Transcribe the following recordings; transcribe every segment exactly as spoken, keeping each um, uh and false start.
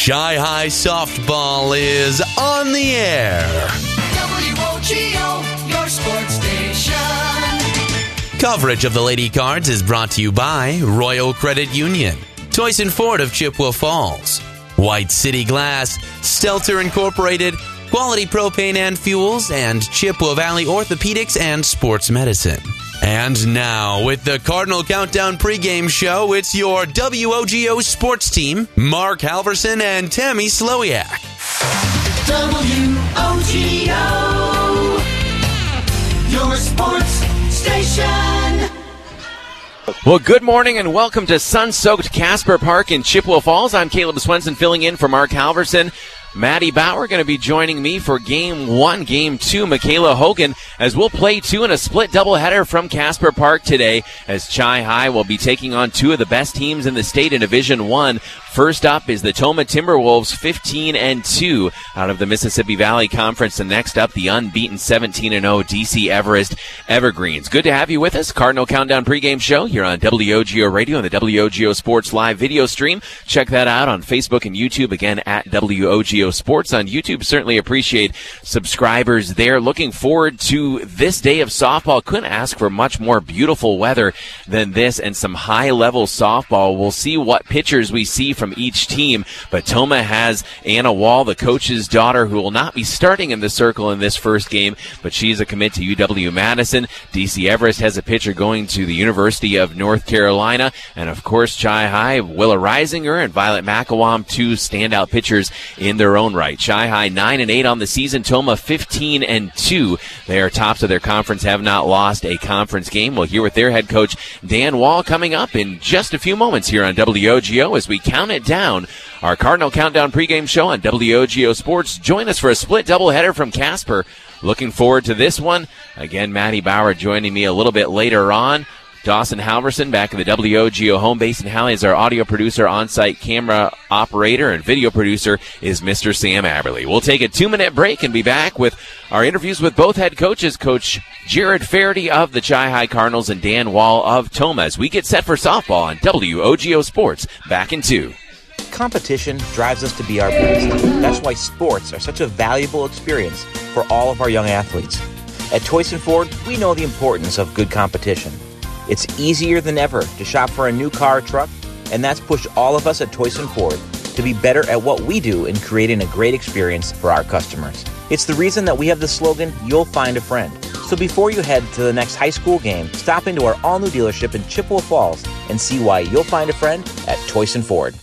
Chi-Hi Softball is on the air. W O G O, your sports station. Coverage of the Lady Cards is brought to you by Royal Credit Union, Toyson Ford of Chippewa Falls, White City Glass, Stelter Incorporated, Quality Propane and Fuels, and Chippewa Valley Orthopedics and Sports Medicine. And now, with the Cardinal Countdown pregame show, it's your W O G O sports team, Mark Halverson and Tammy Slowiak. W O G O, your sports station. Well, good morning and welcome to sun-soaked Casper Park in Chippewa Falls. I'm Caleb Swenson filling in for Mark Halverson. Maddie Bauer going to be joining me for Game one, Game two, Michaela Hogan, as we'll play two in a split doubleheader from Casper Park today, as Chi-Hi will be taking on two of the best teams in the state in Division one. First up is the Tomah Timberwolves, fifteen and two out of the Mississippi Valley Conference, and next up the unbeaten seventeen and oh D C Everest Evergreens. Good to have you with us. Cardinal Countdown pregame show here on W O G O Radio and the W O G O Sports live video stream. Check that out on Facebook and YouTube, again at W O G O Sports on YouTube. Certainly appreciate subscribers there. Looking forward to this day of softball. Couldn't ask for much more beautiful weather than this and some high-level softball. We'll see what pitchers we see from each team, but Tomah has Anna Wall, the coach's daughter, who will not be starting in the circle in this first game, but she's a commit to U W-Madison. D C Everest has a pitcher going to the University of North Carolina, and of course Chi-Hi, Willa Reisinger and Violet McElwam, two standout pitchers in their own right. Chi-Hi nine and eight on the season, Tomah fifteen and two. They are tops of their conference, have not lost a conference game. We'll hear with their head coach Dan Wall coming up in just a few moments here on W O G O as we count it down. Our Cardinal Countdown pregame show on W O G O Sports. Join us for a split doubleheader from Casper. Looking forward to this one. Again, Maddie Bauer joining me a little bit later on. Dawson Halverson back in the W O G O home base in Halle is our audio producer, on-site camera operator, and video producer is Mister Sam Aberly. We'll take a two-minute break and be back with our interviews with both head coaches, Coach Jared Faherty of the Chi-Hi Cardinals and Dan Wall of Tomah, as we get set for softball on W O G O Sports. Back in two. Competition drives us to be our best. That's why sports are such a valuable experience for all of our young athletes. At Toyson Ford, we know the importance of good competition. It's easier than ever to shop for a new car or truck, and that's pushed all of us at Toyson Ford to be better at what we do in creating a great experience for our customers. It's the reason that we have the slogan, "You'll find a friend." So before you head to the next high school game, stop into our all-new dealership in Chippewa Falls and see why you'll find a friend at Toyson Ford.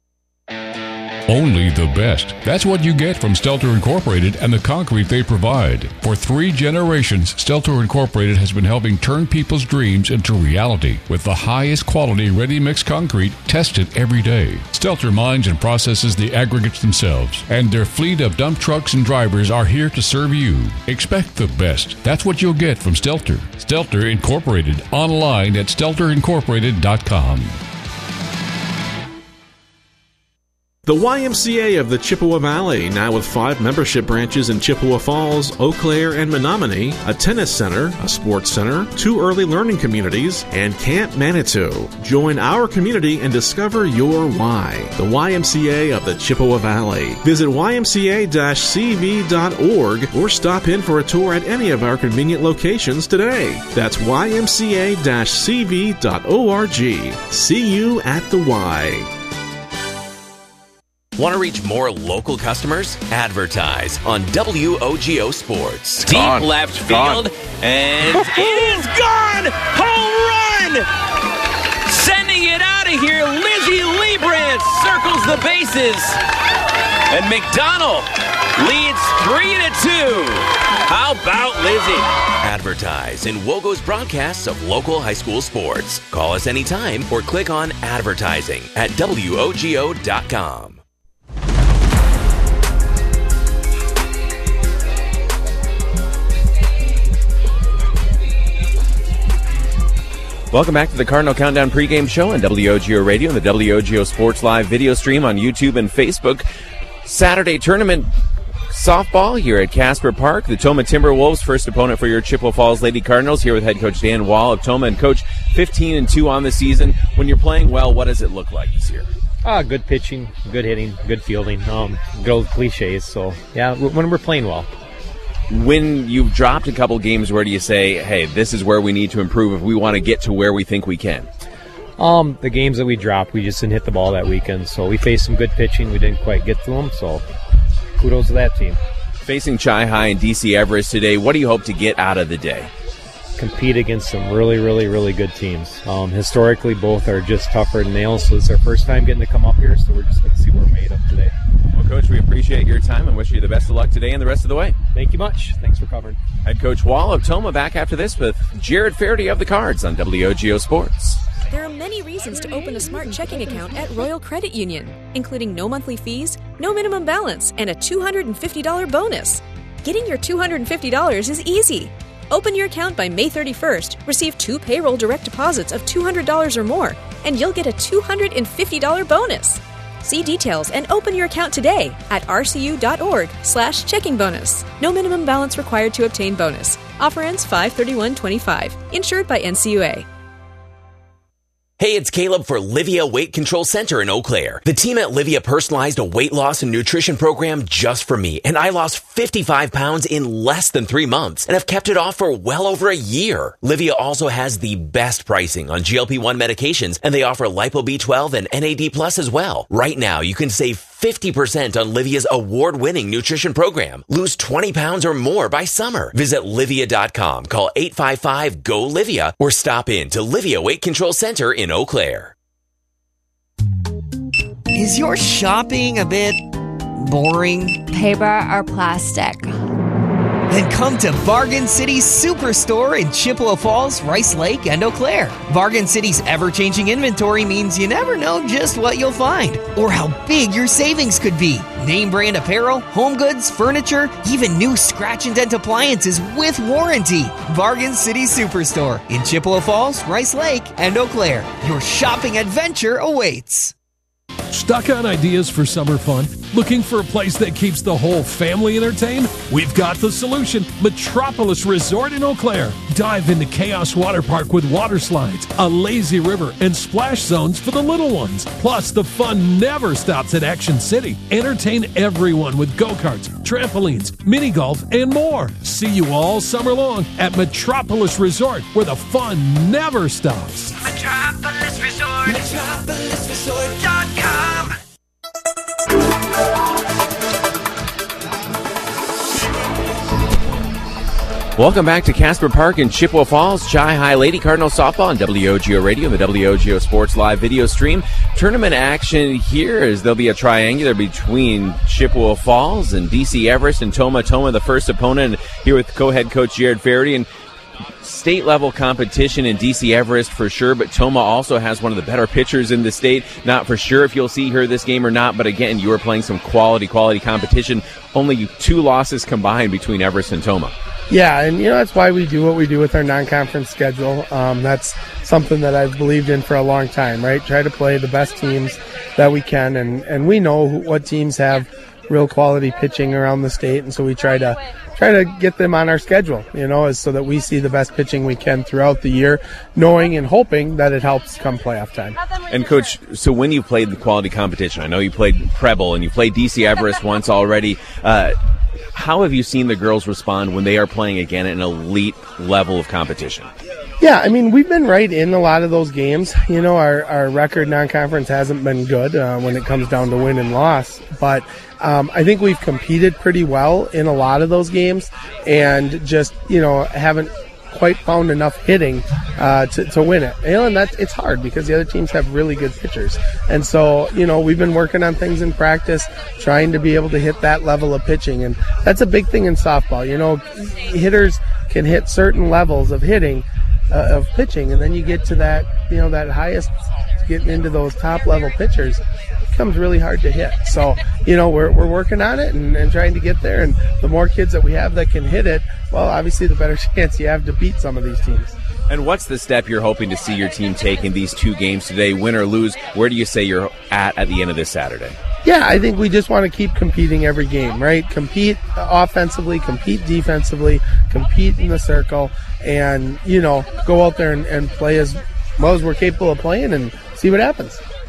Only the best. That's what you get from Stelter Incorporated and the concrete they provide. For three generations, Stelter Incorporated has been helping turn people's dreams into reality with the highest quality ready-mix concrete tested every day. Stelter mines and processes the aggregates themselves, and their fleet of dump trucks and drivers are here to serve you. Expect the best. That's what you'll get from Stelter. Stelter Incorporated, online at stelter incorporated dot com. The Y M C A of the Chippewa Valley, now with five membership branches in Chippewa Falls, Eau Claire, and Menominee, a tennis center, a sports center, two early learning communities, and Camp Manitou. Join our community and discover your why. The Y M C A of the Chippewa Valley. Visit y m c a dash c v dot org or stop in for a tour at any of our convenient locations today. That's y m c a dash c v dot org. See you at the Y. Want to reach more local customers? Advertise on W O G O Sports. Deep Gone. left Gone. field, and it is gone! Home run! Sending it out of here, Lizzie Leibrandt circles the bases, and McDonald leads three to two. How about Lizzie? Advertise in WOGO's broadcasts of local high school sports. Call us anytime or click on advertising at W O G O dot com. Welcome back to the Cardinal Countdown pregame show on W O G O Radio and the W O G O Sports live video stream on YouTube and Facebook. Saturday tournament softball here at Casper Park. The Tomah Timberwolves, first opponent for your Chippewa Falls Lady Cardinals, here with head coach Dan Wall of Tomah. And coach, fifteen and two on the season. When you're playing well, what does it look like this year? Ah, good pitching, good hitting, good fielding, um, good old cliches. So, yeah, when we're playing well. When you've dropped a couple games, where do you say, hey, this is where we need to improve if we want to get to where we think we can? Um, the games that we dropped, we just didn't hit the ball that weekend. So we faced some good pitching. We didn't quite get to them. So kudos to that team. Facing Chi High and D C Everest today, what do you hope to get out of the day? Compete against some really, really, really good teams. Um, historically, both are just tougher than nails. So it's our first time getting to come up here. So we're just going to see what we're made of today. Well, Coach, we appreciate your time and wish you the best of luck today and the rest of the way. Thank you much. Thanks for covering. Head Coach Wall of Tomah back after this with Jared Faherty of the Cards on W O G O Sports. There are many reasons to open a smart checking account at Royal Credit Union, including no monthly fees, no minimum balance, and a two hundred fifty dollars bonus. Getting your two hundred fifty dollars is easy. Open your account by May thirty-first, receive two payroll direct deposits of two hundred dollars or more, and you'll get a two hundred fifty dollars bonus. See details and open your account today at rcu.org slash checking bonus. No minimum balance required to obtain bonus. Offer ends five thirty-one twenty-five. Insured by N C U A. Hey, it's Caleb for Livia Weight Control Center in Eau Claire. The team at Livia personalized a weight loss and nutrition program just for me, and I lost fifty-five pounds in less than three months and have kept it off for well over a year. Livia also has the best pricing on G L P one medications, and they offer Lipo B twelve and N A D plus as well. Right now, you can save fifty percent on Livia's award-winning nutrition program. Lose twenty pounds or more by summer. Visit Livia dot com, call eight five five, G O, Livia, or stop in to Livia Weight Control Center in Eau Claire. Is your shopping a bit boring? Paper or plastic? Then come to Bargain City Superstore in Chippewa Falls, Rice Lake, and Eau Claire. Bargain City's ever-changing inventory means you never know just what you'll find or how big your savings could be. Name brand apparel, home goods, furniture, even new scratch and dent appliances with warranty. Bargain City Superstore in Chippewa Falls, Rice Lake, and Eau Claire. Your shopping adventure awaits. Stuck on ideas for summer fun? Looking for a place that keeps the whole family entertained? We've got the solution. Metropolis Resort in Eau Claire. Dive into Chaos Water Park with water slides, a lazy river, and splash zones for the little ones. Plus, the fun never stops at Action City. Entertain everyone with go-karts, trampolines, mini golf, and more. See you all summer long at Metropolis Resort, where the fun never stops. Metropolis Resort. Metropolis Resort dot com. Welcome back to Casper Park in Chippewa Falls. Chi High Lady Cardinal softball on W O G O Radio, the W O G O Sports Live video stream. Tournament action here as there'll be a triangular between Chippewa Falls and D C Everest and Tomah. Tomah, the first opponent, here with co-head coach Jared Faherty. And state-level competition in D C Everest for sure, but Tomah also has one of the better pitchers in the state. Not for sure if you'll see her this game or not, but again, you are playing some quality, quality competition. Only two losses combined between Everest and Tomah. Yeah, and you know that's why we do what we do with our non-conference schedule. Um, that's something that I've believed in for a long time, right? Try to play the best teams that we can, and, and we know what teams have real quality pitching around the state, and so we try to try to get them on our schedule, you know, is so that we see the best pitching we can throughout the year, knowing and hoping that it helps come playoff time. And Coach, so when you played the quality competition, I know you played Preble and you played D C Everest once already. Uh, how have you seen the girls respond when they are playing again at an elite level of competition? Yeah, I mean, we've been right in a lot of those games. You know, our, our record non-conference hasn't been good uh, when it comes down to win and loss. But um, I think we've competed pretty well in a lot of those games and just, you know, haven't quite found enough hitting uh, to, to win it. You know, and that's, it's hard because the other teams have really good pitchers. And so, you know, we've been working on things in practice, trying to be able to hit that level of pitching. And that's a big thing in softball. You know, hitters can hit certain levels of hitting, Uh, of pitching, and then you get to that, you know, that highest, getting into those top level pitchers, it becomes really hard to hit. So, you know, we're we're working on it and, and trying to get there, and the more kids that we have that can hit it, well, obviously the better chance you have to beat some of these teams. And what's the step you're hoping to see your team take in these two games today, win or lose? Where do you say you're at at the end of this Saturday? Yeah, I think we just want to keep competing every game, right? Compete offensively, compete defensively, compete in the circle, and, you know, go out there and, and play as well as we're capable of playing and see what happens.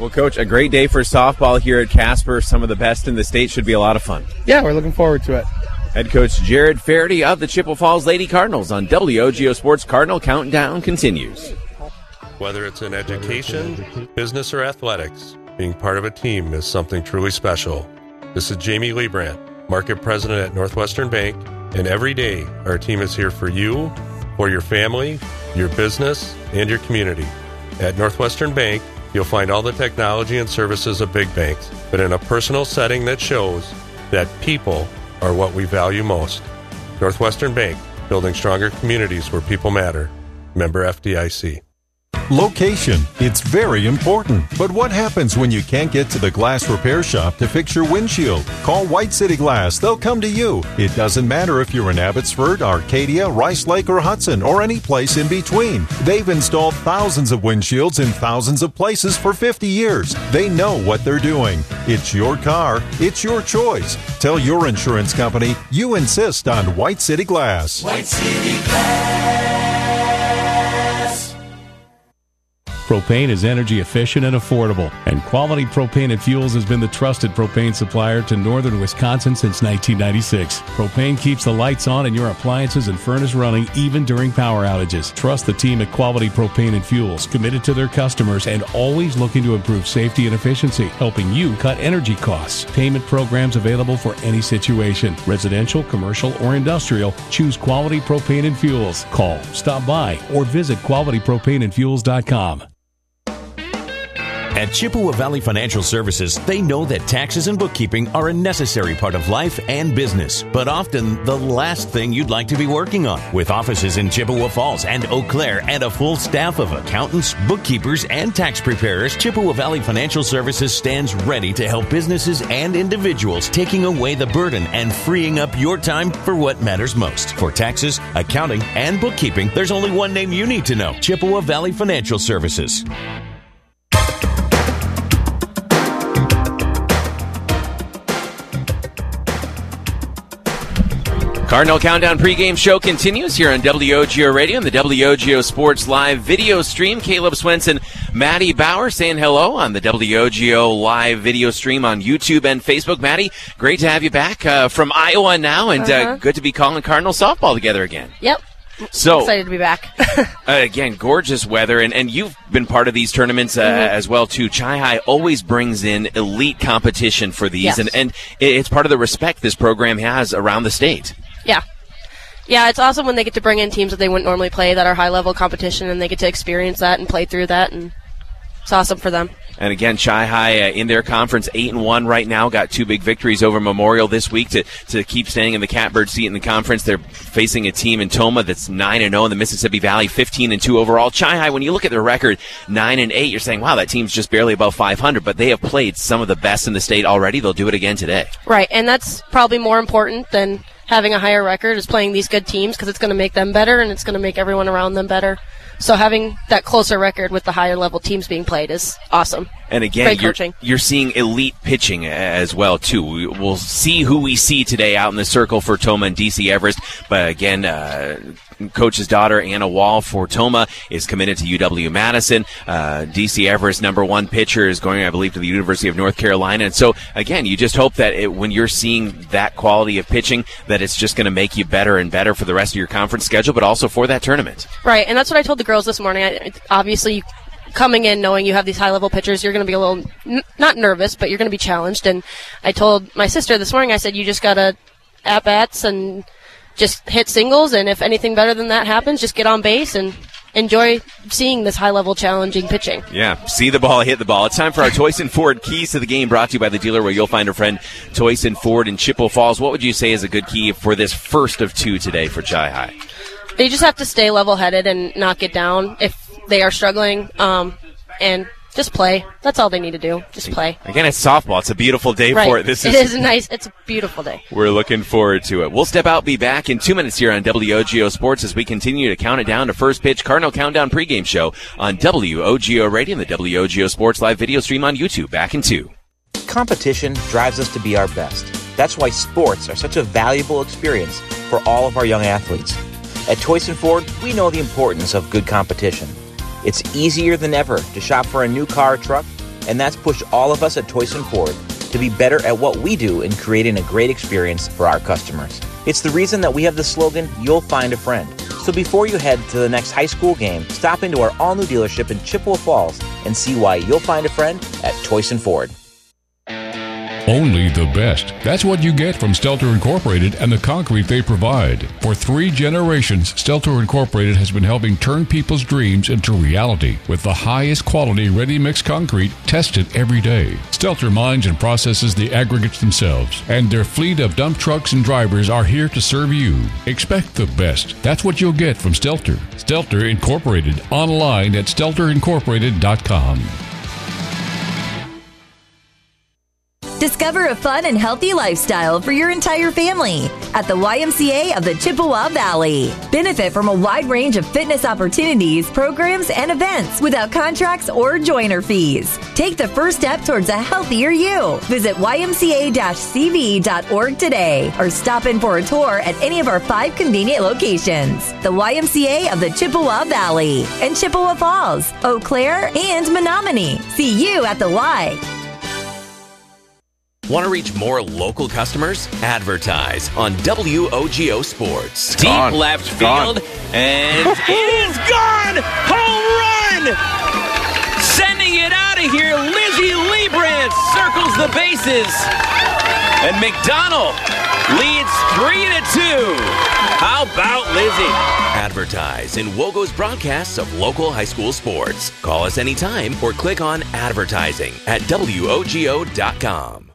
Well, Coach, a great day for softball here at Casper. Some of the best in the state. Should be a lot of fun. Yeah, we're looking forward to it. Head coach Jared Faraday of the Chippewa Falls Lady Cardinals on W O G O Sports. Cardinal Countdown continues. Whether it's in education, business, or athletics, being part of a team is something truly special. This is Jamie Liebrandt, Market President at Northwestern Bank, and every day our team is here for you, for your family, your business, and your community. At Northwestern Bank, you'll find all the technology and services of big banks, but in a personal setting that shows that people are what we value most. Northwestern Bank, building stronger communities where people matter. Member F D I C. Location. It's very important. But what happens when you can't get to the glass repair shop to fix your windshield? Call White City Glass. They'll come to you. It doesn't matter if you're in Abbotsford, Arcadia, Rice Lake, or Hudson, or any place in between. They've installed thousands of windshields in thousands of places for fifty years. They know what they're doing. It's your car. It's your choice. Tell your insurance company you insist on White City Glass. White City Glass. Propane is energy efficient and affordable, and Quality Propane and Fuels has been the trusted propane supplier to northern Wisconsin since nineteen ninety-six. Propane keeps the lights on and your appliances and furnace running even during power outages. Trust the team at Quality Propane and Fuels, committed to their customers and always looking to improve safety and efficiency, helping you cut energy costs. Payment programs available for any situation. Residential, commercial, or industrial, choose Quality Propane and Fuels. Call, stop by, or visit quality propane and fuels dot com. At Chippewa Valley Financial Services, they know that taxes and bookkeeping are a necessary part of life and business, but often the last thing you'd like to be working on. With offices in Chippewa Falls and Eau Claire and a full staff of accountants, bookkeepers, and tax preparers, Chippewa Valley Financial Services stands ready to help businesses and individuals, taking away the burden and freeing up your time for what matters most. For taxes, accounting, and bookkeeping, there's only one name you need to know: Chippewa Valley Financial Services. Cardinal Countdown pregame show continues here on W O G O Radio and the W O G O Sports Live video stream. Caleb Swenson, Maddie Bauer saying hello on the W O G O Live video stream on YouTube and Facebook. Maddie, great to have you back uh, from Iowa now, and uh-huh. uh, good to be calling Cardinal softball together again. Yep. So excited to be back. uh, again, gorgeous weather, and, and you've been part of these tournaments uh, mm-hmm. as well too. Chi-Hi always brings in elite competition for these, yes. and, and it's part of the respect this program has around the state. Yeah. Yeah, it's awesome when they get to bring in teams that they wouldn't normally play that are high-level competition, and they get to experience that and play through that, and it's awesome for them. And again, Chi-Hi uh, in their conference, eight and one right now, got two big victories over Memorial this week to, to keep staying in the catbird seat in the conference. They're facing a team in Toma that's nine and oh in the Mississippi Valley, fifteen and two overall. Chi-Hi, when you look at their record, nine and eight, you're saying, wow, that team's just barely above five hundred, but they have played some of the best in the state already. They'll do it again today. Right, and that's probably more important than having a higher record, is playing these good teams, because it's going to make them better and it's going to make everyone around them better. So having that closer record with the higher level teams being played is awesome. And again, you're, you're seeing elite pitching as well, too. We'll see who we see today out in the circle for Toma and D C Everest. But again, uh, coach's daughter, Anna Wall, for Toma is committed to U W-Madison. Uh, D C Everest, number one pitcher, is going, I believe, to the University of North Carolina. And so, again, you just hope that it, when you're seeing that quality of pitching, that it's just going to make you better and better for the rest of your conference schedule, but also for that tournament. Right, and that's what I told the girls this morning. I, obviously, coming in knowing you have these high-level pitchers, you're going to be a little, n- not nervous, but you're going to be challenged. And I told my sister this morning, I said, you just got to at-bats and just hit singles, and if anything better than that happens, just get on base and enjoy seeing this high-level challenging pitching. Yeah, see the ball, hit the ball. It's time for our Toyson Ford Keys to the Game, brought to you by the dealer where you'll find a friend, Toyson Ford in Chippewa Falls. What would you say is a good key for this first of two today for Chi-Hi? They just have to stay level-headed and not get down if they are struggling, um, and just play. That's all they need to do. Just play. Again, it's softball. It's a beautiful day right. for it. This is, is it is nice. It's a beautiful day. We're looking forward to it. We'll step out, be back in two minutes here on W O G O Sports as we continue to count it down to first pitch. Cardinal Countdown pregame show on W O G O Radio and the W O G O Sports Live video stream on YouTube. Back in two. Competition drives us to be our best. That's why sports are such a valuable experience for all of our young athletes. At Toyson Ford, we know the importance of good competition. It's easier than ever to shop for a new car or truck And that's pushed all of us at Toyson Ford to be better at what we do in creating a great experience for our customers. It's the reason that we have the slogan, "You'll find a friend." So before you head to the next high school game, stop into our all-new dealership in Chippewa Falls and see why you'll find a friend at Toyson Ford. Only the best. That's what you get from Stelter Incorporated and the concrete they provide. For three generations, Stelter Incorporated has been helping turn people's dreams into reality with the highest quality ready-mix concrete tested every day. Stelter mines and processes the aggregates themselves, and their fleet of dump trucks and drivers are here to serve you. Expect the best. That's what you'll get from Stelter. Stelter Incorporated, online at stelter incorporated dot com. Discover a fun and healthy lifestyle for your entire family at the Y M C A of the Chippewa Valley. Benefit from a wide range of fitness opportunities, programs, and events without contracts or joiner fees. Take the first step towards a healthier you. Visit y m c a dash c v dot org today or stop in for a tour at any of our five convenient locations. The Y M C A of the Chippewa Valley and Chippewa Falls, Eau Claire, and Menominee. See you at the Y. Want to reach more local customers? Advertise on W O G O Sports. Deep gone. left field, gone. And it is gone! Home run! Sending it out of here, Lizzie Liebrand circles the bases. And McDonald leads three to two. How about Lizzie? Advertise in WOGO's broadcasts of local high school sports. Call us anytime or click on advertising at W O G O dot com.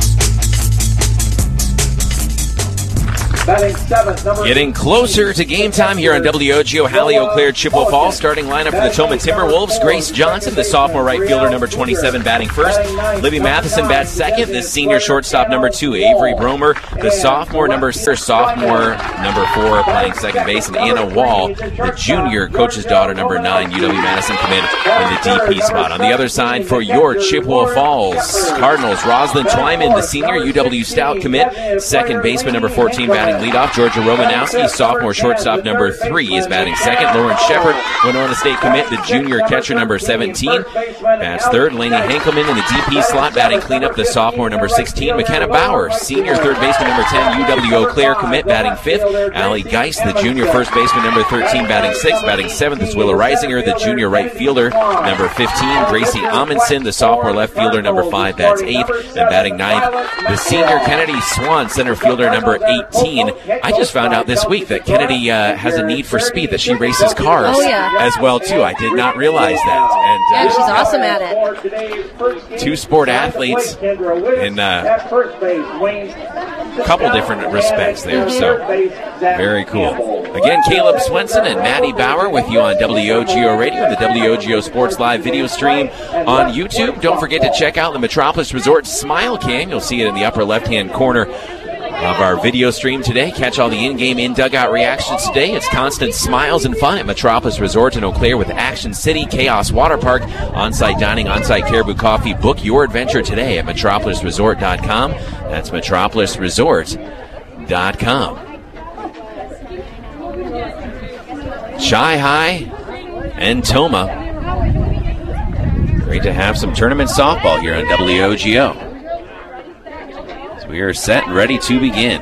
Getting closer to game time here on W O G O. Hallie Eau Claire, Chippewa Falls. Starting lineup for the Toma Timberwolves. Grace Johnson, the sophomore right fielder, number twenty-seven, batting first. Libby Matheson bats second. The senior shortstop, number two, Avery Bromer. The sophomore, number six, sophomore, number four, playing second base. And Anna Wall, the junior coach's daughter, number nine, U W-Madison commit in the D P spot. On the other side for your Chippewa Falls Cardinals, Rosalind Twyman, the senior U W Stout commit. Second baseman, number fourteen, batting leadoff. Georgia Romanowski, sophomore shortstop, number three, is batting second. Lauren Shepard, Winona State commit, the junior catcher, number seventeen, bats third. Laney Hankelman in the D P slot, batting cleanup, the sophomore, number sixteen. McKenna Bauer, senior third baseman, number ten, U W Eau Claire commit, batting fifth. Allie Geist, the junior first baseman, number thirteen, batting sixth. Batting seventh is Willa Reisinger, the junior right fielder, number fifteen. Gracie Amundsen, the sophomore left fielder, number five, bats eighth. And batting ninth, the senior Kennedy Swan, center fielder, number eighteen. I just found out this week that Kennedy uh, has a need for speed, that she races cars oh, yeah. as well, too. I did not realize that. And, uh, yeah, she's awesome at it. Two sport athletes in uh, a couple different respects there, so very cool. Again, Caleb Swenson and Maddie Bauer with you on W O G O Radio and the W O G O Sports Live video stream on YouTube. Don't forget to check out the Metropolis Resort Smile Cam. You'll see it in the upper left-hand corner of our video stream today. Catch all the in-game, in-dugout reactions today. It's constant smiles and fun at Metropolis Resort in Eau Claire with Action City, Chaos Water Park, on-site dining, on-site Caribou Coffee. Book your adventure today at metropolis resort dot com. That's metropolis resort dot com. Chi-Hi and Toma. Great to have some tournament softball here on W O G O. We are set and ready to begin.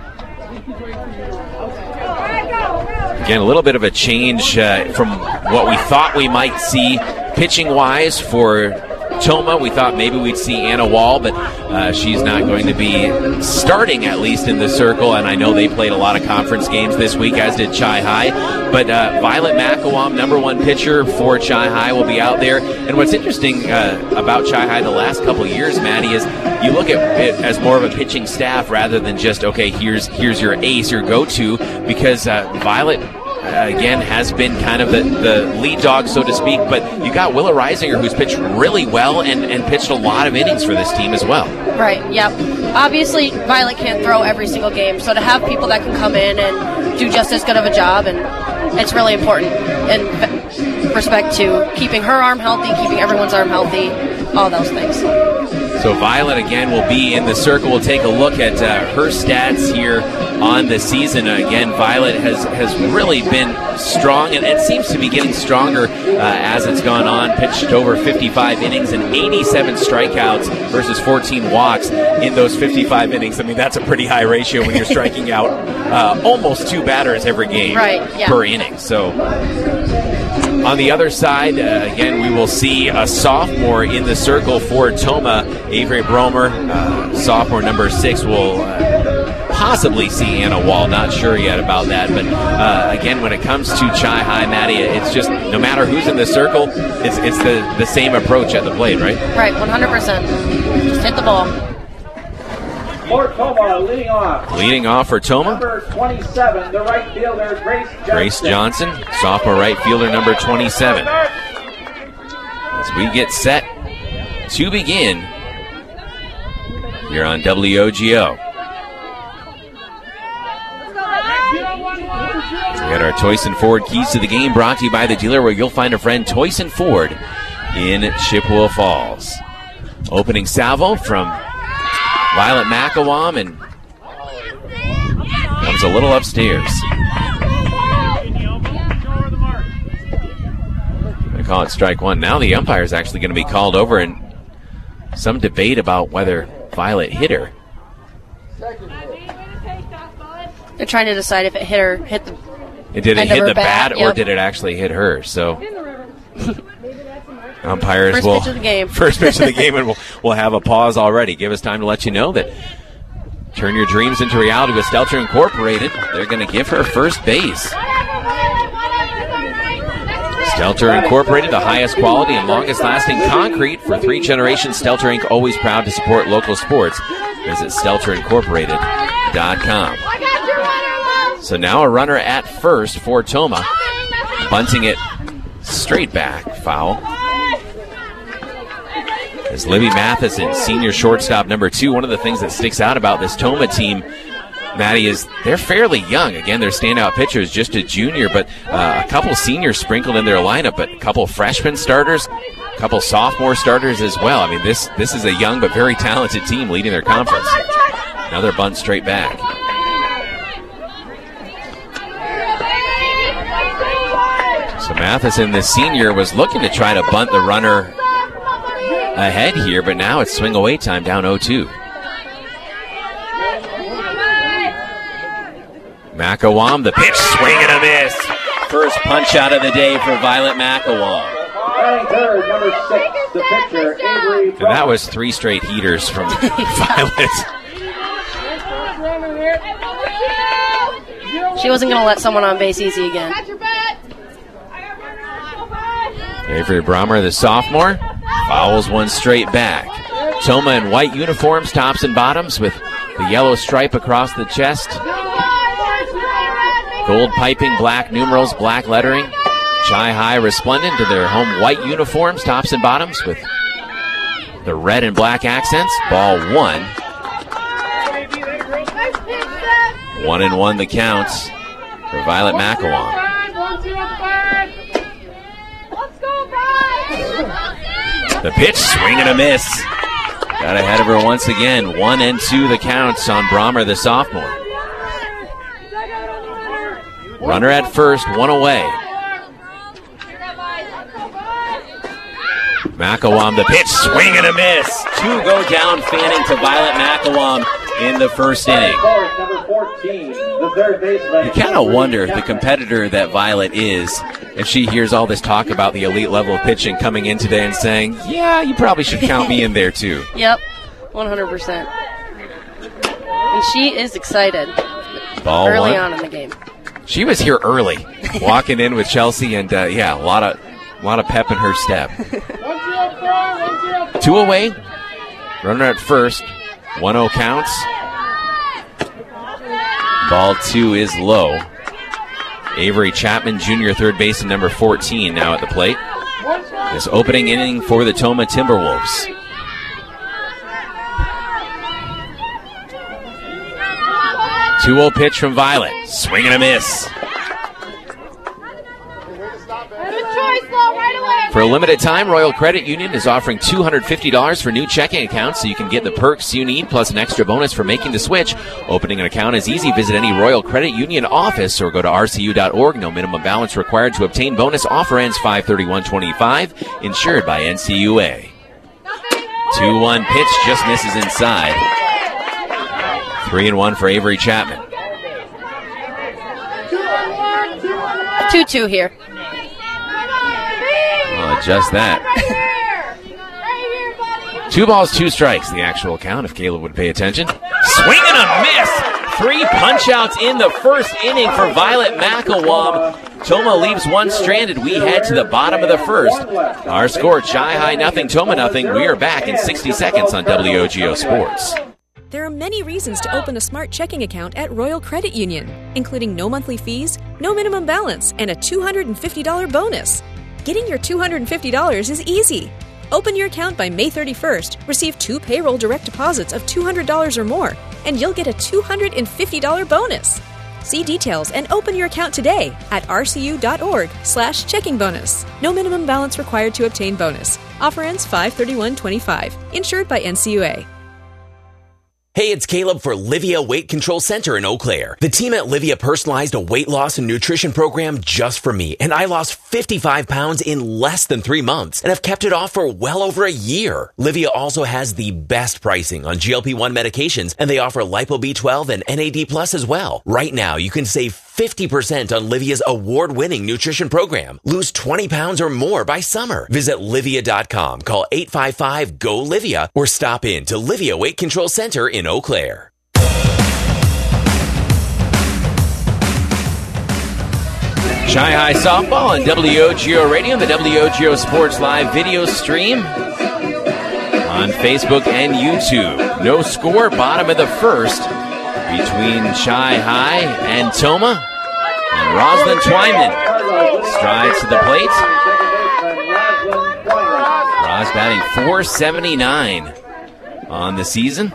Again, a little bit of a change uh, from what we thought we might see pitching-wise for Toma. We thought maybe we'd see Anna Wall, but uh, she's not going to be starting, at least in the circle, and I know they played a lot of conference games this week, as did Chi-Hi. But uh, Violet McElwain, number one pitcher for Chi-Hi, will be out there. And what's interesting uh, about Chi-Hi the last couple years, Maddie, is you look at it as more of a pitching staff rather than just, okay, here's here's your ace, your go-to, because uh, Violet, uh, again, has been kind of the, the lead dog, so to speak, but you got Willa Reisinger, who's pitched really well and, and pitched a lot of innings for this team as well. Right, yep. Obviously, Violet can't throw every single game, so to have people that can come in and do just as good of a job, and it's really important in respect to keeping her arm healthy, keeping everyone's arm healthy, all those things. So Violet again will be in the circle. We'll take a look at uh, her stats here on the season. Uh, again, Violet has, has really been strong, and it seems to be getting stronger uh, as it's gone on. Pitched over fifty-five innings and eighty-seven strikeouts versus fourteen walks in those fifty-five innings. I mean, that's a pretty high ratio when you're striking out uh, almost two batters every game right, yeah. per inning. So on the other side, uh, again, we will see a sophomore in the circle for Toma. Avery Bromer, uh, sophomore number six, will uh, possibly see Anna Wall. Not sure yet about that. But uh, again, when it comes to Chi High, Maddie, it's just no matter who's in the circle, it's, it's the, the same approach at the plate, right? Right, one hundred percent. Just hit the ball. For Toma, leading off. Leading off for Toma. Number twenty-seven, the right fielder, Grace Johnson. Grace Johnson, sophomore right fielder, number twenty-seven. As we get set to begin here on W O G O. We got our Toyson Ford keys to the game brought to you by the dealer where you'll find a friend, Toyson Ford in Chippewa Falls. Opening salvo from Violet Macawam, and comes a little upstairs. They call it strike one. Now the umpire is actually going to be called over, and some debate about whether Violet hit her. They're trying to decide if it hit her, hit the. It did it hit the bat, bat or yep. did it actually hit her? So umpires first will pitch of the game. first pitch of the game, and we'll we'll have a pause already. Give us time to let you know that turn your dreams into reality with Stelter Incorporated. They're going to give her first base. Stelter Incorporated, the highest quality and longest lasting concrete for three generations. Stelter Incorporated, always proud to support local sports. Visit stelter incorporated dot com. So now a runner at first for Toma. Bunting it straight back. Foul. As Libby Matheson, senior shortstop number two. One of the things that sticks out about this Toma team, Maddie, is they're fairly young. Again, their standout pitcher is just a junior, but uh, a couple seniors sprinkled in their lineup, but a couple freshman starters, a couple sophomore starters as well. I mean, this this is a young but very talented team leading their conference. Another bunt straight back. So Matheson, the senior, was looking to try to bunt the runner ahead here, but now it's swing away time, down oh two. Macawam, the pitch, swing and a miss. First punch out of the day for Violet Macawam. Third, number six, the pitcher, Avery. And that was three straight heaters from Violet. She wasn't going to let someone on base easy again. Avery Bromer, the sophomore, fouls one straight back. Toma in white uniforms, tops and bottoms, with the yellow stripe across the chest. Gold piping, black numerals, black lettering. Chi High resplendent to their home white uniforms, tops and bottoms, with the red and black accents. Ball one. One and one the counts for Violet Macawam. The pitch, swing and a miss. Got ahead of her once again. One and two the counts on Bromer, the sophomore. Runner at first, one away. Macawam, the pitch, swing and a miss. Two go down, fanning to Violet Macawam in the first inning. You kind of wonder if the competitor that Violet is, if she hears all this talk about the elite level of pitching coming in today and saying, yeah, you probably should count me in there too. Yep, one hundred percent. And she is excited. Ball early one. on in the game. She was here early, walking in with Chelsea, and uh, yeah, a lot of, a lot of pep in her step. Two away, runner at first, one oh counts. Ball two is low. Avery Chapman, junior third baseman, number fourteen, now at the plate. This opening inning for the Toma Timberwolves. two oh pitch from Violet. Swing and a miss. For For a limited time, Royal Credit Union is offering two hundred fifty dollars for new checking accounts, so you can get the perks you need plus an extra bonus for making the switch. Opening an account is easy. Visit any Royal Credit Union office or go to R C U dot org. No minimum balance required to obtain bonus. Offer ends five thirty-one twenty-five. Insured by N C U A. two one pitch just misses inside. three and one for Avery Chapman. two two here. Well, adjust that. Two balls, two strikes, the actual count, if Caleb would pay attention. Swing and a miss! Three punch-outs in the first inning for Violet McElwain. Toma leaves one stranded. We head to the bottom of the first. Our score, Chi-Hi nothing, Toma nothing. We are back in sixty seconds on W O G O Sports. There are many reasons to open a smart checking account at Royal Credit Union, including no monthly fees, no minimum balance, and a two hundred fifty dollars bonus. Getting your two hundred fifty dollars is easy. Open your account by May thirty-first, receive two payroll direct deposits of two hundred dollars or more, and you'll get a two hundred fifty dollars bonus. See details and open your account today at R C U dot org slash checking bonus. No minimum balance required to obtain bonus. Offer ends five thirty-one twenty-five. Insured by N C U A. Hey, it's Caleb for Livia Weight Control Center in Eau Claire. The team at Livia personalized a weight loss and nutrition program just for me, and I lost fifty-five pounds in less than three months and have kept it off for well over a year. Livia also has the best pricing on G L P one medications, and they offer Lipo B twelve and N A D plus as well. Right now, you can save fifty percent on Livia's award-winning nutrition program. Lose twenty pounds or more by summer. Visit Livia dot com, call eight five five, G O Livia, or stop in to Livia Weight Control Center in Eau Claire. Chi-Hi softball on W O G O Radio, the W O G O Sports Live video stream on Facebook and YouTube. No score, bottom of the first between Chi-Hi and Toma. And Roslyn Twyman strides to the plate. Roz batting four seventy-nine on the season.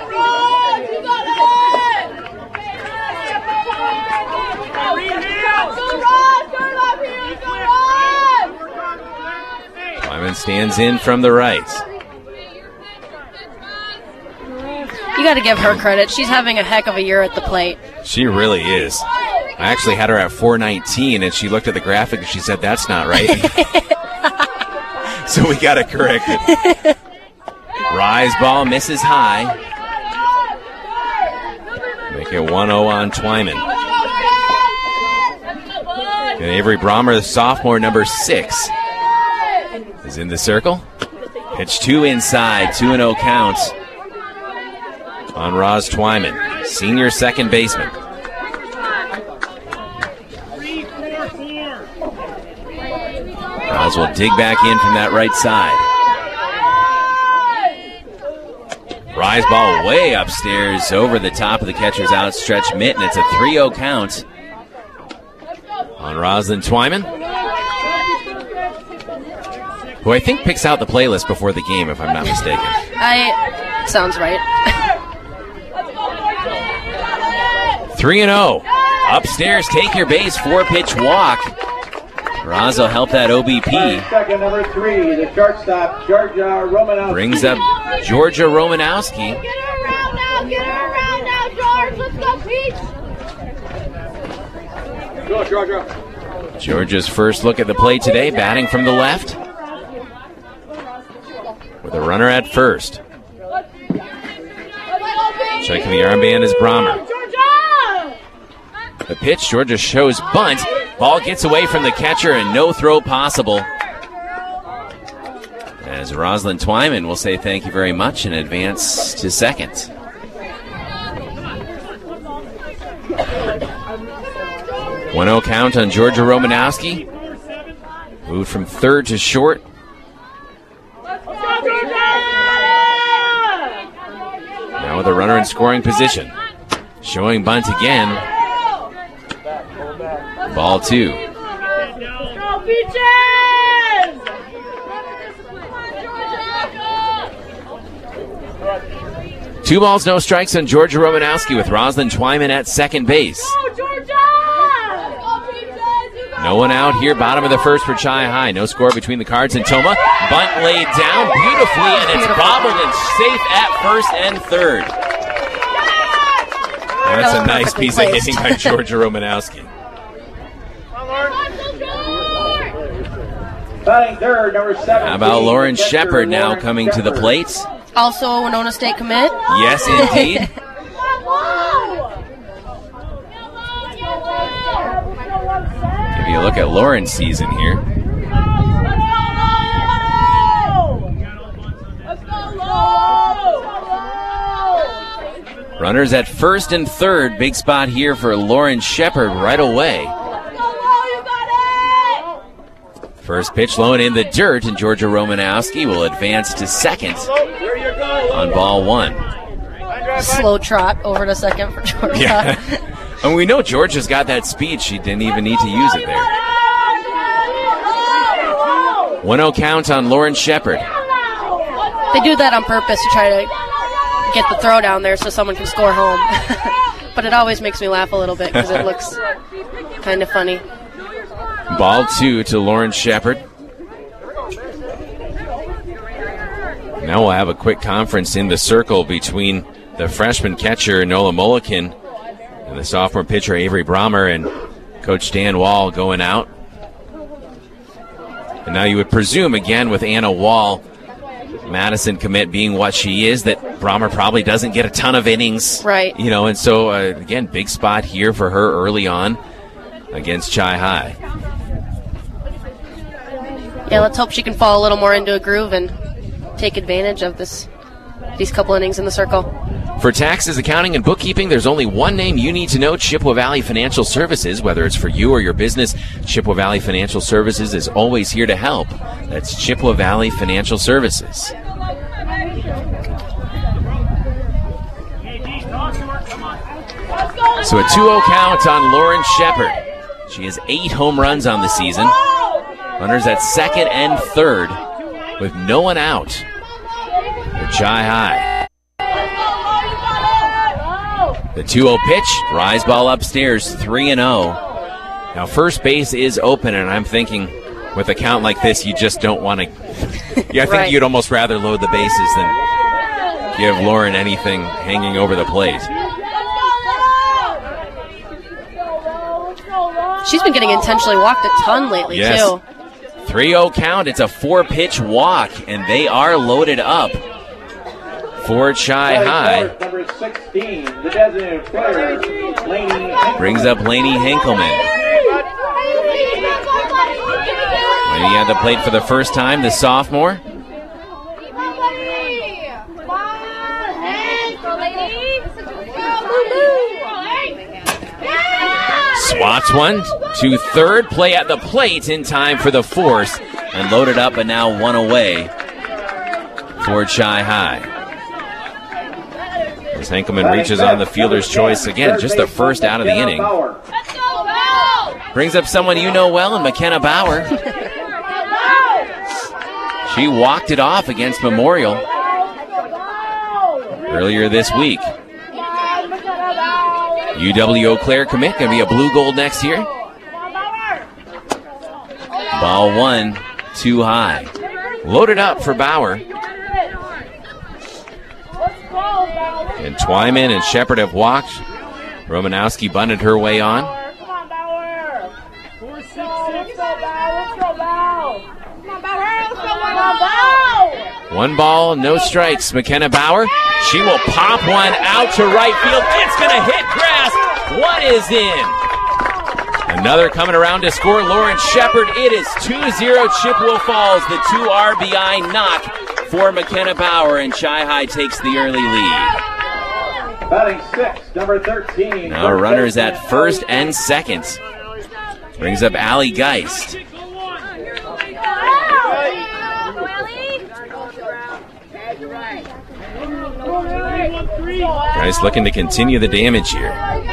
Twyman stands in from the right. You got to give her credit. She's having a heck of a year at the plate. She really is. I actually had her at four nineteen, and she looked at the graphic and she said, that's not right. So we got to correct it. Rise ball misses high. Make it one oh on Twyman. And Avery Brommer, the sophomore, number six, is in the circle. Pitch two inside, two and oh count on Roz Twyman, senior second baseman. Roz will dig back in from that right side. Rise ball way upstairs over the top of the catcher's outstretched mitt, and it's a three oh count on Roslyn Twyman, who I think picks out the playlist before the game, if I'm not mistaken. I sounds right. three and oh. Upstairs, take your base, four-pitch walk. Roz will help that O B P. Second, number three, the shortstop, Georgia Romanowski. Brings up Georgia Romanowski. Get her around now, get her around now, George. Let's go, Peach. Go, Georgia. Georgia's first look at the plate today, batting from the left, with a runner at first. Checking the armband is Brommer. The pitch, Georgia shows bunt. Ball gets away from the catcher and no throw possible. As Roslyn Twyman will say thank you very much and advance to second. one oh count on Georgia Romanowski. Moved from third to short. Now with a runner in scoring position. Showing bunt again. Ball two. Go, Peaches! Two balls, no strikes on Georgia Romanowski with Roslyn Twyman at second base. No one out here, bottom of the first for Chi High. No score between the Cards and Toma. Bunt laid down beautifully, and it's bobbled and safe at first and third. That's a nice piece placed. of hitting by Georgia Romanowski. Third, number How about Lauren Shepard now coming to the plate? Also a Winona State commit. Yes, indeed. Give you a look at Lauren's season here. Runners at first and third. Big spot here for Lauren Shepard right away. First pitch low and in the dirt, and Georgia Romanowski will advance to second on ball one. Slow trot over to second for Georgia. Yeah. And we know Georgia's got that speed. She didn't even need to use it there. one oh count on Lauren Shepard. They do that on purpose to try to get the throw down there so someone can score home. But it always makes me laugh a little bit because it looks kind of funny. Ball two to Lauren Shepard. Now we'll have a quick conference in the circle between the freshman catcher Nola Mulliken and the sophomore pitcher Avery Brommer, and Coach Dan Wall going out. And now you would presume, again, with Anna Wall, Madison commit being what she is, that Brommer probably doesn't get a ton of innings. Right. You know, and so, uh, again, big spot here for her early on against Chi High. Yeah, let's hope she can fall a little more into a groove and take advantage of this these couple innings in the circle. For taxes, accounting, and bookkeeping, there's only one name you need to know, Chippewa Valley Financial Services. Whether it's for you or your business, Chippewa Valley Financial Services is always here to help. That's Chippewa Valley Financial Services. So a two oh count on Lauren Shepard. She has eight home runs on the season. Runners at second and third with no one out for Chi High. The two oh pitch, rise ball upstairs, three and oh. Now first base is open, and I'm thinking with a count like this, you just don't want to. Yeah, I think right. You'd almost rather load the bases than give Lauren anything hanging over the plate. She's been getting intentionally walked a ton lately, yes. too. three oh count. It's a four-pitch walk, and they are loaded up for Chi High. Number sixteen, the designated player, Lainey. Brings up Lainey Henkelman. Lainey at the plate for the first time, the sophomore. Swats one to third, play at the plate in time for the force, and loaded up and now one away for Chi High. As Henkelman reaches on the fielder's choice again, just the first out of the inning. Brings up someone you know well in McKenna Bauer. She walked it off against Memorial earlier this week. U W Eau Claire commit, going to be a blue gold next year. Ball one, too high. Loaded up for Bauer. And Twyman and Shepard have walked. Romanowski bunted her way on. One ball, no strikes. McKenna Bauer. She will pop one out to right field. It's going to hit grass. One is in. Another coming around to score, Lauren Shepard. It is two zero Chippewa Falls. The two R B I knock for McKenna Bauer, and Chi High takes the early lead. Batting six, number thirteen. Now runners at first and second. Brings up Allie Geist. Geist looking to continue the damage here.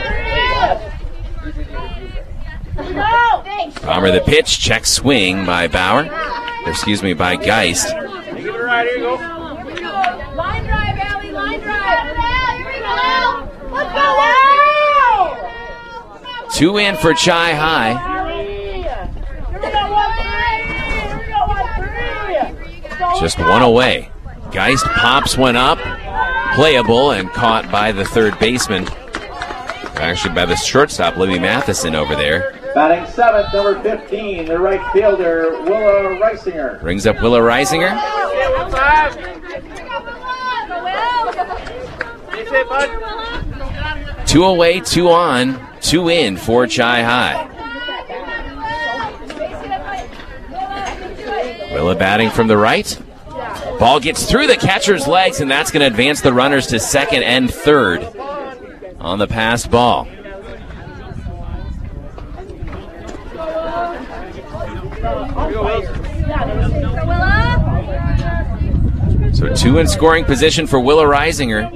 Bomber the pitch, check swing by Bauer. Or excuse me, by Geist. Give it right, here you go. Line drive, Allie, line drive. Here we go. Let's go, Allie. Two in for Chi High. Just one away. Geist pops one up, playable, and caught by the third baseman. Actually, by the shortstop, Libby Matheson over there. Batting seventh, number fifteen, the right fielder, Willa Reisinger. Brings up Willa Reisinger. Two away, two on, two in for Chi High. Willa batting from the right. Ball gets through the catcher's legs, and that's going to advance the runners to second and third on the passed ball. So two in scoring position for Willa Reisinger.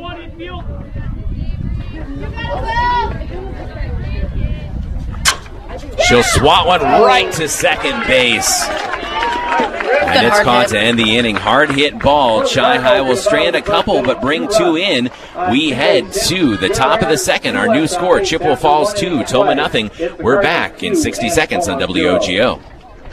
She'll swat one right to second base. And it's caught to end the inning. Hard hit ball. Chi High will strand a couple, but bring two in. We head to the top of the second. Our new score, Chippewa Falls two, Toma nothing. We're back in sixty seconds on W O G O.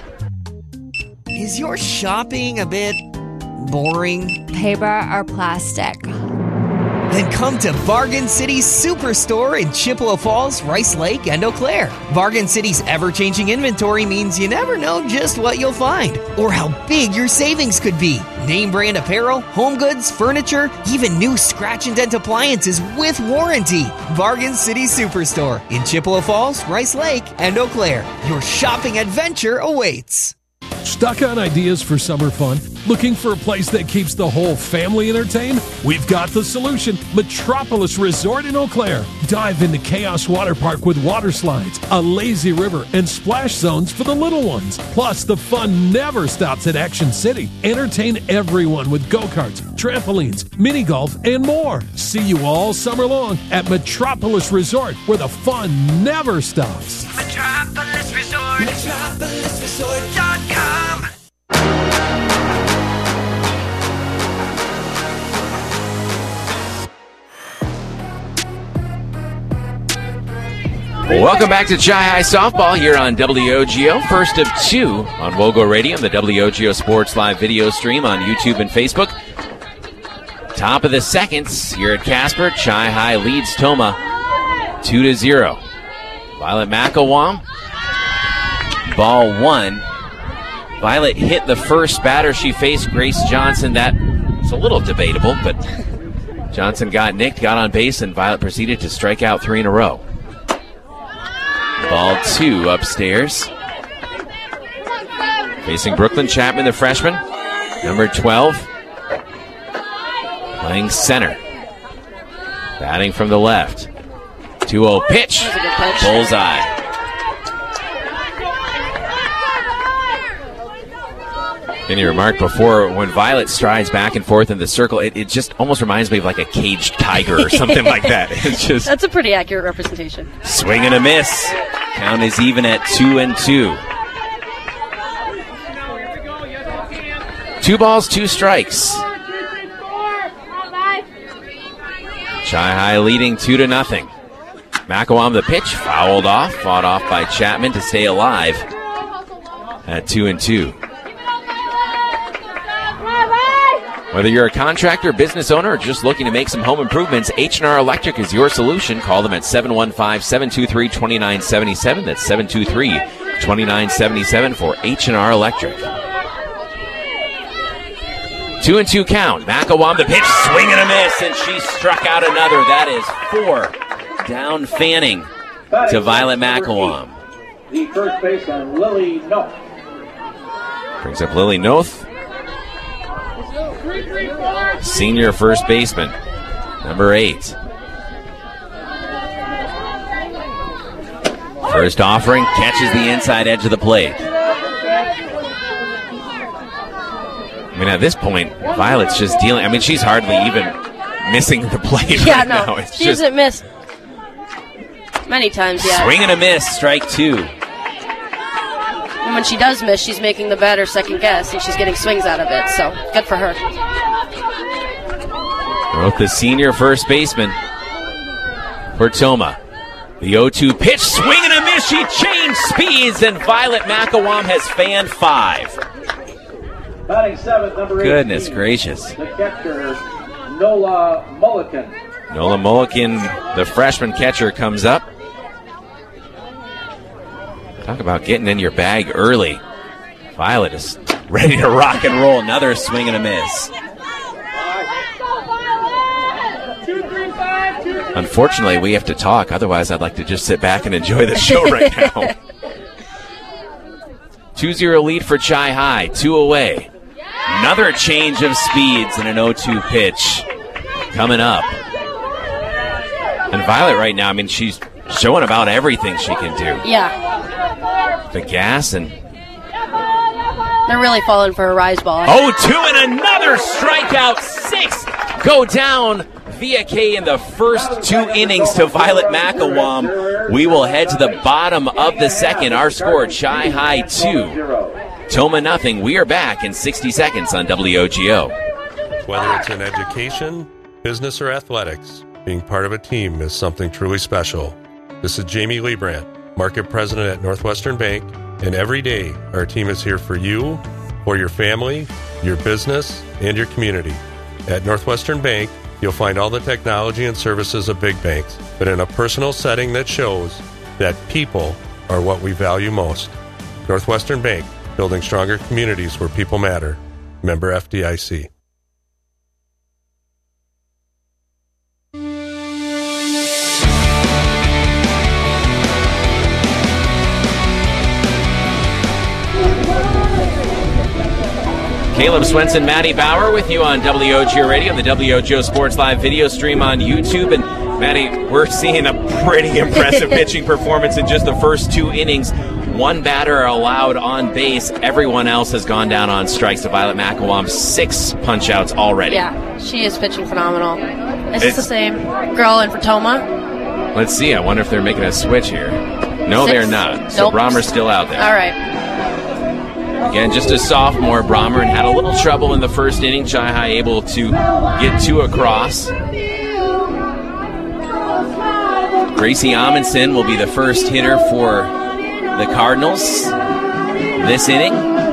Is your shopping a bit boring? Paper or plastic? Then come to Bargain City's Superstore in Chippewa Falls, Rice Lake, and Eau Claire. Bargain City's ever-changing inventory means you never know just what you'll find or how big your savings could be. Name brand apparel, home goods, furniture, even new scratch and dent appliances with warranty. Bargain City Superstore in Chippewa Falls, Rice Lake, and Eau Claire. Your shopping adventure awaits. Stuck on ideas for summer fun? Looking for a place that keeps the whole family entertained? We've got the solution. Metropolis Resort in Eau Claire. Dive into Chaos Water Park with water slides, a lazy river, and splash zones for the little ones. Plus, the fun never stops at Action City. Entertain everyone with go-karts, trampolines, mini golf, and more. See you all summer long at Metropolis Resort, where the fun never stops. Metropolis Resort. Metropolis Resort dot com. Welcome back to Chi High Softball here on W O G O. First of two on Wogo Radio and the W O G O Sports Live video stream on YouTube and Facebook. Top of the seconds here at Casper. Chi High leads Toma two to zero. Violet McElwain. Ball one. Violet hit the first batter she faced, Grace Johnson. That was a little debatable, but Johnson got nicked, got on base, and Violet proceeded to strike out three in a row. Ball two upstairs. Facing Brooklyn Chapman, the freshman. Number twelve. Playing center. Batting from the left. two oh pitch. Bullseye. And you remarked before, when Violet strides back and forth in the circle, it, it just almost reminds me of like a caged tiger or something like that. It's just That's a pretty accurate representation. Swing and a miss. Count is even at two and two. Two balls, two strikes. Chi High leading two to nothing. McElwain the pitch, fouled off, fought off by Chapman to stay alive at two and two. Whether you're a contractor, business owner, or just looking to make some home improvements, H and R Electric is your solution. Call them at seven one five, seven two three, two nine seven seven. That's seven two three, two nine seven seven for H and R Electric. Two and two count. McElwain the pitch, swing and a miss, and she struck out another. That is four down Fanning to Violet McElwain. The first baseman, Lily Noth. Brings up Lily Noth. Senior first baseman, number eight. First offering, catches the inside edge of the plate. I mean, at this point, Violet's just dealing. I mean, she's hardly even missing the plate Yeah, right no, now. It's she just hasn't missed many times yet. swing and a miss, strike two. And when she does miss, she's making the batter second guess, and she's getting swings out of it, so good for her. Both the senior first baseman for Toma. The oh two pitch, swing and a miss. She changed speeds, and Violet McElwain has fanned five. Batting seventh, number Goodness eighteen, gracious. the catcher, Nola Mulligan. Nola Mulligan, the freshman catcher, comes up. Talk about getting in your bag early. Violet is ready to rock and roll. Another swing and a miss. Unfortunately, we have to talk. Otherwise, I'd like to just sit back and enjoy the show right now. two zero lead for Chi High. Two away. Another change of speeds and an oh two pitch coming up. And Violet right now, I mean, she's showing about everything she can do. Yeah. The gas and... They're really falling for a rise ball. oh two and another strikeout. Six go down via K in the first two innings to Violet McElwain. We will head to the bottom of the second. Our score, Chi High two, Toma nothing. We are back in sixty seconds on W O G O. Whether it's in education, business, or athletics, being part of a team is something truly special. This is Jamie Liebrandt, Market President at Northwestern Bank, and every day our team is here for you, for your family, your business, and your community. At Northwestern Bank, you'll find all the technology and services of big banks, but in a personal setting that shows that people are what we value most. Northwestern Bank, building stronger communities where people matter. Member F D I C. Caleb Swenson, Maddie Bauer with you on W O G O Radio and the W O G O Sports Live video stream on YouTube. And Maddie, we're seeing a pretty impressive pitching performance in just the first two innings. One batter allowed on base. Everyone else has gone down on strikes. To Violet McElwain, six punch-outs already. Yeah, she is pitching phenomenal. Is this It's- the same girl in for Toma? Let's see. I wonder if they're making a switch here. No, Six? they're not. So Nope. Brahmer's still out there. All right. Again, just a sophomore, Brahmer, and had a little trouble in the first inning. Chi High able to get two across. Gracie Amundsen will be the first hitter for the Cardinals this inning.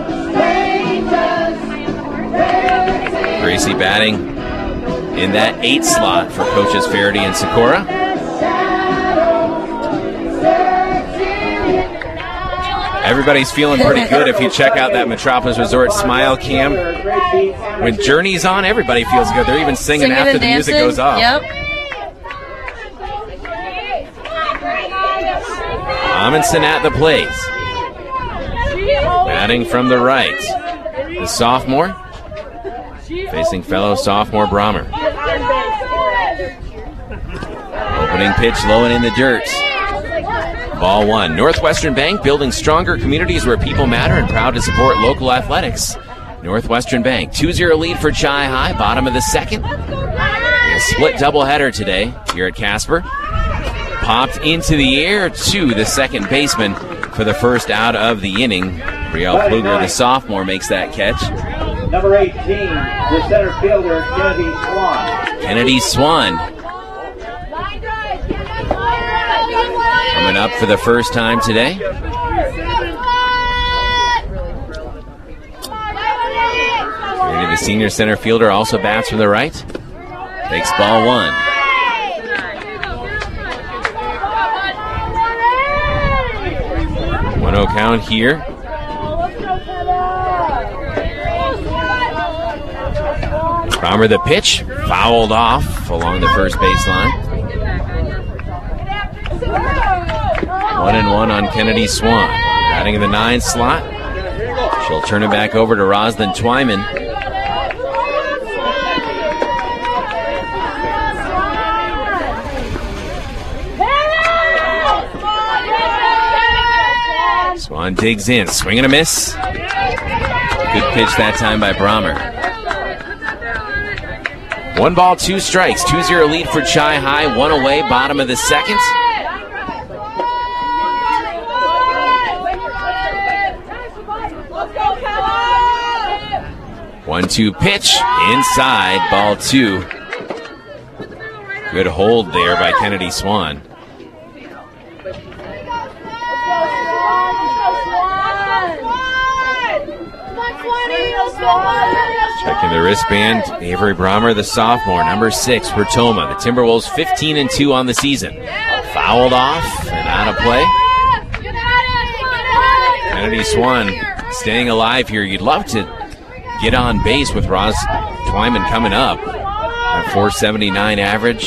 Gracie batting in that eight slot for coaches Faraday and Sikora. Everybody's feeling pretty good if you check out that Metropolis Resort Smile Cam. When Journey's on, everybody feels good. They're even singing, Singing after and the music dancing. goes off. Yep. Amundsen at the plate. Batting from the right. The sophomore facing fellow sophomore Brahmer. Opening pitch low and in the dirt. Ball one. Northwestern Bank, building stronger communities where people matter and proud to support local athletics. Northwestern Bank, two zero lead for Chi High, bottom of the second. A split doubleheader today here at Casper. Popped into the air to the second baseman for the first out of the inning. Brielle Pfluger, the sophomore, makes that catch. Number eighteen, the center fielder, Kennedy Swan. Kennedy Swan coming up for the first time today. Maybe the senior center fielder also bats from the right. Takes ball one. one oh count here. Brahmer the pitch, fouled off along the first baseline. One and one on Kennedy Swan. Batting in the nine slot. She'll turn it back over to Roslyn Twyman. Swan digs in, swing and a miss. Good pitch that time by Brahmer. One ball, two strikes. two zero lead for Chi High. One away, bottom of the second. one two pitch. Inside, ball two. Good hold there by Kennedy Swan. Checking the wristband, Avery Brommer, the sophomore, number six for Toma. The Timberwolves fifteen and two on the season. Fouled off and out of play. Kennedy Swan staying alive here. You'd love to get on base with Roz Twyman coming up at four seventy-nine average.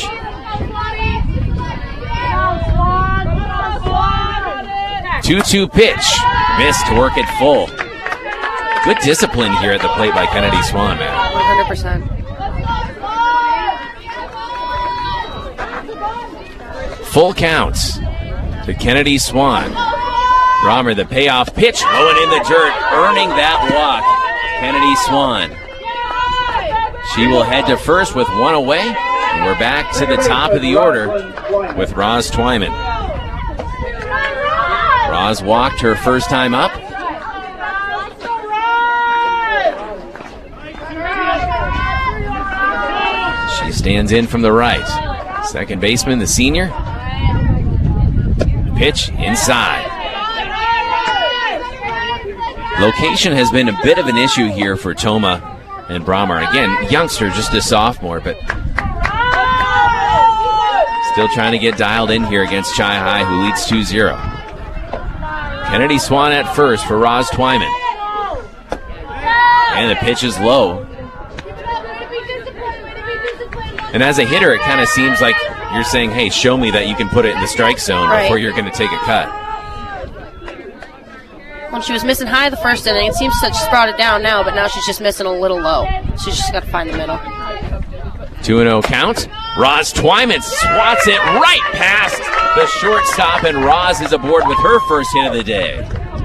two two pitch. Missed to work it full. Good discipline here at the plate by Kennedy Swan, man. one hundred percent. Full counts to Kennedy Swan. Brommer, the payoff pitch, going in the dirt, earning that walk. Kennedy Swan. She will head to first with one away, and we're back to the top of the order with Roz Twyman. Roz walked her first time up. She stands in from the right. Second baseman, the senior. Pitch inside. Location has been a bit of an issue here for Toma and Brommer. Again, youngster, just a sophomore, but still trying to get dialed in here against Chi High, who leads two zero. Kennedy Swan at first for Roz Twyman. And the pitch is low. And as a hitter, it kind of seems like you're saying, hey, show me that you can put it in the strike zone right before you're going to take a cut. When she was missing high the first inning, it seems that she's brought it down now, but now she's just missing a little low. She's just got to find the middle. two and oh count. Roz Twyman swats it right past the shortstop, and Roz is aboard with her first hit of the day.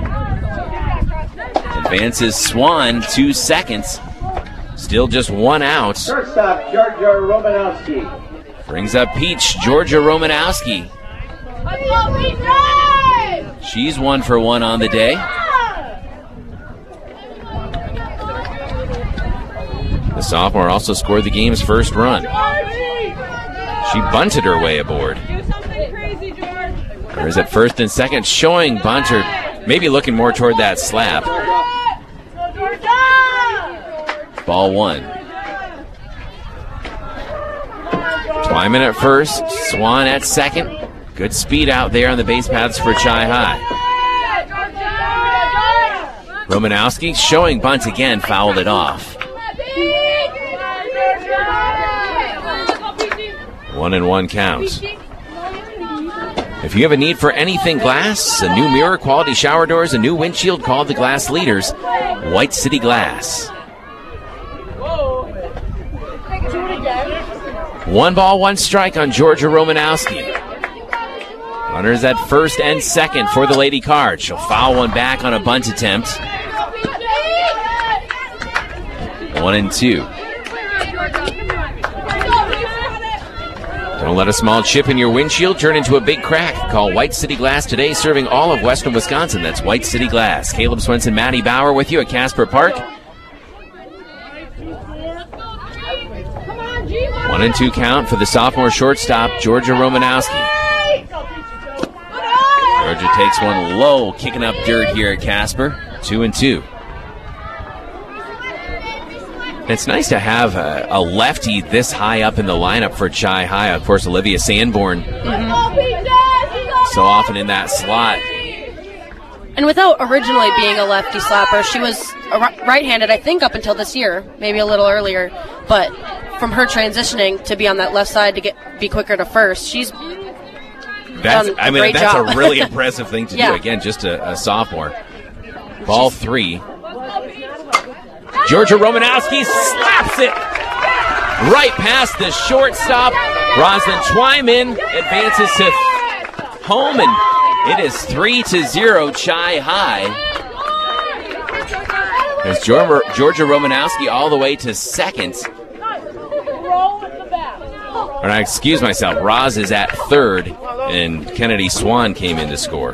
Advances Swan two seconds. Still just one out. Shortstop, Georgia Romanowski. Brings up Peach, Georgia Romanowski. She's one for one on the day. The sophomore also scored the game's first run. She bunted her way aboard. There's at first and second, showing bunter, maybe looking more toward that slab. Ball one. Twyman at first, Swan at second. Good speed out there on the base paths for Chi High. Romanowski showing bunt again, fouled it off. One and one count. If you have a need for anything glass, a new mirror, quality shower doors, a new windshield, call the glass leaders, White City Glass. One ball, one strike on Georgia Romanowski. Runners at first and second for the Lady Card. She'll foul one back on a bunt attempt. One and two. Don't let a small chip in your windshield turn into a big crack. Call White City Glass today, serving all of western Wisconsin. That's White City Glass. Caleb Swenson, Maddie Bauer with you at Casper Park. One and two count for the sophomore shortstop, Georgia Romanowski. Georgia takes one low, kicking up dirt here at Casper. Two and two. It's nice to have a, a lefty this high up in the lineup for Chi High. Of course, Olivia Sanborn, mm-hmm. so often in that slot. And without originally being a lefty slapper, she was a right-handed, I think, up until this year, maybe a little earlier. But from her transitioning to be on that left side to get be quicker to first, she's that's, done a I mean, great that's job. a really impressive thing to yeah. do. Again, just a, a sophomore. Ball three. Georgia Romanowski slaps it right past the shortstop. Roslyn Twyman advances to home, and it is three to zero Chi High. There's Georgia, Georgia Romanowski all the way to second. Or I excuse myself, Roz is at third, and Kennedy Swan came in to score.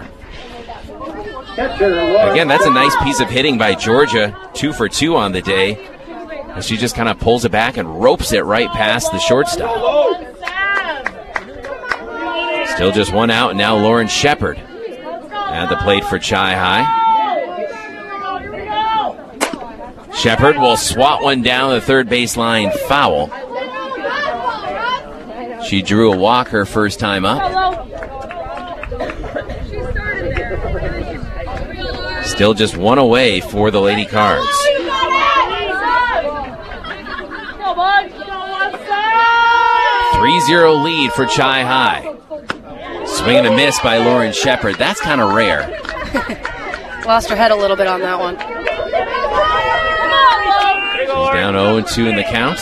Again, that's a nice piece of hitting by Georgia. Two for two on the day. And she just kind of pulls it back and ropes it right past the shortstop. Still just one out, and now Lauren Shepard at the plate for Chi High. Shepard will swat one down the third baseline foul. She drew a walk her first time up. Still just one away for the Lady Cards. three zero lead for Chi High. Swing and a miss by Lauren Shepard. That's kind of rare. Lost her head a little bit on that one. She's down oh and two in the count.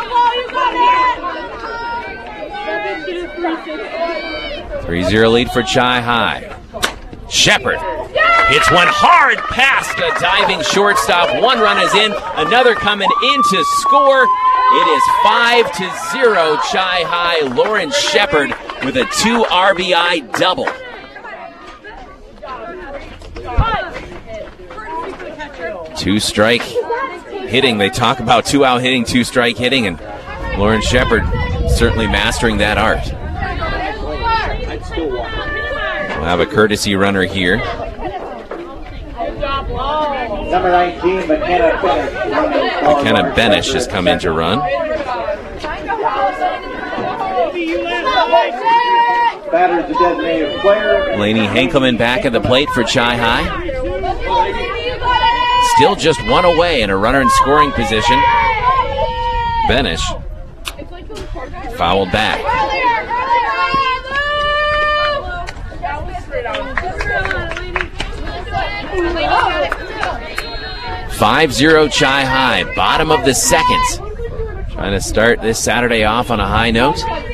three zero lead for Chi High. Shepard hits one hard past a diving shortstop. One run is in. Another coming in to score. It is five to zero Chi High. Lauren Shepard with a two R B I double. Two strike hitting. They talk about two out hitting, two strike hitting, and Lauren Shepard certainly mastering that art. We'll have a courtesy runner here. Number nineteen, McKenna Benish. McKenna Benish has come in to run. Batters the designated player. Lainey Henkelman back at the plate for Chi High. Still just one away and a runner in scoring position. Benish fouled back. five zero Chi High, bottom of the second. Trying to start this Saturday off on a high note.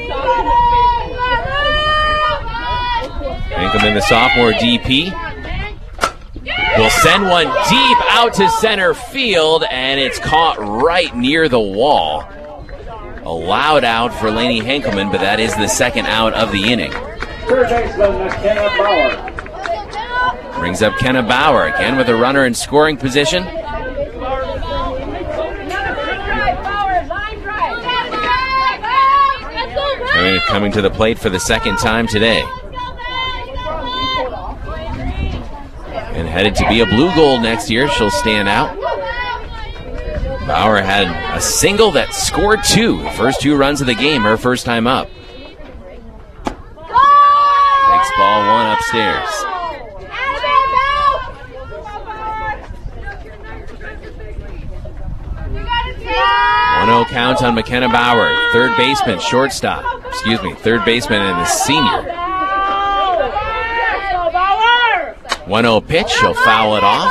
Henkelman, the sophomore D P, will send one deep out to center field, and it's caught right near the wall. A loud out for Lainey Henkelman, but that is the second out of the inning. Third baseman, McKenna Bauer. Brings up Kenna Bauer, again with a runner in scoring position. Coming to the plate for the second time today. And headed to be a Blue Gold next year. She'll stand out. Bauer had a single that scored two. The first two runs of the game, her first time up. Takes ball one upstairs. one oh count on McKenna Bauer. Third baseman, shortstop. Excuse me, third baseman and the senior. one oh pitch, she'll foul it off.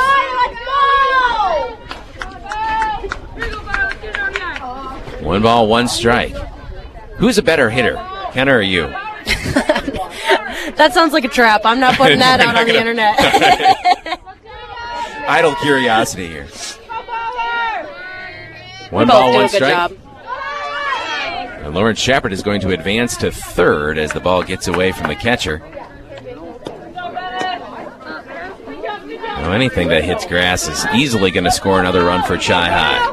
One ball, one strike. Who's a better hitter, Kenna or you? That sounds like a trap. I'm not putting that out on the internet. Idle curiosity here. One we ball, both do one a good strike. Job. And Lauren Shepard is going to advance to third as the ball gets away from the catcher. Now, anything that hits grass is easily going to score another run for Chi High.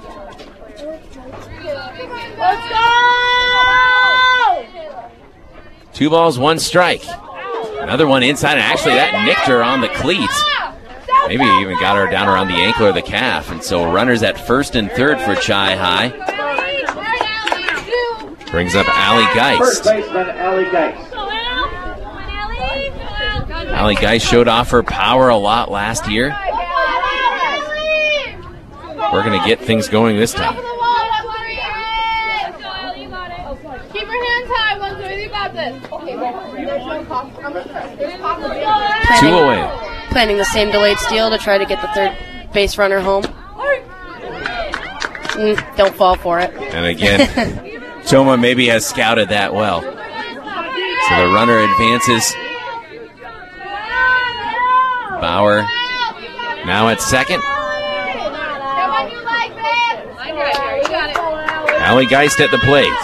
Two balls, one strike. Another one inside, and actually that nicked her on the cleat. Maybe even got her down around the ankle or the calf. And so runners at first and third for Chi High. Brings up Allie Geist. First baseman, Allie Geist. Allie Geist showed off her power a lot last year. We're going to get things going this time. Keep your hands high, Windsor. You got this. Okay, Two away. Planning the same delayed steal to try to get the third base runner home. Mm, don't fall for it. And again, Toma maybe has scouted that well. So the runner advances. Bauer now at second. Allie Geist at the plate.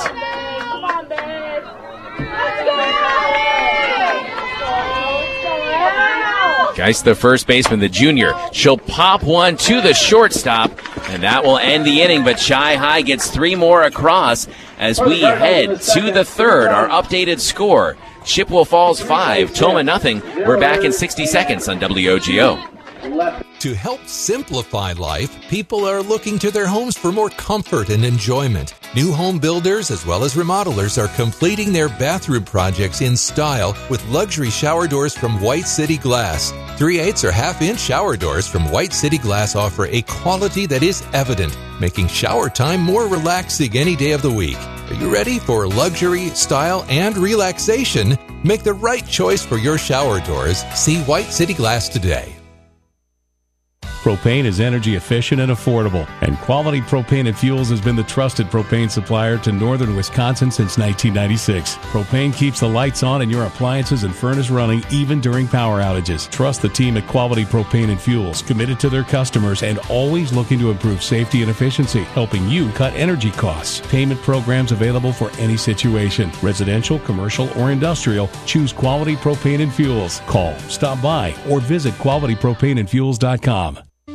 Geist, the first baseman, the junior. She'll pop one to the shortstop, and that will end the inning. But Chi High gets three more across as we head to the third. Our updated score, Chippewa Falls five, Toma nothing. We're back in sixty seconds on W O G O. To help simplify life, people are looking to their homes for more comfort and enjoyment. New home builders as well as remodelers are completing their bathroom projects in style with luxury shower doors from White City Glass. three eighths or half-inch shower doors from White City Glass offer a quality that is evident, making shower time more relaxing any day of the week. Are you ready for luxury, style, and relaxation? Make the right choice for your shower doors. See White City Glass today. Propane is energy efficient and affordable, and Quality Propane and Fuels has been the trusted propane supplier to northern Wisconsin since nineteen ninety-six. Propane keeps the lights on and your appliances and furnace running even during power outages. Trust the team at Quality Propane and Fuels, committed to their customers and always looking to improve safety and efficiency, helping you cut energy costs. Payment programs available for any situation. Residential, commercial, or industrial, choose Quality Propane and Fuels. Call, stop by, or visit quality propane and fuels dot com.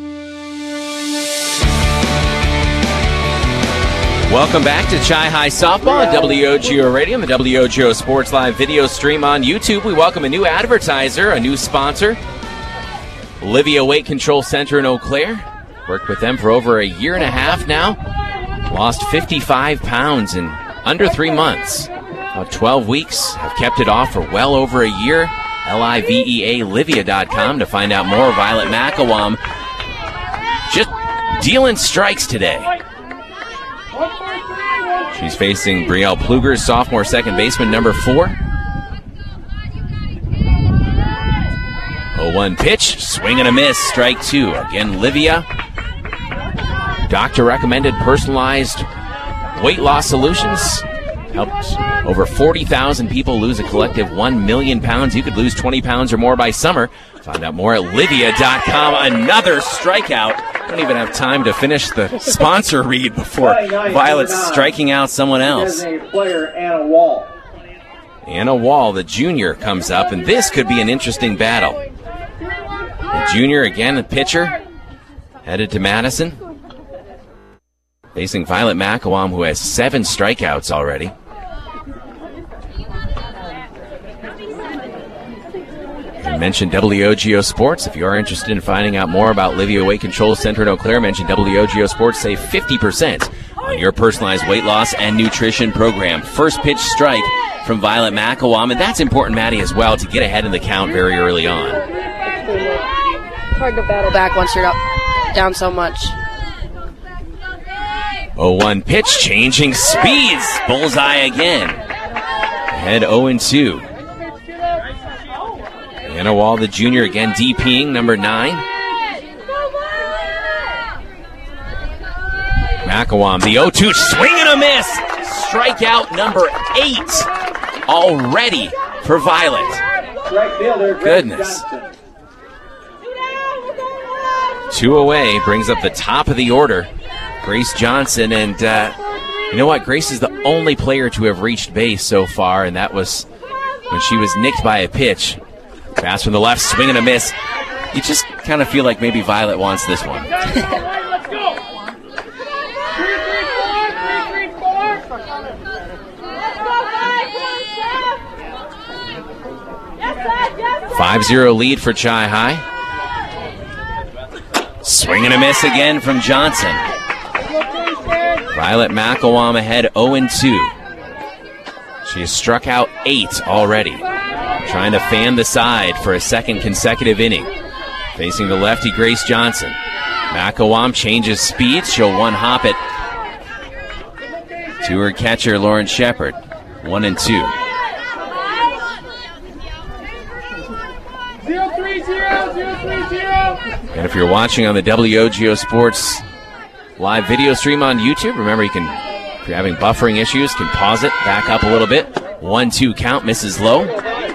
Welcome back to Chi High Softball at W O G O Radio and the W O G O Sports Live video stream on YouTube. We welcome a new advertiser, a new sponsor, Livia Weight Control Center in Eau Claire. Worked with them for over a year and a half now. Lost fifty-five pounds in under three months. About twelve weeks. Have kept it off for well over a year. L I V E A Livia dot com to find out more. Violet McElwam just dealing strikes today. She's facing Brielle Pluger, sophomore second baseman, number four. oh one pitch, swing and a miss, strike two. Again, Livia. Doctor-recommended personalized weight loss solutions. Helped over forty thousand people lose a collective one million pounds. You could lose twenty pounds or more by summer. Find out more at Livia dot com. Another strikeout. Don't even have time to finish the sponsor read before Violet's striking out someone else. Player Anna Wall. Anna Wall, the junior, comes up, and this could be an interesting battle. The junior, again, the pitcher, headed to Madison. Facing Violet McElwam, who has seven strikeouts already. I mentioned W O G O Sports. If you are interested in finding out more about Livia Weight Control Center in Eau Claire, mention W O G O Sports. Save fifty percent on your personalized weight loss and nutrition program. First pitch strike from Violet McElwam, and that's important, Maddie, as well, to get ahead in the count very early on. It's hard to battle back once you're up, down so much. oh one pitch, changing speeds. Bullseye again. Head oh and two. Anna Wall, the junior, again DPing, number nine. McElwam, the oh two, swing and a miss. Strikeout number eight already for Violet. Goodness. Two away, brings up the top of the order. Grace Johnson, and uh, you know what? Grace is the only player to have reached base so far, and that was when she was nicked by a pitch. Pass from the left, swing and a miss. You just kind of feel like maybe Violet wants this one. five zero lead for Chi High. Swing and a miss again from Johnson. Violet McElwam ahead oh and two. She has struck out eight already. Trying to fan the side for a second consecutive inning. Facing the lefty, Grace Johnson. McElwam changes speed. She'll one-hop it to her catcher, Lauren Shepard. One and two. And if you're watching on the W O G O Sports live video stream on YouTube, remember you can, if you're having buffering issues, can pause it, back up a little bit. one two count, misses low.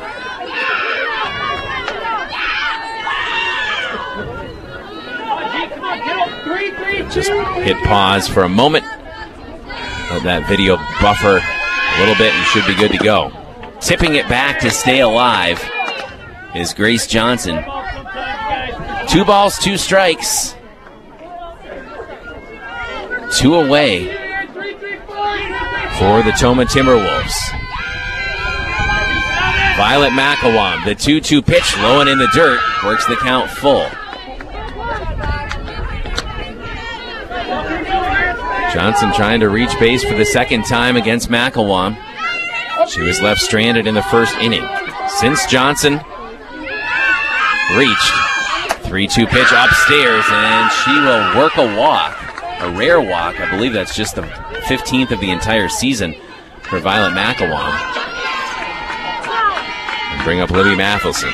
Just hit pause for a moment. Let that video buffer a little bit and should be good to go. Tipping it back to stay alive is Grace Johnson. Two balls, two strikes. Two away for the Toma Timberwolves. Violet McElwam, the two two pitch, low and in the dirt, works the count full. Johnson trying to reach base for the second time against McElwain. She was left stranded in the first inning. Since Johnson reached, three two pitch upstairs, and she will work a walk, a rare walk. I believe that's just the fifteenth of the entire season for Violet McElwain. And bring up Libby Matheson.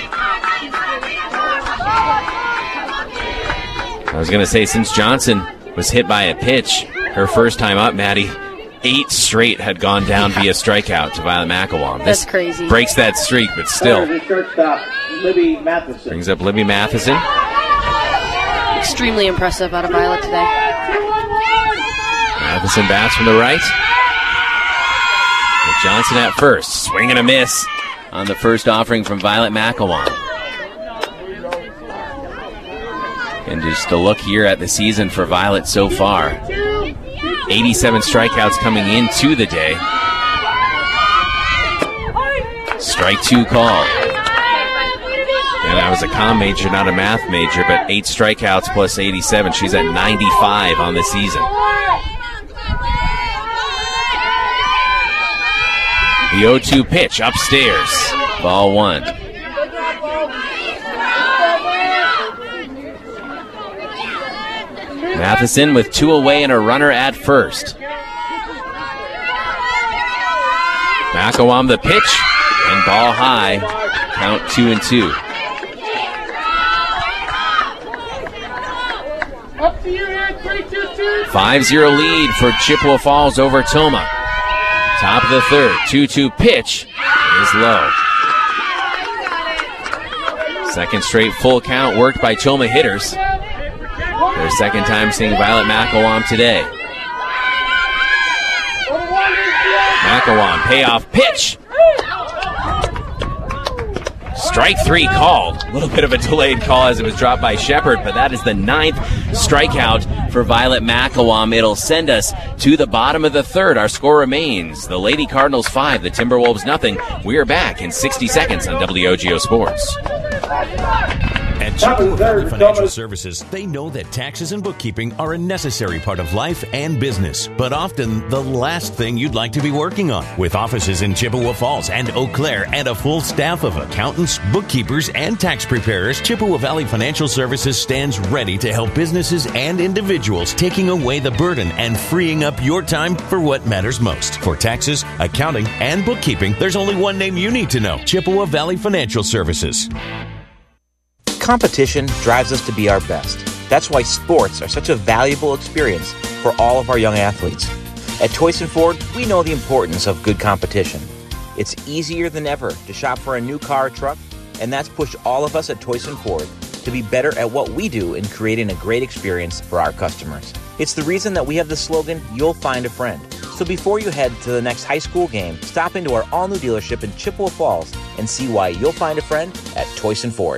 I was going to say, since Johnson was hit by a pitch, her first time up, Maddie, eight straight had gone down via strikeout to Violet McElwain. This That's crazy. Breaks that streak, but still. Shortstop, Libby Matheson. Brings up Libby Matheson. Extremely impressive out of Violet today. Matheson bats from the right. With Johnson at first. Swing and a miss on the first offering from Violet McElwain. And just a look here at the season for Violet so far. eighty-seven strikeouts coming into the day. Strike two call. And I was a comm major, not a math major, but eight strikeouts plus eighty-seven. She's at ninety-five on the season. The oh two pitch upstairs. Ball one. Matheson with two away and a runner at first. McElwain the pitch, and ball high. Count two and two. five zero lead for Chippewa Falls over Tomah. Top of the third. two two pitch is low. Second straight full count worked by Tomah hitters. Their second time seeing Violet McElwain today. McElwain, payoff pitch. Strike three called. A little bit of a delayed call as it was dropped by Shepard, but that is the ninth strikeout for Violet McElwain. It'll send us to the bottom of the third. Our score remains the Lady Cardinals five, the Timberwolves nothing. We are back in sixty seconds on W O G O Sports. At Chippewa Valley Financial Services, they know that taxes and bookkeeping are a necessary part of life and business, but often the last thing you'd like to be working on. With offices in Chippewa Falls and Eau Claire and a full staff of accountants, bookkeepers, and tax preparers, Chippewa Valley Financial Services stands ready to help businesses and individuals, taking away the burden and freeing up your time for what matters most. For taxes, accounting, and bookkeeping, there's only one name you need to know: Chippewa Valley Financial Services. Competition drives us to be our best. That's why sports are such a valuable experience for all of our young athletes. At Toyson Ford, we know the importance of good competition. It's easier than ever to shop for a new car or truck, and that's pushed all of us at Toyson Ford to be better at what we do in creating a great experience for our customers. It's the reason that we have the slogan, "You'll find a friend." So before you head to the next high school game, stop into our all-new dealership in Chippewa Falls and see why you'll find a friend at Toyson Ford.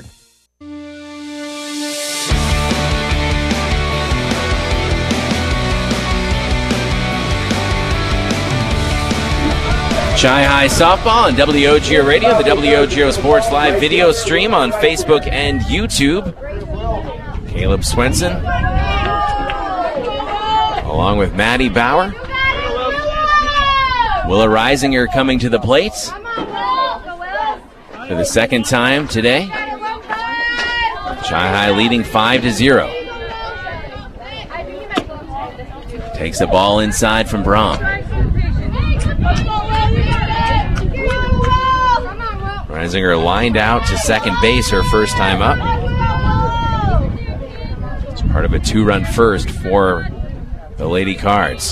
Chi High Softball on W O G O Radio, the W O G O Sports Live video stream on Facebook and YouTube. Caleb Swenson, along with Maddie Bauer. Willa Reisinger coming to the plate for the second time today. Chi High leading five to zero. Takes the ball inside from Braun. Reisinger lined out to second base her first time up. It's part of a two-run first for the Lady Cards.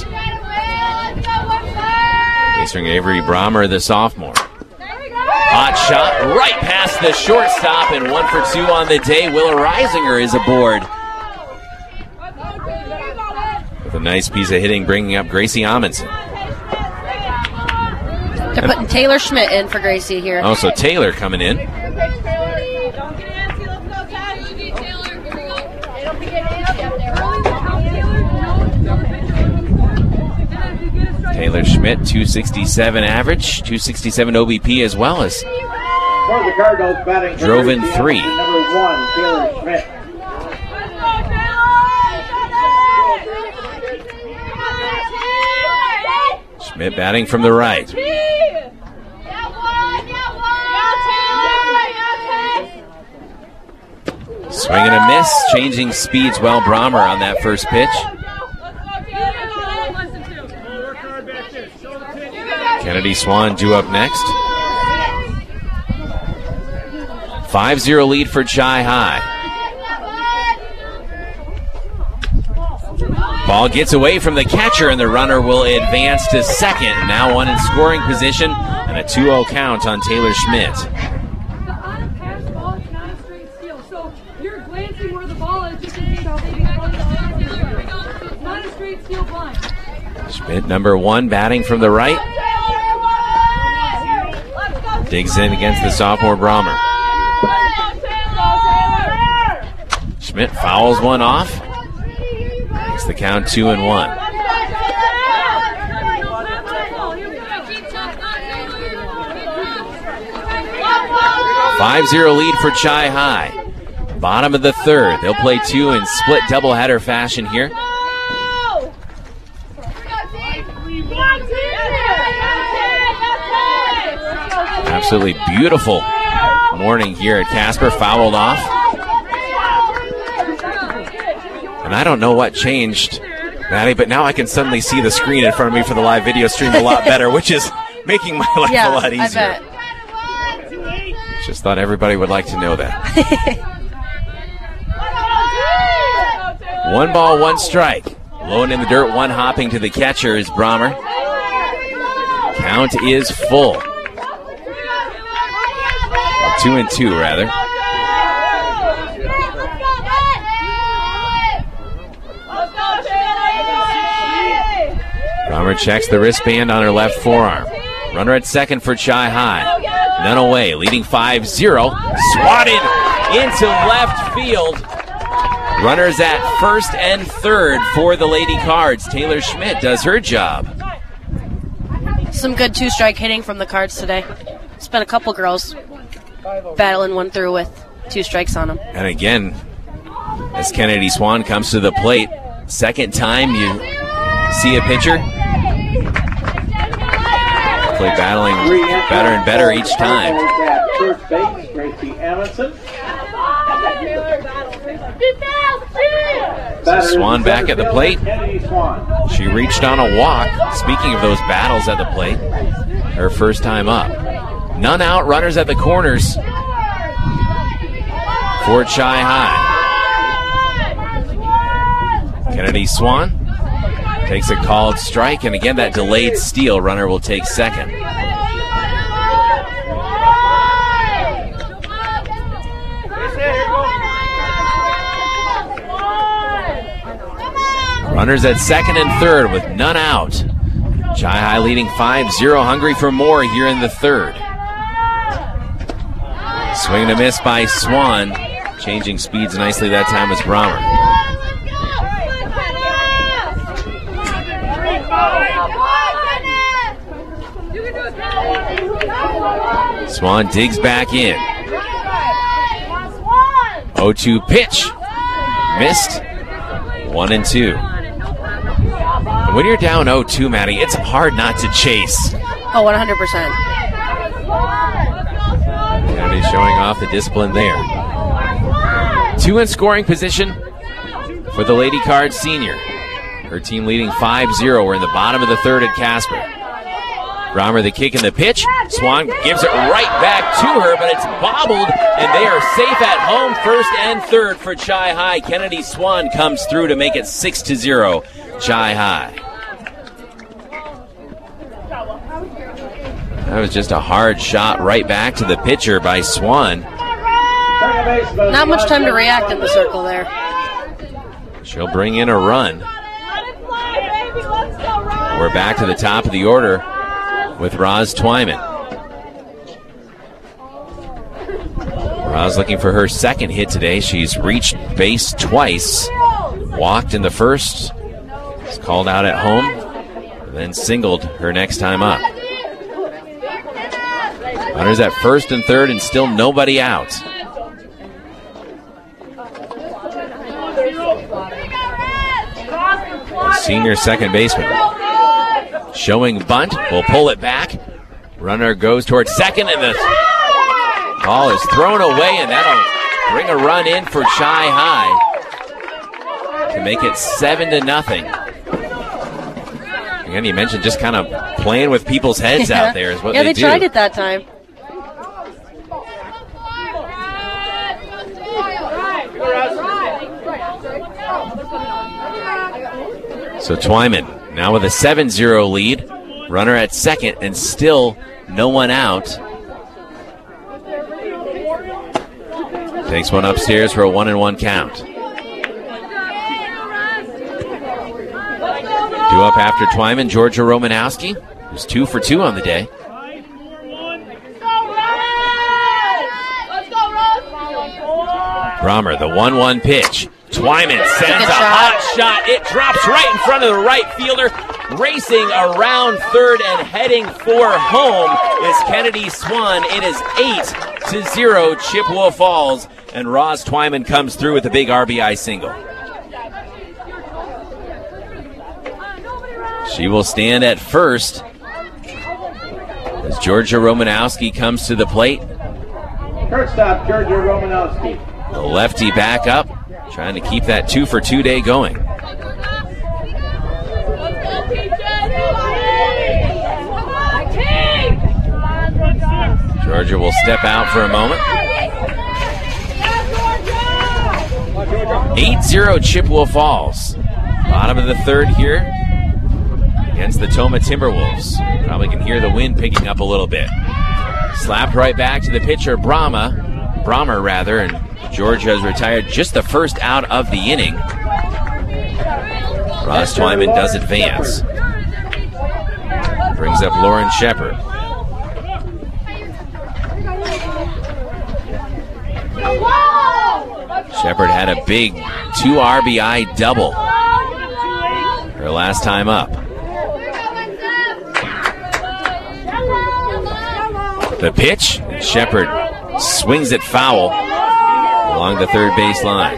Facing Avery Brahmer, the sophomore. Hot shot right past the shortstop, and one for two on the day. Willa Reisinger is aboard with a nice piece of hitting, bringing up Gracie Amundsen. They're putting Taylor Schmidt in for Gracie here. Oh, so Taylor coming in. Taylor Schmidt, two sixty-seven average, two sixty-seven O B P as well as drove in three. Number one, Taylor Schmidt. Schmidt batting from the right. Swing and a miss, changing speeds well. Brahmer on that first pitch. Kennedy Swan due up next. five zero lead for Chi High. Ball gets away from the catcher, and the runner will advance to second. Now one in scoring position, and a two oh count on Taylor Schmidt. Schmidt, number one, batting from the right. Digs in against the sophomore Brahmer. Schmidt fouls one off. Makes the count two and one. five zero lead for Chi High. Bottom of the third. They'll play two in split doubleheader fashion here. Absolutely beautiful morning here at Casper. Fouled off. And I don't know what changed, Maddie, but now I can suddenly see the screen in front of me for the live video stream a lot better, which is making my life yeah, a lot easier. I bet. Just thought everybody would like to know that. One ball, one strike. Low and in the dirt, one hopping to the catcher is Brahmer. Count is full. Two and two, rather. Brahmer checks the wristband on her left forearm. Runner at second for Chi High. None away, leading five zero. Swatted into left field. Runners at first and third for the Lady Cards. Taylor Schmidt does her job. Some good two-strike hitting from the Cards today. It's been a couple girls battling one through with two strikes on them. And again, as Kennedy Swan comes to the plate, second time you see a pitcher play battling better and better each time. First base, Gracie Amundsen. So Swan back at the plate. She reached on a walk. Speaking of those battles at the plate, her first time up. None out, runners at the corners for Chi High. Kennedy Swan takes a called strike, and again that delayed steal. Runner will take second. Runners at second and third with none out. Chi High leading five zero, hungry for more here in the third. Swing and a miss by Swan. Changing speeds nicely that time was Brahmer. Swan digs back in. oh two pitch. Missed. One and two. And when you're down oh two, Maddie, it's hard not to chase. Oh, one hundred percent. Kennedy showing off the discipline there. Two in scoring position for the Lady Cards senior. Her team leading five zero. We're in the bottom of the third at Casper. Brahmer the kick and the pitch. Swan gives it right back to her, but it's bobbled, and they are safe at home, first and third for Chi High. Kennedy Swan comes through to make it six to zero, Chi High. That was just a hard shot right back to the pitcher by Swan. Not much time to react in the circle there. She'll bring in a run. We're back to the top of the order with Roz Twyman. Roz looking for her second hit today. She's reached base twice. Walked in the first. Was called out at home. Then singled her next time up. Runners at first and third and still nobody out. The senior second baseman. Showing bunt. Will pull it back. Runner goes towards second, and the ball is thrown away, and that'll bring a run in for Chi High to make it seven to nothing. Again, you mentioned just kind of playing with people's heads yeah. out there is what yeah, they, they do. Yeah, they tried it that time. So Twyman now with a seven zero lead. Runner at second and still no one out. Takes one upstairs for a one and one count. Two up after Twyman, Georgia Romanowski, who's two for two on the day. Brommer, the one one pitch. Twyman sends a hot shot. It drops right in front of the right fielder. Racing around third and heading for home is Kennedy Swan. It is eight to zero Chippewa Falls, and Roz Twyman comes through with a big R B I single. She will stand at first as Georgia Romanowski comes to the plate. Shortstop, Georgia Romanowski. The lefty back up, trying to keep that two for two day going. Georgia will step out for a moment. eight zero Chippewa Falls. Bottom of the third here against the Toma Timberwolves. Probably can hear the wind picking up a little bit. Slapped right back to the pitcher, Brahma. Brommer, rather, and Georgia has retired just the first out of the inning. Ross Twyman does advance. Brings up Lauren Shepard. Shepard had a big two R B I double her last time up. The pitch, Shepard swings it foul along the third base line.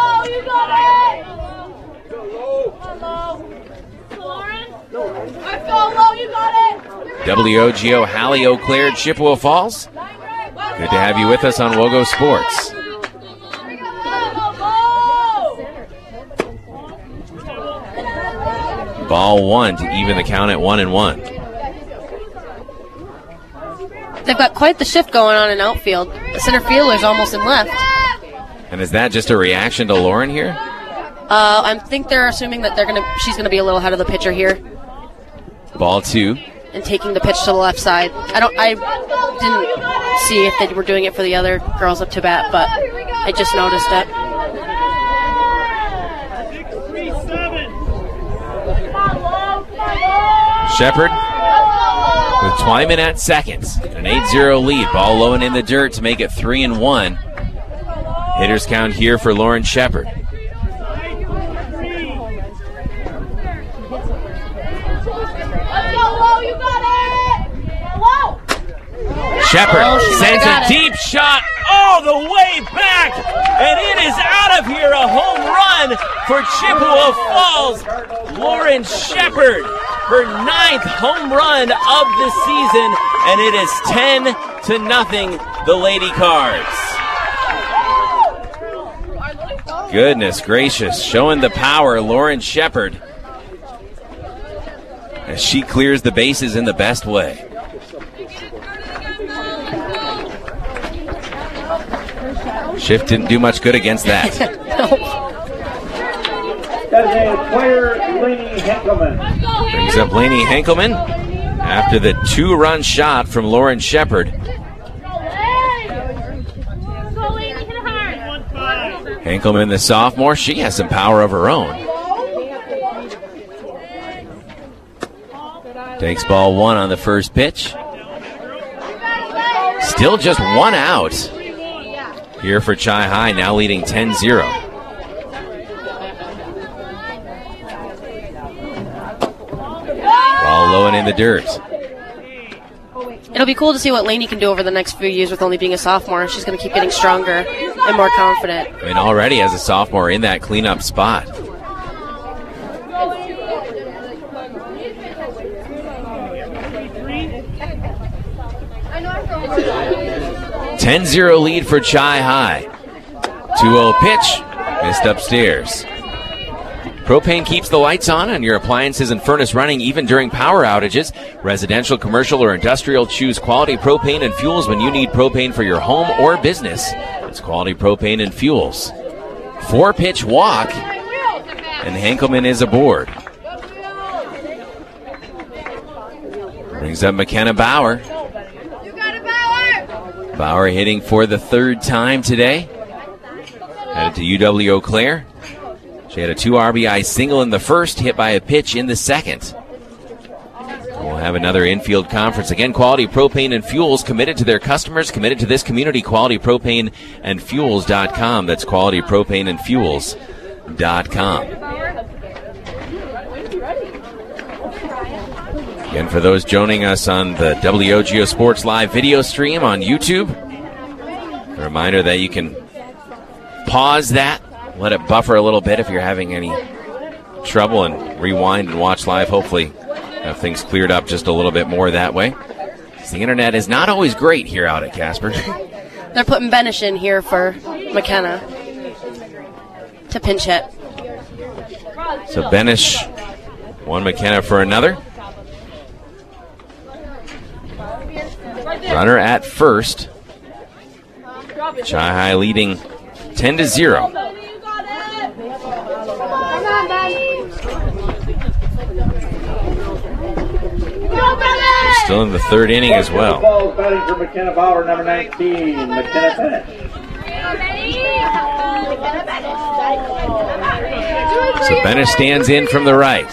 W O G O, Hallie Eau Claire, Chippewa Falls. Good to have you with us on Wogo Sports. Ball one to even the count at one and one. They've got quite the shift going on in outfield. The center fielder's almost in left. And is that just a reaction to Lauren here? Uh, I think they're assuming that they're gonna. She's gonna be a little ahead of the pitcher here. Ball two. And taking the pitch to the left side. I don't. I didn't see if they were doing it for the other girls up to bat, but I just noticed it. Shepard with Twyman at second. An eight zero lead. Ball low and in the dirt to make it three and one. Hitters count here for Lauren Shepard. Shepard oh, sends a deep shot all the way back, and it is out of here. A home run for Chippewa Falls. Lauren Shepard, her ninth home run of the season, and it is ten to nothing, the Lady Cards. Goodness gracious, showing the power, Lauren Shepard, as she clears the bases in the best way. Shift didn't do much good against that. That is a player, Lainey Henkelman. Brings up Lainey Henkelman after the two-run shot from Lauren Shepard. Henkelman, the sophomore, she has some power of her own. Takes ball one on the first pitch. Still just one out here for Chi High, now leading ten zero. Ball low and in the dirt. It'll be cool to see what Lainey can do over the next few years with only being a sophomore. She's going to keep getting stronger and more confident. I mean, already as a sophomore in that cleanup spot. ten zero lead for Chi High. two oh pitch, missed upstairs. Propane keeps the lights on and your appliances and furnace running even during power outages. Residential, commercial, or industrial, choose Quality Propane and Fuels when you need propane for your home or business. It's Quality Propane and Fuels. Four-pitch walk, and Henkelman is aboard. Brings up McKenna Bauer. Bauer hitting for the third time today. Headed to U W Eau Claire. She had a two R B I single in the first, hit by a pitch in the second. We'll have another infield conference. Again, Quality Propane and Fuels, committed to their customers, committed to this community. Quality Propane and Fuels dot com. That's Quality Propane and Fuels dot com. Again, for those joining us on the W O G O Sports Live video stream on YouTube, a reminder that you can pause that, let it buffer a little bit if you're having any trouble, and rewind and watch live. Hopefully have things cleared up just a little bit more that way. The internet is not always great here out at Casper. They're putting Benish in here for McKenna to pinch hit. So Benish, one McKenna for another. Runner at first. Chi High leading ten to zero. Still in the third inning as well. Balls batting for McKenna Bauer, number nineteen, McKenna Benish. So Benish stands in from the right.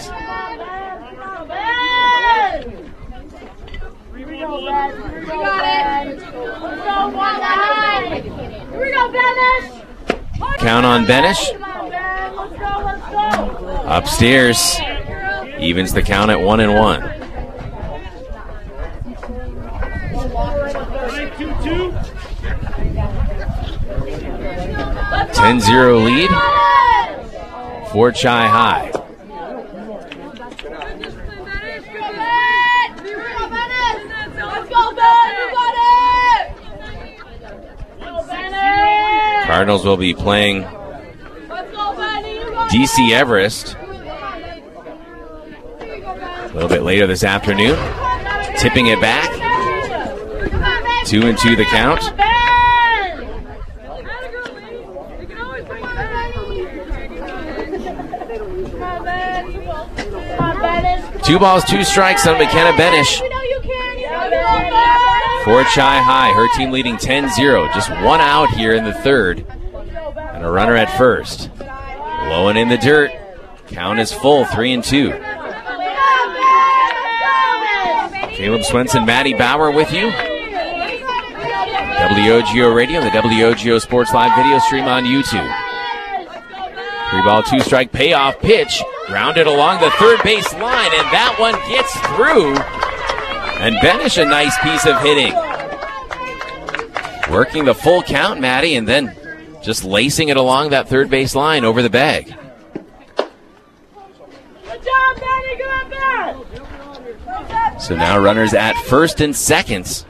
Count on Benish. Upstairs. Evens the count at one and one. ten zero lead for Chi High. Cardinals will be playing D C Everest a little bit later this afternoon. Tipping it back. Two and two the count. Two balls, two strikes on McKenna Benish for Chi High. Her team leading ten zero. Just one out here in the third. And a runner at first. Low and in the dirt. Count is full, three and two. Caleb Swenson, Maddie Bauer with you. W O G O Radio, the W O G O Sports Live video stream on YouTube. Three ball, two strike, payoff pitch. Grounded along the third base line, and that one gets through. And Benish, a nice piece of hitting. Working the full count, Maddie, and then just lacing it along that third base line over the bag. Good job, Maddie. Good at bat. So now runners at first and seconds.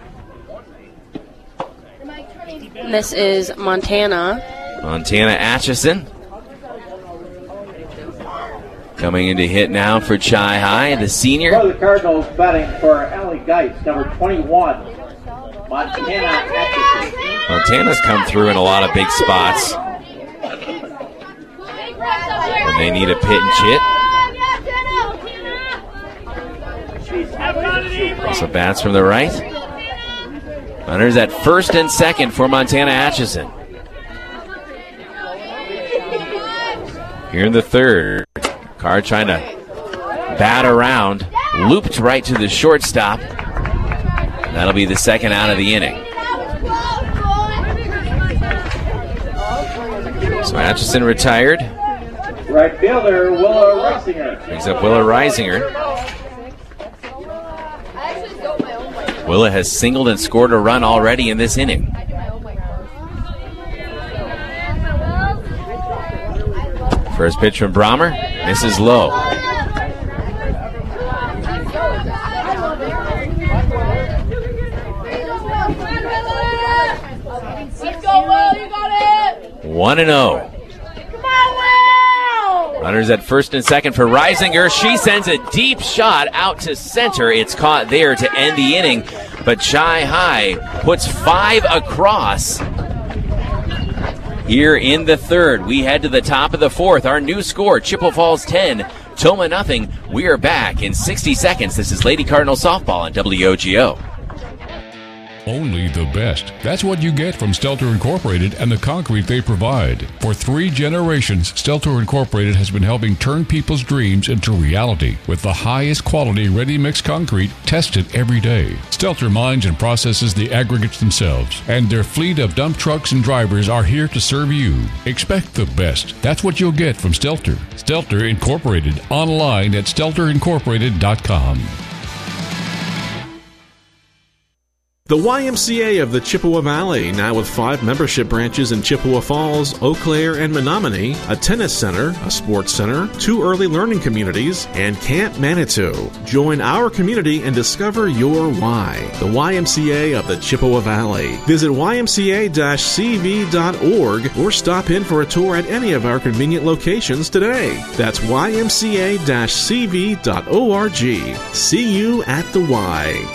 This is Montana. Montana Atchison coming in to hit now for Chi High, the senior. For the Cardinals, batting for Allie Geitz, number twenty-one, Montana Atchison. Montana's come through in a lot of big spots. And they need a pinch hit. Also bats from the right. Runners at first and second for Montana Atchison. Here in the third. Carr trying to bat around. Looped right to the shortstop. That'll be the second out of the inning. So Atchison retired. Right fielder, Willa Reisinger. Brings up Willa Reisinger. Willa has singled and scored a run already in this inning. First pitch from Brahmer. Misses low. one and oh. Runners at first and second for Reisinger. She sends a deep shot out to center. It's caught there to end the inning, but Shy High puts five across here in the third. We head to the top of the fourth. Our new score, Chippewa Falls ten, Toma nothing. We are back in sixty seconds. This is Lady Cardinal Softball on W O G O. Only the best. That's what you get from Stelter Incorporated and the concrete they provide. For three generations, Stelter Incorporated has been helping turn people's dreams into reality with the highest quality ready-mix concrete tested every day. Stelter mines and processes the aggregates themselves, and their fleet of dump trucks and drivers are here to serve you. Expect the best. That's what you'll get from Stelter. Stelter Incorporated, online at stelter incorporated dot com. The Y M C A of the Chippewa Valley, now with five membership branches in Chippewa Falls, Eau Claire, and Menominee, a tennis center, a sports center, two early learning communities, and Camp Manitou. Join our community and discover your why. The Y M C A of the Chippewa Valley. Visit y m c a dash c v dot org or stop in for a tour at any of our convenient locations today. That's y m c a dash c v dot org. See you at the Y.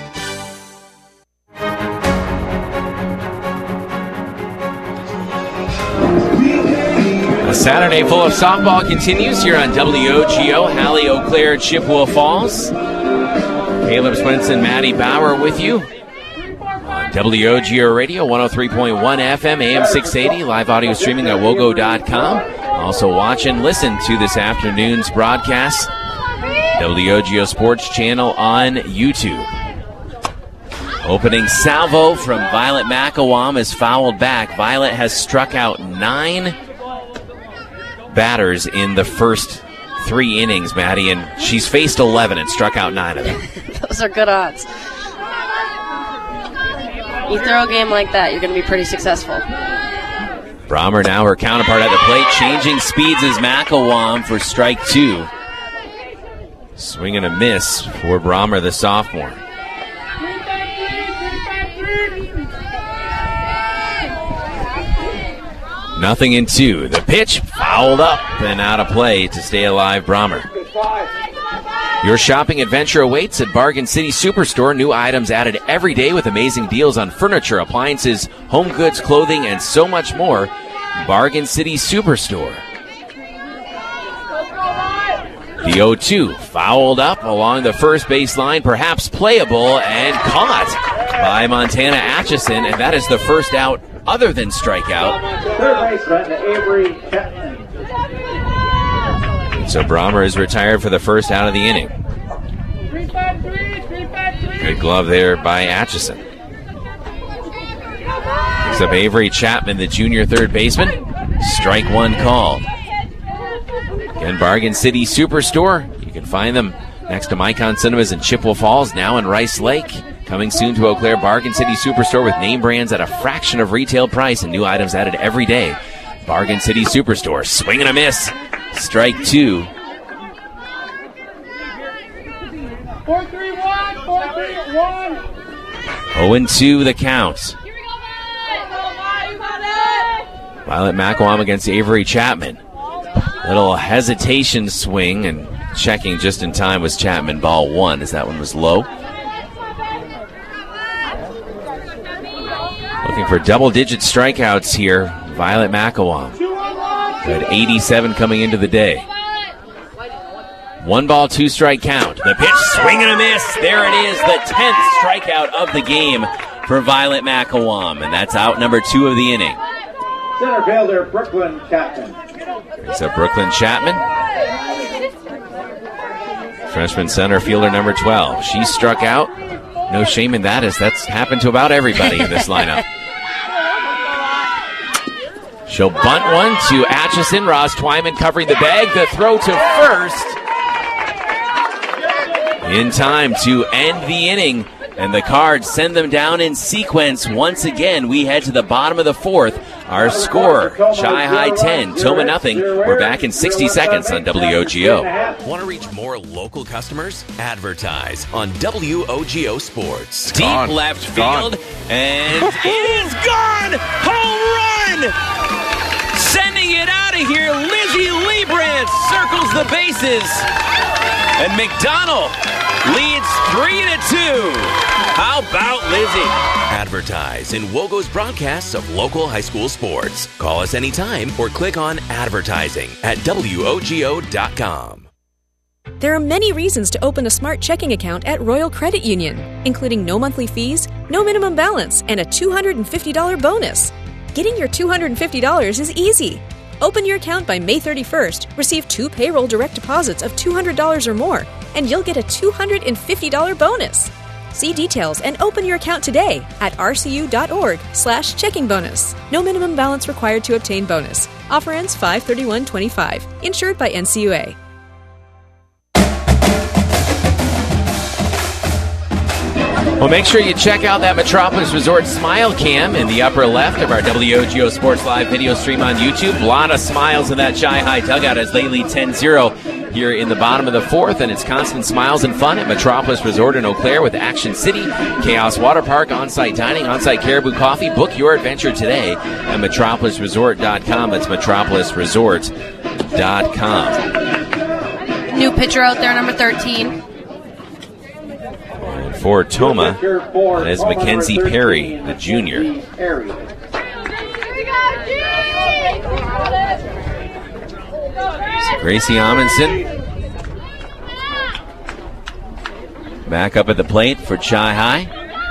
A Saturday full of softball continues here on W O G O. Hallie, Eau Claire, Chippewa Falls. Caleb Swenson, Maddie Bauer with you. On W O G O Radio, one oh three point one F M, A M six eighty. Live audio streaming at wogo dot com. Also watch and listen to this afternoon's broadcast. W O G O Sports Channel on YouTube. Opening salvo from Violet McElwam is fouled back. Violet has struck out nine batters in the first three innings, Maddie, and she's faced eleven and struck out nine of them. Those are good odds. You throw a game like that, you're going to be pretty successful. Brahmer now her counterpart at the plate, changing speeds is McElwam for strike two. Swing and a miss for Brahmer, the sophomore. Nothing in two. The pitch fouled up and out of play to stay alive, Brahmer. Your shopping adventure awaits at Bargain City Superstore. New items added every day with amazing deals on furniture, appliances, home goods, clothing, and so much more. Bargain City Superstore. The oh two fouled up along the first base line, perhaps playable, and caught by Montana Atchison, and that is the first out other than strikeout. Third baseman, Avery Chapman. So Brahmer is retired for the first out of the inning. Good glove there by Atchison. Picks up Avery Chapman, the junior third baseman. Strike one called. Again, Bargain City Superstore. You can find them next to Micon Cinemas in Chippewa Falls, now in Rice Lake. Coming soon to Eau Claire, Bargain City Superstore with name brands at a fraction of retail price and new items added every day. Bargain City Superstore. Swing and a miss. Strike two. four three one, four three one. oh and two the count. Violet McElwam against Avery Chapman. Little hesitation swing, and checking just in time was Chapman, ball one, as that one was low. Looking for double-digit strikeouts here, Violet McElwam. At eighty-seven coming into the day. One ball, two strike count. The pitch, swing and a miss. There it is, the tenth strikeout of the game for Violet McElwam, and that's out number two of the inning. Center fielder, Brooklyn Chapman. There's a Brooklyn Chapman. Freshman center fielder number twelve. She struck out. No shame in that, as that's happened to about everybody in this lineup. She'll bunt one to Atchison. Ross Twyman covering the bag. The throw to first. In time to end the inning. And the Cards send them down in sequence once again. We head to the bottom of the fourth. Our score, Shy High ten, Toma nothing. We're back in sixty seconds on W O G O. Want to reach more local customers? Advertise on W O G O Sports. Deep gone. left field, Gone. and it is gone! Home run! the bases. And McDonald leads three to two. How about Lizzie? Advertise in Wogo's broadcasts of local high school sports. Call us anytime or click on advertising at W O G O dot com. There are many reasons to open a smart checking account at Royal Credit Union, including no monthly fees, no minimum balance, and a two hundred fifty dollars bonus. Getting your two hundred fifty dollars is easy. Open your account by May thirty-first, receive two payroll direct deposits of two hundred dollars or more, and you'll get a two hundred fifty dollars bonus. See details and open your account today at rcu.org slash checking bonus. No minimum balance required to obtain bonus. Offer ends five thirty-one twenty-five. Insured by N C U A. Well, make sure you check out that Metropolis Resort Smile Cam in the upper left of our W O G O Sports Live video stream on YouTube. A lot of smiles in that Chi-Hi dugout as they lead ten zero here in the bottom of the fourth, and it's constant smiles and fun at Metropolis Resort in Eau Claire with Action City, Chaos Water Park, on-site dining, on-site Caribou Coffee. Book your adventure today at metropolis resort dot com. That's metropolis resort dot com. New pitcher out there, number thirteen. For Toma, that is Mackenzie Perry, the junior. Gracie Amundsen back up at the plate for Chi-Hi.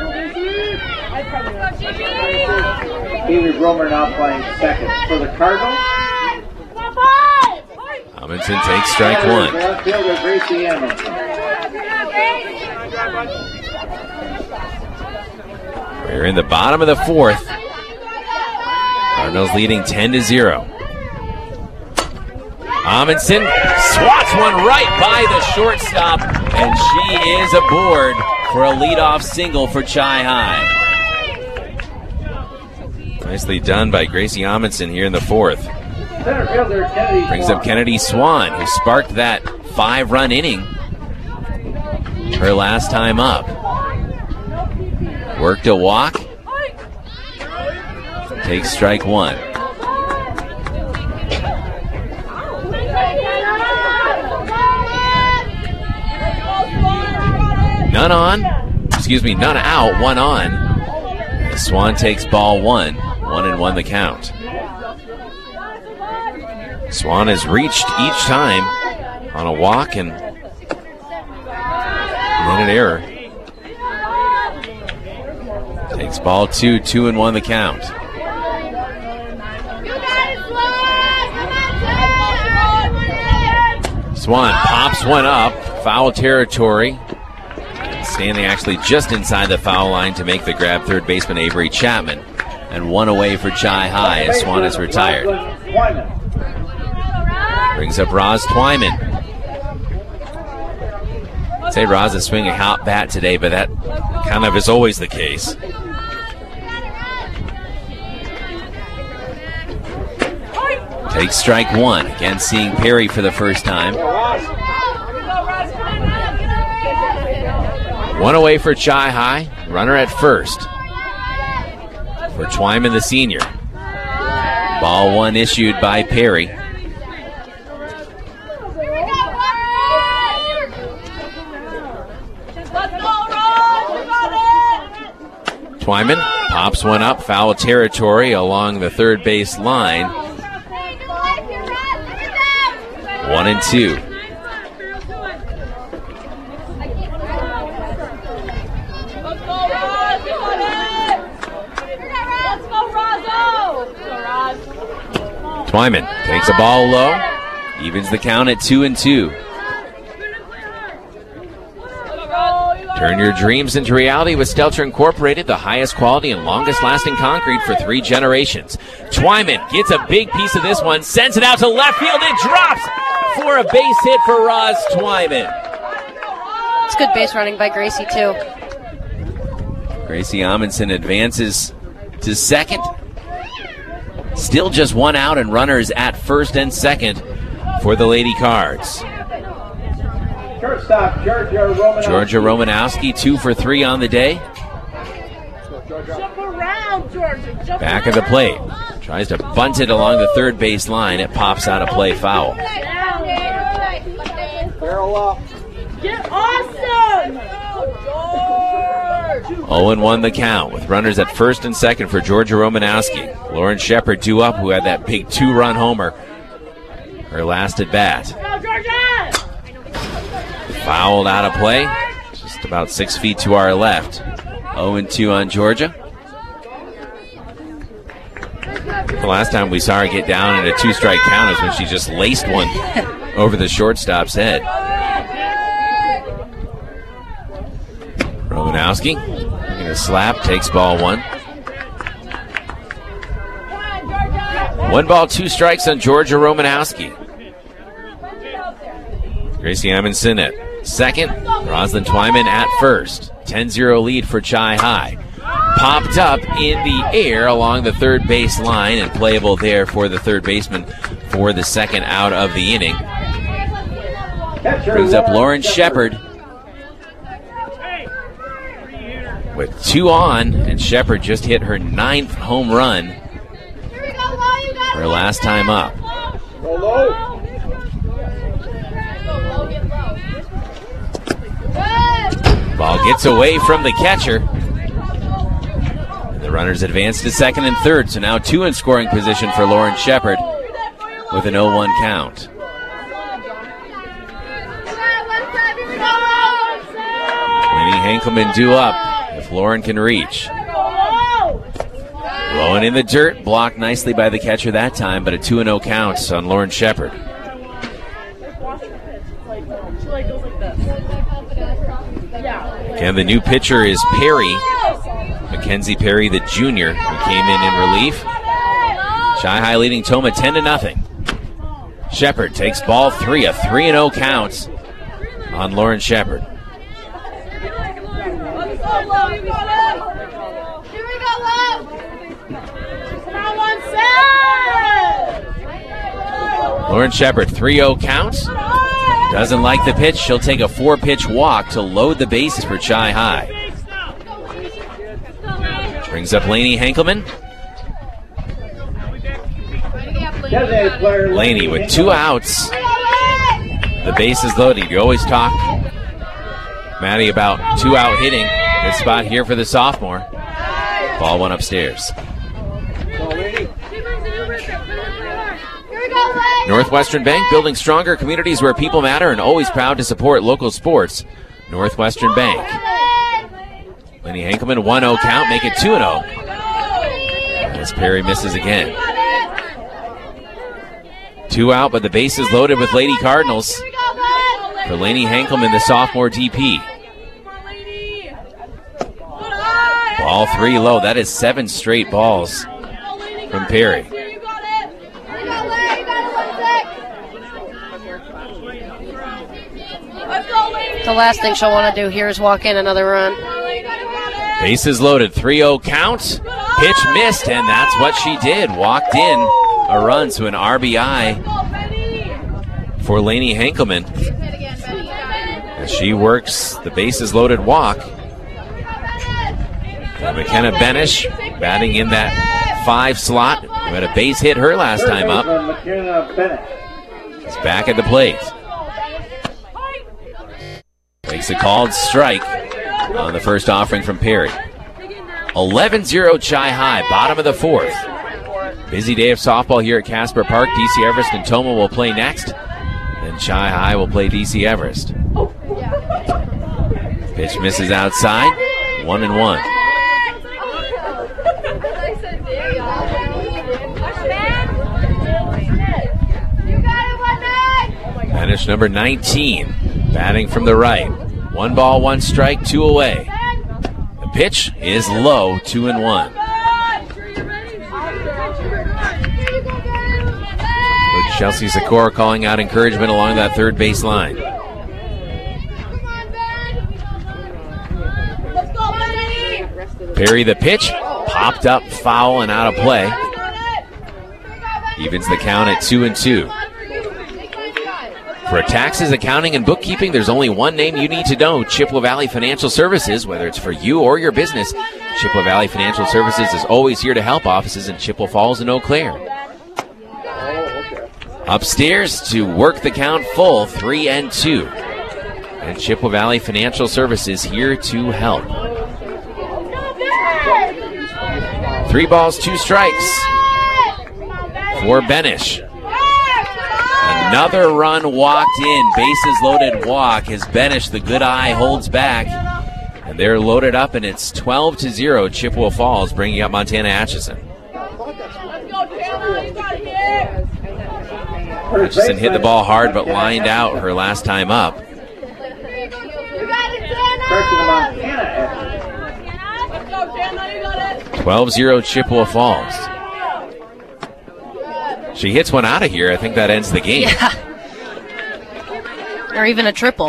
Avery Bromer now playing second for the Cardinals. Amundsen takes strike one. Gracie Amundsen. We're in the bottom of the fourth. Cardinals leading ten to zero. Amundsen swats one right by the shortstop, and she is aboard for a leadoff single for Chi-Hi. Nicely done by Gracie Amundsen here in the fourth. Brings up Kennedy Swan, who sparked that five-run inning her last time up. Worked a walk. Takes strike one. None on. Excuse me, none out, one on. Swan takes ball one. One and one the count. Swan has reached each time on a walk and then an error. Takes ball two, two and one the count. Swan pops one up, foul territory. Standing actually just inside the foul line to make the grab, third baseman Avery Chapman. And one away for Chi-Hi as Swan is retired. Brings up Roz Twyman. I'd say Roz is swinging a hot bat today, but that kind of is always the case. Takes strike one. Again, seeing Perry for the first time. One away for Chi-Hi. Runner at first for Twyman, the senior. Ball one issued by Perry. Twyman pops one up, foul territory along the third base line. One and two. Twyman takes a ball low, evens the count at two and two. Turn your dreams into reality with Stelter Incorporated, the highest quality and longest lasting concrete for three generations. Twyman gets a big piece of this one, sends it out to left field, it drops for a base hit for Roz Twyman. It's good base running by Gracie, too. Gracie Amundsen advances to second. Still just one out and runners at first and second for the Lady Cards. Shortstop, Georgia Romanowski. Georgia Romanowski, two for three on the day. Jump around, Georgia. Jump Back of the plate. Tries to bunt it along the third base line. It pops out of play foul. Barrel up. Get awesome! oh and one the count with runners at first and second for Georgia Romanowski. Lauren Shepard due up, who had that big two-run homer her last at bat. Fouled out of play, just about six feet to our left. oh and two on Georgia. The last time we saw her get down in a two-strike count is when she just laced one over the shortstop's head. Romanowski making a slap, takes ball one. One ball, two strikes on Georgia Romanowski. Gracie Amundsen at second. Roslyn Twyman at first. ten zero lead for Chi High. Popped up in the air along the third base line and playable there for the third baseman for the second out of the inning. Brings up Lauren Shepard with two on, and Shepard just hit her ninth home run her last time up. Ball gets away from the catcher. The runners advance to second and third, so now two in scoring position for Lauren Shepard with an oh one count. Winnie Henkelman due up if Lauren can reach. Blowing in the dirt, blocked nicely by the catcher that time, but a two and oh count on Lauren Shepard. And the new pitcher is Perry, Mackenzie Perry, the junior, who came in in relief. Chi High leading Toma ten to nothing. Shepard takes ball three, a three and oh count on Lauren Shepard. Lauren Shepard, three oh count. Doesn't like the pitch. She'll take a four-pitch walk to load the bases for Chi High. Brings up Lainey Henkelman. Lainey with two outs. The base is loaded. You always talk, Maddie, about two-out hitting. Good spot here for the sophomore. Ball one upstairs. Northwestern Bank, building stronger communities where people matter and always proud to support local sports. Northwestern Bank. Lenny Henkelman, one oh count, make it two and oh. As Perry misses again. Two out, but the base is loaded with Lady Cardinals. For Lainey Henkelman, the sophomore D P. Ball three low. That is seven straight balls from Perry. The last thing she'll want to do here is walk in another run. Bases loaded, three oh count. Pitch missed, and that's what she did. Walked in a run to an R B I for Lainey Henkelman. As she works the bases loaded walk. And McKenna Benish batting in that five slot, who had a base hit her last time up. Is back at the plate. Takes a called strike on the first offering from Perry. eleven zero Chi High, bottom of the fourth. Busy day of softball here at Casper Park. D C Everest and Toma will play next. And Chi High will play D C Everest. Pitch misses outside. One and one. Banish number nineteen. Batting from the right. One ball, one strike, two away. The pitch is low, two and one. Coach Chelsea Sikora calling out encouragement along that third base line. Perry the pitch, popped up, foul and out of play. Evens the count at two and two. For taxes, accounting, and bookkeeping, there's only one name you need to know, Chippewa Valley Financial Services. Whether it's for you or your business, Chippewa Valley Financial Services is always here to help. Offices in Chippewa Falls and Eau Claire. Upstairs to work the count full, three and two. And Chippewa Valley Financial Services here to help. Three balls, two strikes for Benish. Another run walked in. Bases loaded walk as Benish, the good eye, holds back. And they're loaded up, and it's twelve to zero. Chippewa Falls bringing up Montana Atchison. Atchison hit the ball hard but lined out her last time up. twelve zero Chippewa Falls. She hits one out of here. I think that ends the game. Yeah. Or even a triple.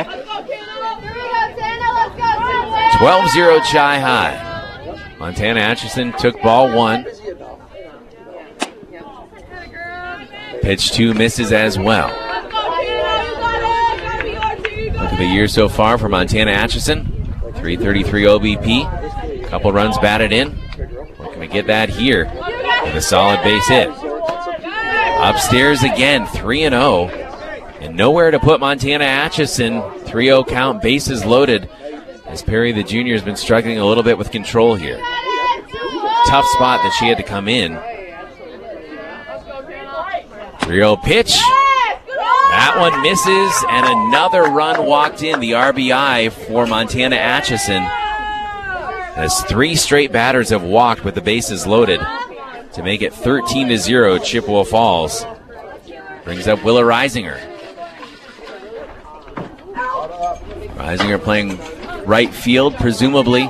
twelve zero Chi High. Montana Atchison took ball one. Pitch two misses as well. Look at the year so far for Montana Atchison. three thirty-three O B P. Couple runs batted in. Looking to get that here with a solid base hit. Upstairs again, three and oh. And nowhere to put Montana Atchison. three oh count, bases loaded. As Perry the Junior has been struggling a little bit with control here. Tough spot that she had to come in. three oh pitch. That one misses, and another run walked in. The R B I for Montana Atchison. As three straight batters have walked with the bases loaded to make it thirteen to zero. Chippewa Falls brings up Willa Reisinger. Reisinger playing right field, presumably.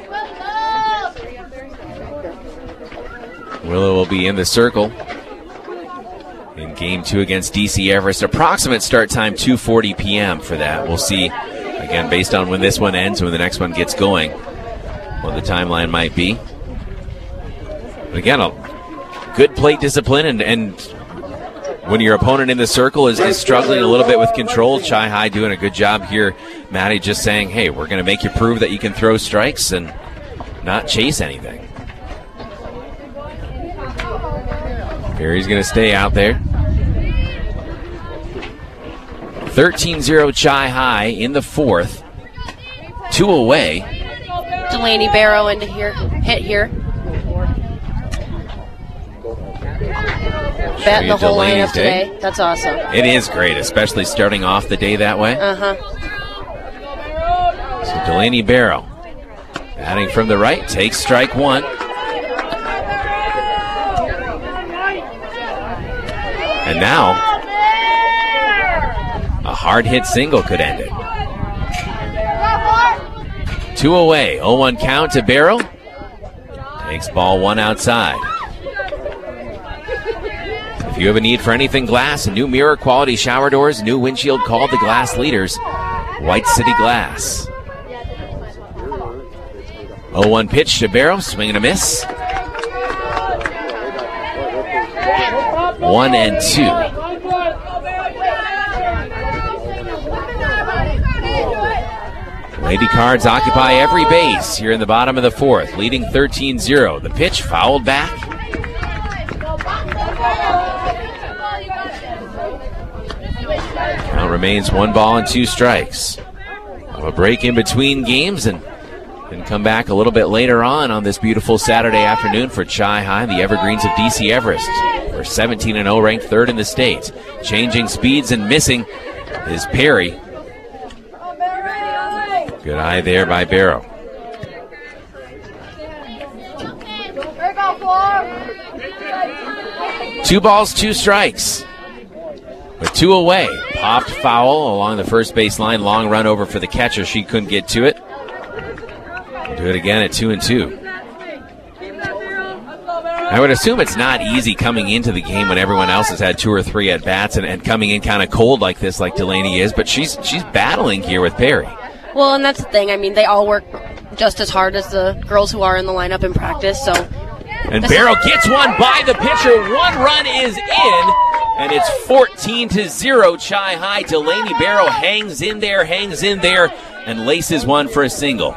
Willa will be in the circle in game two against D C Everest. Approximate start time, two forty p.m. for that. We'll see, again, based on when this one ends and when the next one gets going, what the timeline might be. But again, a good plate discipline, and, and when your opponent in the circle is, is struggling a little bit with control, Chi High doing a good job here. Maddie just saying, hey, we're going to make you prove that you can throw strikes and not chase anything. Perry's going to stay out there. thirteen zero Chi High in the fourth. Two away. Delaney Barrow into here, hit here. Batting the whole Delaney's lineup day. today. That's awesome. It is great, especially starting off the day that way. Uh-huh. So Delaney Barrow batting from the right, takes strike one. And now, a hard hit single could end it. Two away, oh one count to Barrow. Takes ball one outside. If you have a need for anything glass, new mirror quality shower doors, new windshield, call the glass leaders, White City Glass. oh one pitch to Barrow, swing and a miss. One and two. Lady Cards occupy every base here in the bottom of the fourth, leading thirteen zero. The pitch fouled back. Now remains one ball and two strikes. Have a break in between games and then come back a little bit later on on this beautiful Saturday afternoon for Chi High, the Evergreens of D C Everest. We're seventeen and oh, ranked third in the state. Changing speeds and missing is Perry. Good eye there by Barrow. Two balls, two strikes. With two away. Popped foul along the first base line. Long run over for the catcher. She couldn't get to it. We'll do it again at two and two. I would assume it's not easy coming into the game when everyone else has had two or three at bats and, and coming in kind of cold like this, like Delaney is, but she's she's battling here with Perry. Well, and that's the thing. I mean, they all work just as hard as the girls who are in the lineup in practice. So, and Barrow gets one by the pitcher. One run is in, and it's fourteen to zero. Chi High. Delaney Barrow hangs in there, hangs in there, and laces one for a single.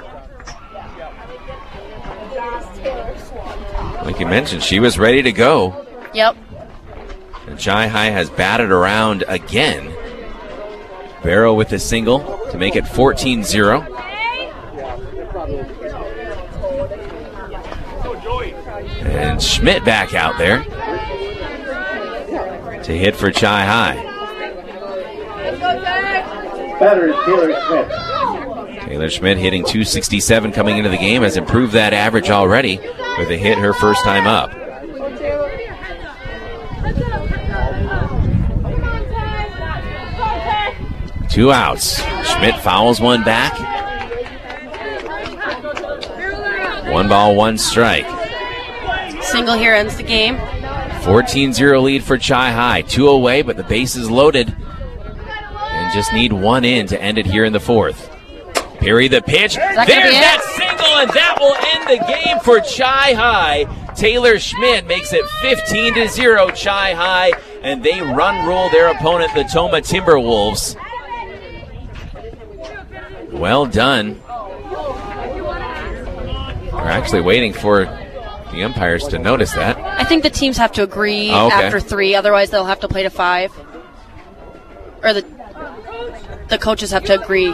Like you mentioned, she was ready to go. Yep. And Chi High has batted around again. Barrow with a single to make it fourteen zero. And Schmidt back out there to hit for Chi High. Batter is Taylor Schmidt. Taylor Schmidt hitting two sixty-seven coming into the game, has improved that average already with a hit her first time up. Two outs. Schmidt fouls one back. One ball, one strike. Single here ends the game. fourteen zero lead for Chi High. Two away, but the base is loaded. And just need one in to end it here in the fourth. Perry the pitch. There's that single, and that will end the game for Chi High. Taylor Schmidt makes it fifteen to zero Chi High, and they run rule their opponent, the Toma Timberwolves. Well done. We're actually waiting for the umpires to notice that. I think the teams have to agree oh, okay. after three, otherwise they'll have to play to five. Or the the coaches have to agree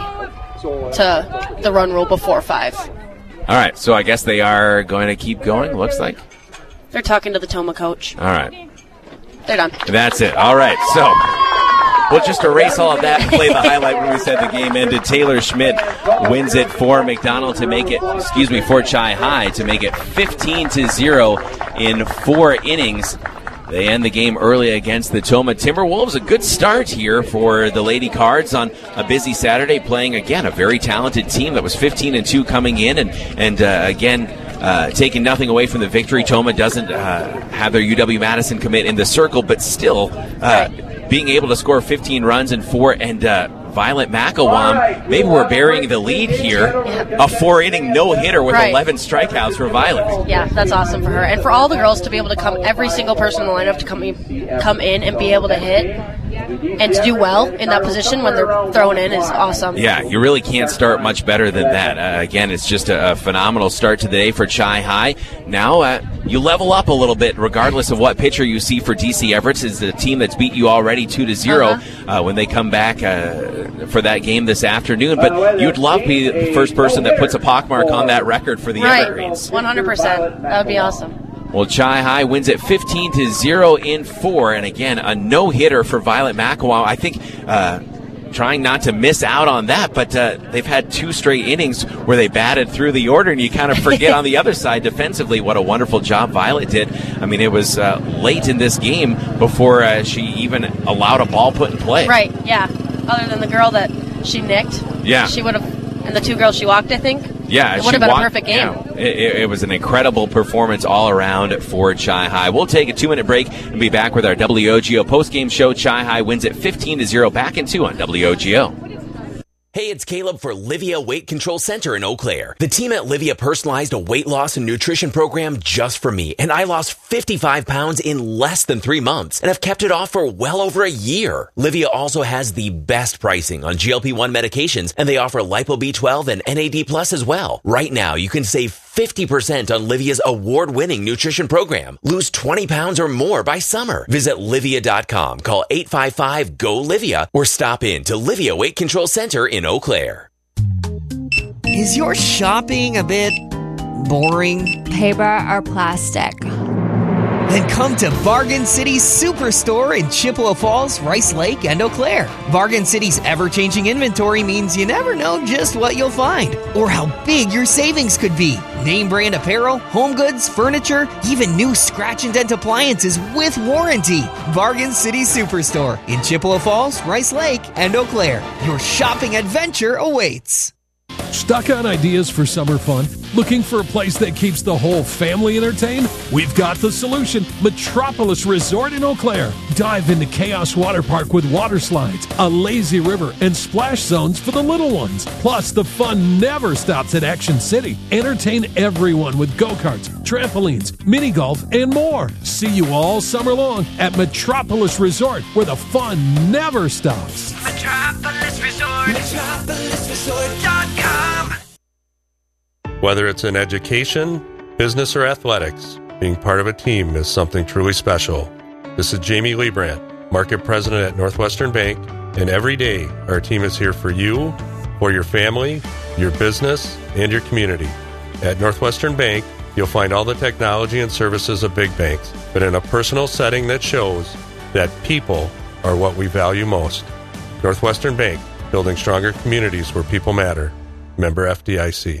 to the run rule before five. All right, so I guess they are going to keep going, looks like. They're talking to the Toma coach. All right. They're done. That's it. All right, so we'll just erase all of that and play the highlight when we said the game ended. Taylor Schmidt wins it for McDonald to make it, excuse me, for Chi High to make it fifteen to zero in four innings. They end the game early against the Toma Timberwolves. A good start here for the Lady Cards on a busy Saturday, playing, again, a very talented team that was fifteen and two coming in. And, and uh, again, uh, taking nothing away from the victory. Toma doesn't uh, have their U W-Madison commit in the circle, but still uh, being able to score fifteen runs in four. And uh, Violet McElwain, maybe we're burying the lead here. A four-inning no-hitter with right. eleven strikeouts for Violet. Yeah, that's awesome for her. And for all the girls to be able to come, every single person in the lineup to come in, come in and be able to hit and to do well in that position when they're thrown in is awesome. Yeah, you really can't start much better than that. Uh, again, it's just a, a phenomenal start to the day for Chi High. Now uh, you level up a little bit regardless of what pitcher you see for D C Everett. Is the team that's beat you already two to zero uh-huh. uh, when they come back uh, for that game this afternoon. But you'd love to be the first person that puts a pockmark on that record for the right. Evergreens. one hundred percent. That would be awesome. Well, Chi High wins it fifteen to zero in four, and again, a no-hitter for Violet McElwain. I think uh, trying not to miss out on that, but uh, they've had two straight innings where they batted through the order, and you kind of forget on the other side defensively what a wonderful job Violet did. I mean, it was uh, late in this game before uh, she even allowed a ball put in play. Right, yeah. Other than the girl that she nicked. Yeah. She would have, and the two girls she walked, I think. Yeah, it would have been walked, a perfect game. Yeah, it, it was an incredible performance all around for Chi High. We'll take a two-minute break and be back with our W O G O post-game show. Chi High wins it fifteen to zero. Back in two on W O G O. Hey, it's Caleb for Livia Weight Control Center in Eau Claire. The team at Livia personalized a weight loss and nutrition program just for me, and I lost fifty-five pounds in less than three months and have kept it off for well over a year. Livia also has the best pricing on G L P one medications, and they offer Lipo B twelve and N A D plus as well. Right now, you can save fifty percent on Livia's award-winning nutrition program. Lose twenty pounds or more by summer. Visit Livia dot com, call eight five five, G O Livia, or stop in to Livia Weight Control Center in Eau Claire. Is your shopping a bit boring? Paper or plastic? Then come to Bargain City Superstore in Chippewa Falls, Rice Lake, and Eau Claire. Bargain City's ever-changing inventory means you never know just what you'll find or how big your savings could be. Name brand apparel, home goods, furniture, even new scratch and dent appliances with warranty. Bargain City Superstore in Chippewa Falls, Rice Lake, and Eau Claire. Your shopping adventure awaits. Stuck on ideas for summer fun? Looking for a place that keeps the whole family entertained? We've got the solution. Metropolis Resort in Eau Claire. Dive into Chaos Water Park with water slides, a lazy river, and splash zones for the little ones. Plus, the fun never stops at Action City. Entertain everyone with go-karts, trampolines, mini golf, and more. See you all summer long at Metropolis Resort, where the fun never stops. Metropolis Resort. Metropolis Resort dot com. Whether it's in education, business, or athletics, being part of a team is something truly special. This is Jamie Liebrandt, Market President at Northwestern Bank, And every day, our team is here for you, for your family, your business, and your community. At Northwestern Bank, you'll find all the technology and services of big banks, but in a personal setting that shows that people are what we value most. Northwestern Bank, building stronger communities where people matter. Member F D I C.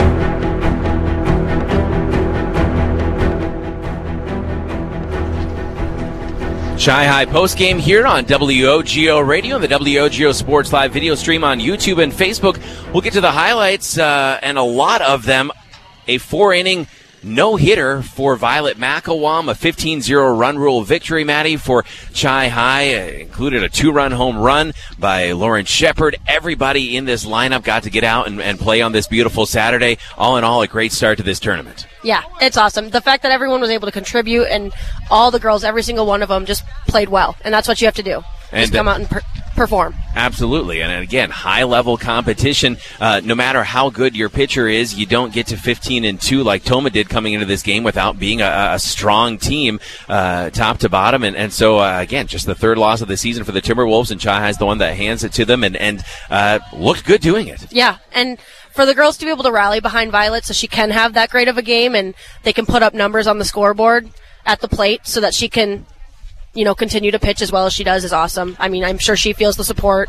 Chi-High postgame here on W O G O Radio and the W O G O Sports Live video stream on YouTube and Facebook. We'll get to the highlights, uh, and a lot of them. A four-inning no-hitter for Violet Macawam, a fifteen zero run rule victory, Maddie, for Chi-High. Uh, included a two-run home run by Lauren Shepard. Everybody in this lineup got to get out and, and play on this beautiful Saturday. All in all, a great start to this tournament. Yeah, it's awesome. The fact that everyone was able to contribute and all the girls, every single one of them, just played well. And that's what you have to do. And just come out and per- perform. Absolutely. And again, high-level competition. Uh, no matter how good your pitcher is, you don't get to fifteen and two like Toma did coming into this game without being a, a strong team uh, top to bottom. And, and so, uh, again, just the third loss of the season for the Timberwolves, and Chi-High is the one that hands it to them and, and uh, looked good doing it. Yeah, and for the girls to be able to rally behind Violet so she can have that great of a game and they can put up numbers on the scoreboard at the plate so that she can, you know, continue to pitch as well as she does is awesome. I mean, I'm sure she feels the support.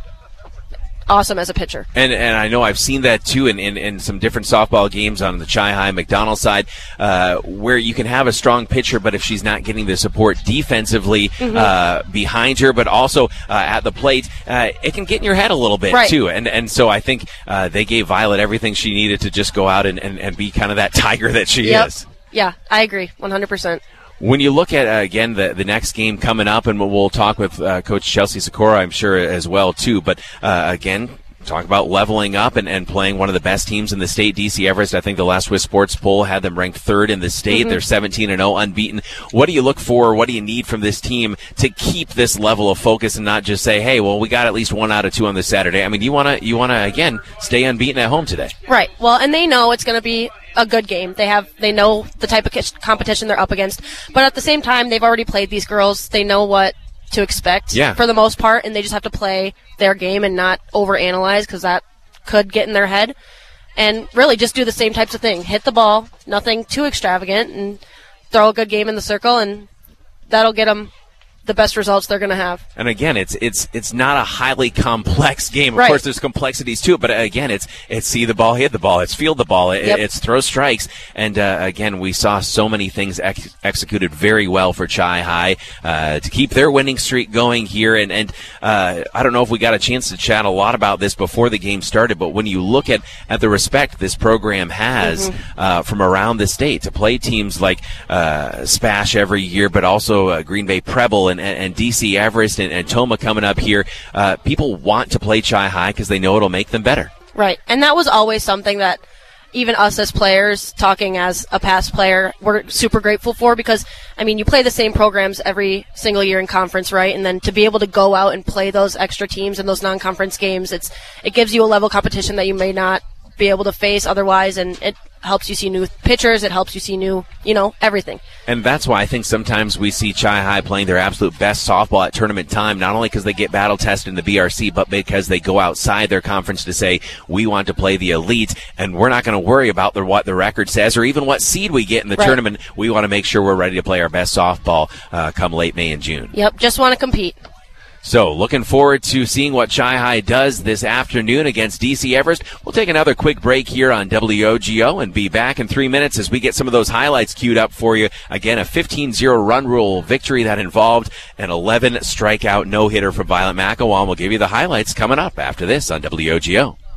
Awesome as a pitcher. And and I know I've seen that, too, in, in, in some different softball games on the Chi-High McDonald side, uh, where you can have a strong pitcher, but if she's not getting the support defensively mm-hmm. uh, behind her, but also uh, at the plate, uh, it can get in your head a little bit, right. too. And and so I think uh, they gave Violet everything she needed to just go out and, and, and be kind of that tiger that she yep. is. Yeah, I agree, one hundred percent. When you look at, uh, again, the, the next game coming up, and we'll, we'll talk with uh, Coach Chelsea Sikora, I'm sure, as well, too. But, uh, again, talk about leveling up and, and playing one of the best teams in the state, D C Everest. I think the last Swiss Sports poll had them ranked third in the state. Mm-hmm. They're seventeen and oh, unbeaten. What do you look for? What do you need from this team to keep this level of focus and not just say, hey, well, we got at least one out of two on this Saturday? I mean, you want to, you want to again, stay unbeaten at home today. Right. Well, and they know it's going to be a good game. They have, they know the type of competition they're up against. But at the same time, they've already played these girls. They know what to expect yeah. for the most part, and they just have to play their game and not overanalyze because that could get in their head. And really just do the same types of thing. Hit the ball, nothing too extravagant, and throw a good game in the circle, and that'll get them the best results they're going to have. And again, it's it's it's not a highly complex game. Of right. course, there's complexities to it, but again, it's it's see the ball, hit the ball, it's field the ball, it, yep. it's throw strikes. And uh, again, we saw so many things ex- executed very well for Chi-High uh, to keep their winning streak going here. And, and uh, I don't know if we got a chance to chat a lot about this before the game started, but when you look at, at the respect this program has mm-hmm. uh, from around the state to play teams like uh, Spash every year, but also uh, Green Bay Preble and And, and D C Everest and, and Toma coming up here, uh, people want to play Chi-High because they know it'll make them better. Right, and that was always something that even us as players, talking as a past player, we're super grateful for because, I mean, you play the same programs every single year in conference, right? And then to be able to go out and play those extra teams in those non-conference games, it's it gives you a level of competition that you may not be able to face otherwise, and it helps you see new pitchers, it helps you see new, you know, everything. And that's why I think sometimes we see Chi-High playing their absolute best softball at tournament time, not only because they get battle tested in the B R C, but because they go outside their conference to say, we want to play the elite, and we're not going to worry about the, what the record says or even what seed we get in the right. tournament. We want to make sure we're ready to play our best softball uh, come late May and June. Yep, just want to compete. So, looking forward to seeing what Chi-High does this afternoon against D C Everest. We'll take another quick break here on W O G O and be back in three minutes as we get some of those highlights queued up for you. Again, a fifteen zero run rule victory that involved an eleven strikeout no-hitter from Violet Macawam. We'll give you the highlights coming up after this on W O G O.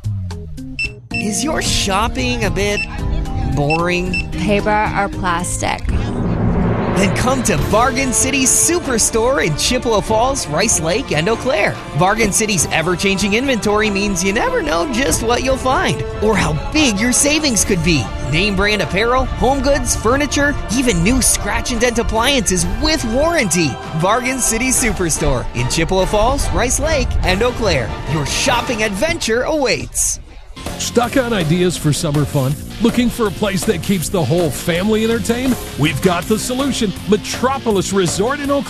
Is your shopping a bit boring? Paper or plastic? Then come to Bargain City Superstore in Chippewa Falls, Rice Lake, and Eau Claire. Bargain City's ever-changing inventory means you never know just what you'll find or how big your savings could be. Name brand apparel, home goods, furniture, even new scratch and dent appliances with warranty. Bargain City Superstore in Chippewa Falls, Rice Lake, and Eau Claire. Your shopping adventure awaits. Stuck on ideas for summer fun? Looking for a place that keeps the whole family entertained? We've got the solution. Metropolis Resort in Eau Claire.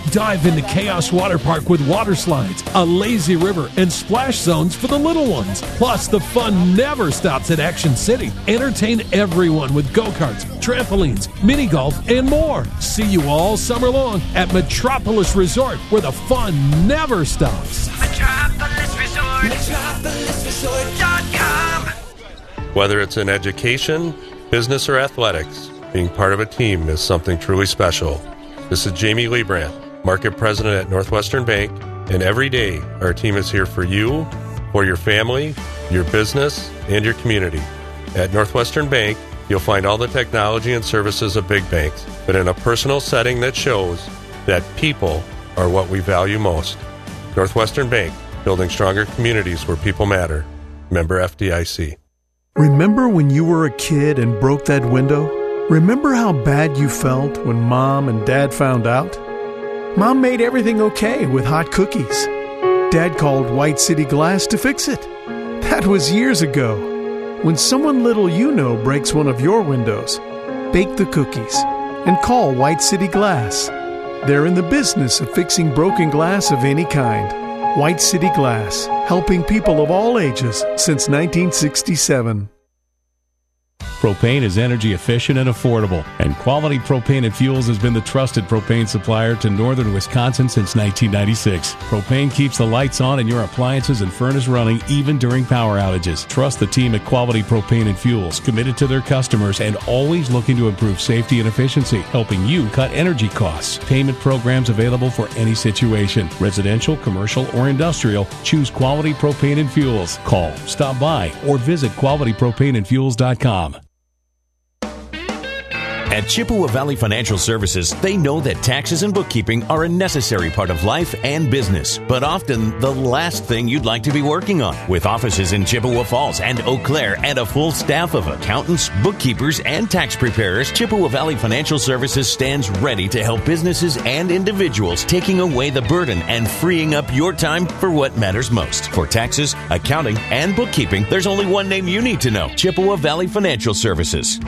Dive into Chaos Water Park with water slides, a lazy river, and splash zones for the little ones. Plus, the fun never stops at Action City. Entertain everyone with go-karts, trampolines, mini golf, and more. See you all summer long at Metropolis Resort, where the fun never stops. Metropolis Resort. Metropolis Resort dot com. Whether it's in education, business, or athletics, being part of a team is something truly special. This is Jamie Leibrandt, Market President at Northwestern Bank, and every day our team is here for you, for your family, your business, and your community. At Northwestern Bank, you'll find all the technology and services of big banks, but in a personal setting that shows that people are what we value most. Northwestern Bank, building stronger communities where people matter. Member F D I C. Remember when you were a kid and broke that window? Remember how bad you felt when Mom and Dad found out? Mom made everything okay with hot cookies. Dad called White City Glass to fix it. That was years ago. When someone little you know breaks one of your windows, bake the cookies and call White City Glass. They're in the business of fixing broken glass of any kind. White City Glass, helping people of all ages since nineteen sixty-seven. Propane is energy efficient and affordable, and Quality Propane and Fuels has been the trusted propane supplier to northern Wisconsin since nineteen ninety-six. Propane keeps the lights on and your appliances and furnace running even during power outages. Trust the team at Quality Propane and Fuels, committed to their customers and always looking to improve safety and efficiency, helping you cut energy costs. Payment programs available for any situation, residential, commercial, or industrial. Choose Quality Propane and Fuels. Call, stop by, or visit quality propane and fuels dot com. At Chippewa Valley Financial Services, they know that taxes and bookkeeping are a necessary part of life and business, but often the last thing you'd like to be working on. With offices in Chippewa Falls and Eau Claire and a full staff of accountants, bookkeepers, and tax preparers, Chippewa Valley Financial Services stands ready to help businesses and individuals, taking away the burden and freeing up your time for what matters most. For taxes, accounting, and bookkeeping, there's only one name you need to know: Chippewa Valley Financial Services.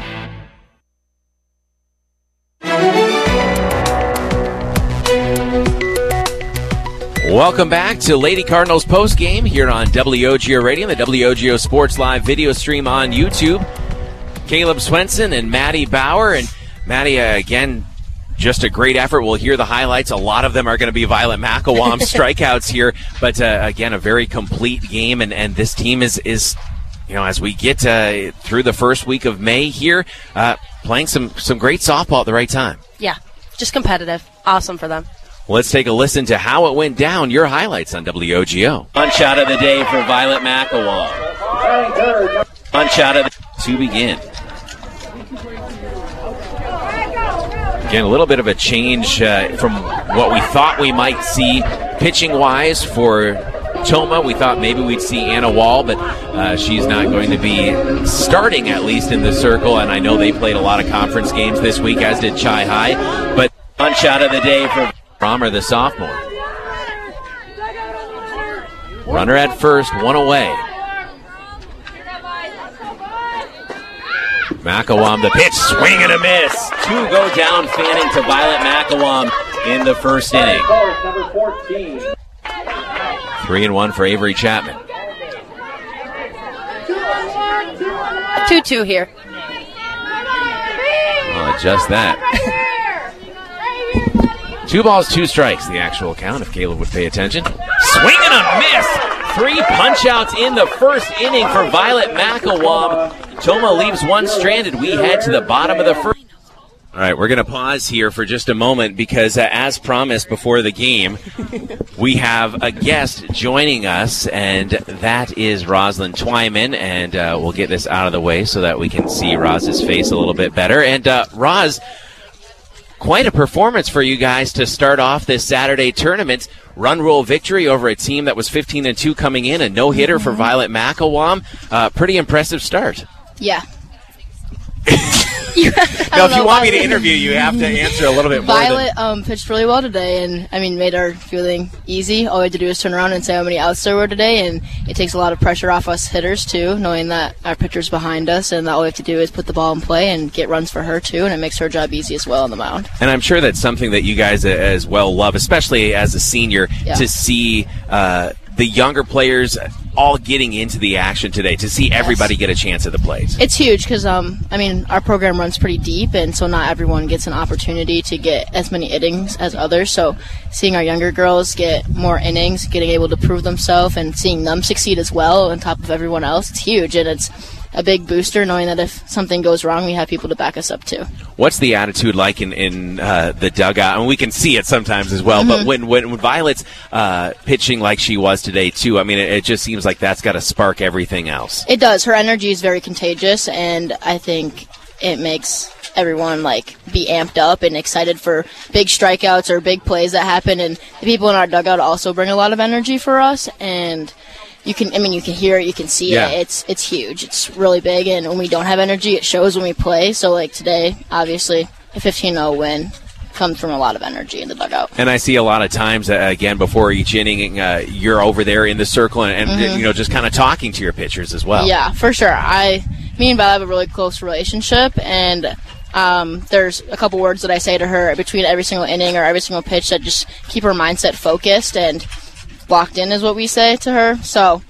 Welcome back to Lady Cardinals postgame here on W O G O Radio and the W O G O Sports Live video stream on YouTube. Caleb Swenson and Maddie Bauer. And Maddie, uh, again, just a great effort. We'll hear the highlights. A lot of them are going to be Violet McElwam's strikeouts here. But, uh, again, a very complete game. And, and this team is, is, you know, as we get uh, through the first week of May here, uh, playing some, some great softball at the right time. Yeah, just competitive. Awesome for them. Let's take a listen to how it went down. Your highlights on W O G O. Punch out of the day for Violet McElwam. Punch out of the to begin. Again, a little bit of a change uh, from what we thought we might see pitching-wise for Toma. We thought maybe we'd see Anna Wall, but uh, she's not going to be starting, at least in the circle. And I know they played a lot of conference games this week, as did Chi High. But punch out of the day for Romer, the sophomore. Runner at first, one away. McElwam, the pitch, swing and a miss. Two go down, fanning to Violet McElwam in the first inning. Three and one for Avery Chapman. two two here. I'll adjust that. Two balls, two strikes, the actual count, if Caleb would pay attention. Swing and a miss! Three punch-outs in the first inning for Violet McElwam. Toma leaves one stranded. We head to the bottom of the first. All right, we're going to pause here for just a moment because, uh, as promised before the game, we have a guest joining us, and that is Rosalind Twyman, and uh, we'll get this out of the way so that we can see Roz's face a little bit better. And, uh, Roz, quite a performance for you guys to start off this Saturday tournament. Run rule victory over a team that was fifteen and two coming in, a no-hitter mm-hmm. for Violet McElwam. Uh, pretty impressive start. Yeah. No, if you want me to interview you, you have to answer a little bit more. Violet um, pitched really well today, and I mean, made our fielding easy. All we had to do is turn around and say how many outs there were today, and it takes a lot of pressure off us hitters too, knowing that our pitcher's behind us, and that all we have to do is put the ball in play and get runs for her too, and it makes her job easy as well on the mound. And I'm sure that's something that you guys as well love, especially as a senior, Yeah. to see uh, the younger players all getting into the action today, to see everybody get a chance at the plate. It's huge because, um, I mean, our program runs pretty deep, and so not everyone gets an opportunity to get as many innings as others. So seeing our younger girls get more innings, getting able to prove themselves, and seeing them succeed as well on top of everyone else, it's huge, and it's a big booster knowing that if something goes wrong, we have people to back us up too. What's the attitude like in, in uh, the dugout? I mean, we can see it sometimes as well, Mhm. but when, when, when Violet's uh, pitching like she was today, too, I mean, it, it just seems like that's got to spark everything else. It does. Her energy is very contagious, and I think it makes everyone like be amped up and excited for big strikeouts or big plays that happen. And the people in our dugout also bring a lot of energy for us, and you can, I mean, you can hear it, you can see Yeah. it. It's it's huge. It's really big, and when we don't have energy, it shows when we play. So like today, obviously, a fifteen oh win comes from a lot of energy in the dugout. And I see a lot of times, uh, again, before each inning, uh, you're over there in the circle and, and Mhm. you know, just kind of talking to your pitchers as well. Yeah, for sure. I, me and Val have a really close relationship, and um, there's a couple words that I say to her between every single inning or every single pitch that just keep her mindset focused and locked in, is what we say to her. So,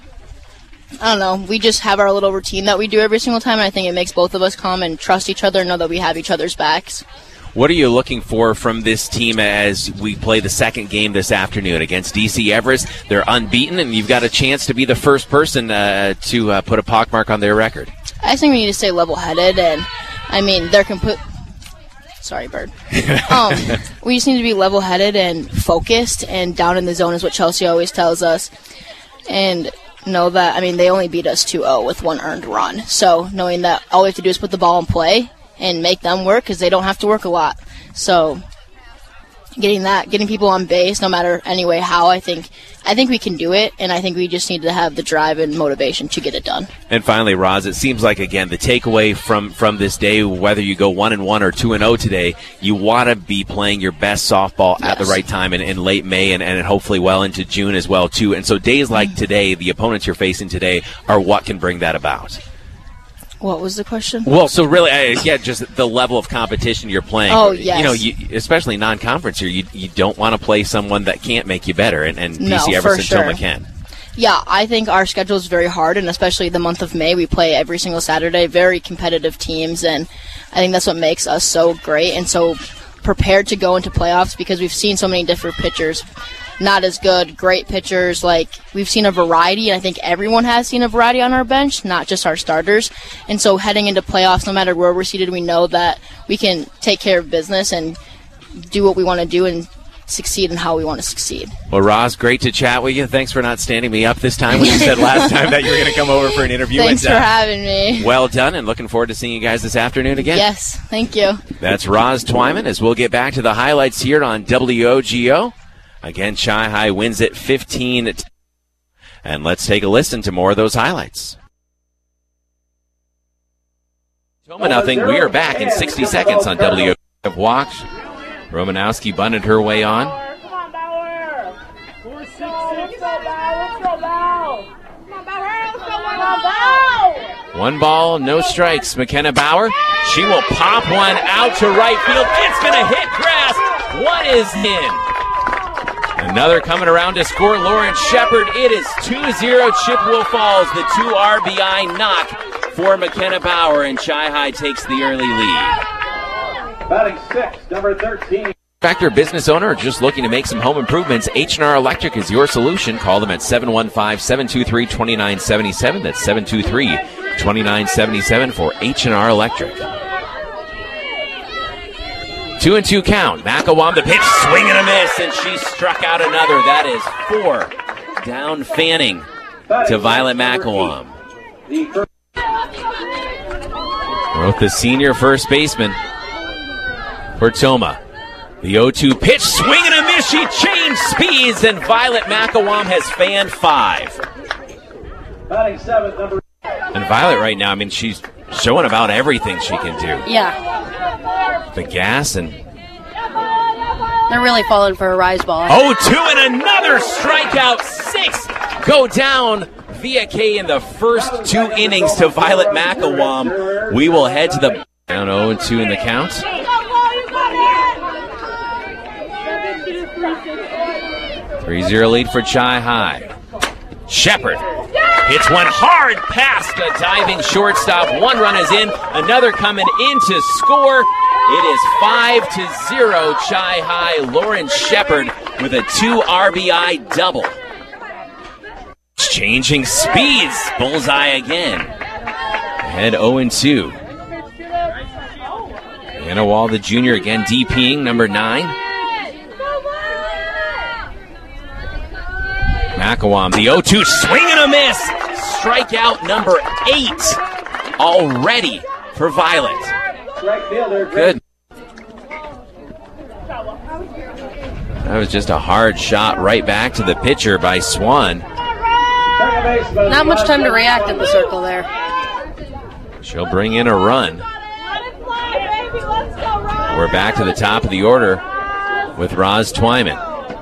I don't know. We just have our little routine that we do every single time, and I think it makes both of us calm and trust each other and know that we have each other's backs. What are you looking for from this team as we play the second game this afternoon against D C Everest? They're unbeaten, and you've got a chance to be the first person uh, to uh, put a pockmark on their record. I just think we need to stay level-headed, and, I mean, they're complete... Sorry, Bird. um, we just need to be level-headed and focused, and down in the zone is what Chelsea always tells us. And know that, I mean, they only beat us two oh with one earned run. So knowing that all we have to do is put the ball in play and make them work, because they don't have to work a lot. So getting that, getting people on base, no matter anyway how, I think I think we can do it, and I think we just need to have the drive and motivation to get it done. And finally, Roz, it seems like, again, the takeaway from, from this day, whether you go one and one or two and oh today, you want to be playing your best softball Yes. at the right time in, in late May and, and hopefully well into June as well, too. And so days like Mm-hmm. today, the opponents you're facing today, are what can bring that about. What was the question? Well, so really, uh, yeah, just the level of competition you're playing. Oh, yes. You know, you, especially non-conference here, you, you don't want to play someone that can't make you better, and, and No, D C for Everest sure. and Toma can. Yeah, I think our schedule is very hard, and especially the month of May, we play every single Saturday, very competitive teams, and I think that's what makes us so great and so prepared to go into playoffs, because we've seen so many different pitchers. Not as good, great pitchers. Like, we've seen a variety, and I think everyone has seen a variety on our bench, not just our starters. And so heading into playoffs, no matter where we're seated, we know that we can take care of business and do what we want to do and succeed in how we want to succeed. Well, Roz, great to chat with you. Thanks for not standing me up this time when you said last time that you were going to come over for an interview. Thanks And, for uh, having me. Well done, and looking forward to seeing you guys this afternoon again. Yes, thank you. That's Roz Twyman, as we'll get back to the highlights here on W O G O. Again, Chi High wins it fifteen. And let's take a listen to more of those highlights. Toma nothing. We are back in sixty seconds on W O G O. Have walked. Romanowski bunted her way on. One ball, no strikes. McKenna Bauer, she will pop one out to right field. It's going to hit grass. What is in? Another coming around to score, Lauren Shepard. It is two zero Chippewa Falls. The two R B I knock for McKenna Bauer, and Chi High takes the early lead. Batting six, number thirteen. Factor business owner or just looking to make some home improvements, H and R Electric is your solution. Call them at seven one five, seven two three, two nine seven seven. That's seven two three, two nine seven seven for H and R Electric. Two and two count. McElwain, the pitch, swing and a miss, and she struck out another. That is four down Fanning to Violet McElwain. Both the senior first baseman for Toma. The oh two pitch, swing and a miss. She changed speeds, and Violet McElwain has fanned five. Batting seventh, number. And Violet right now, I mean, she's showing about everything she can do. Yeah. The gas and they're really falling for a rise ball. oh two and another strikeout. Six go down via K in the first two innings to Violet Macawam. We will head to the down oh and two in the count. three zero lead for Chi High. Shepard hits one hard past the diving shortstop. One run is in, another coming in to score. It is five to zero Chi High. Lauren Shepard with a two R B I double. Changing speeds. Bullseye again. Head oh and two. Anna Wall, the junior, again DPing, number nine. Macawam, the oh two, swing and a miss. Strikeout number eight already for Violet. Good. That was just a hard shot right back to the pitcher by Swan. Not much time to react in the circle there. She'll bring in a run. We're back to the top of the order with Roz Twyman.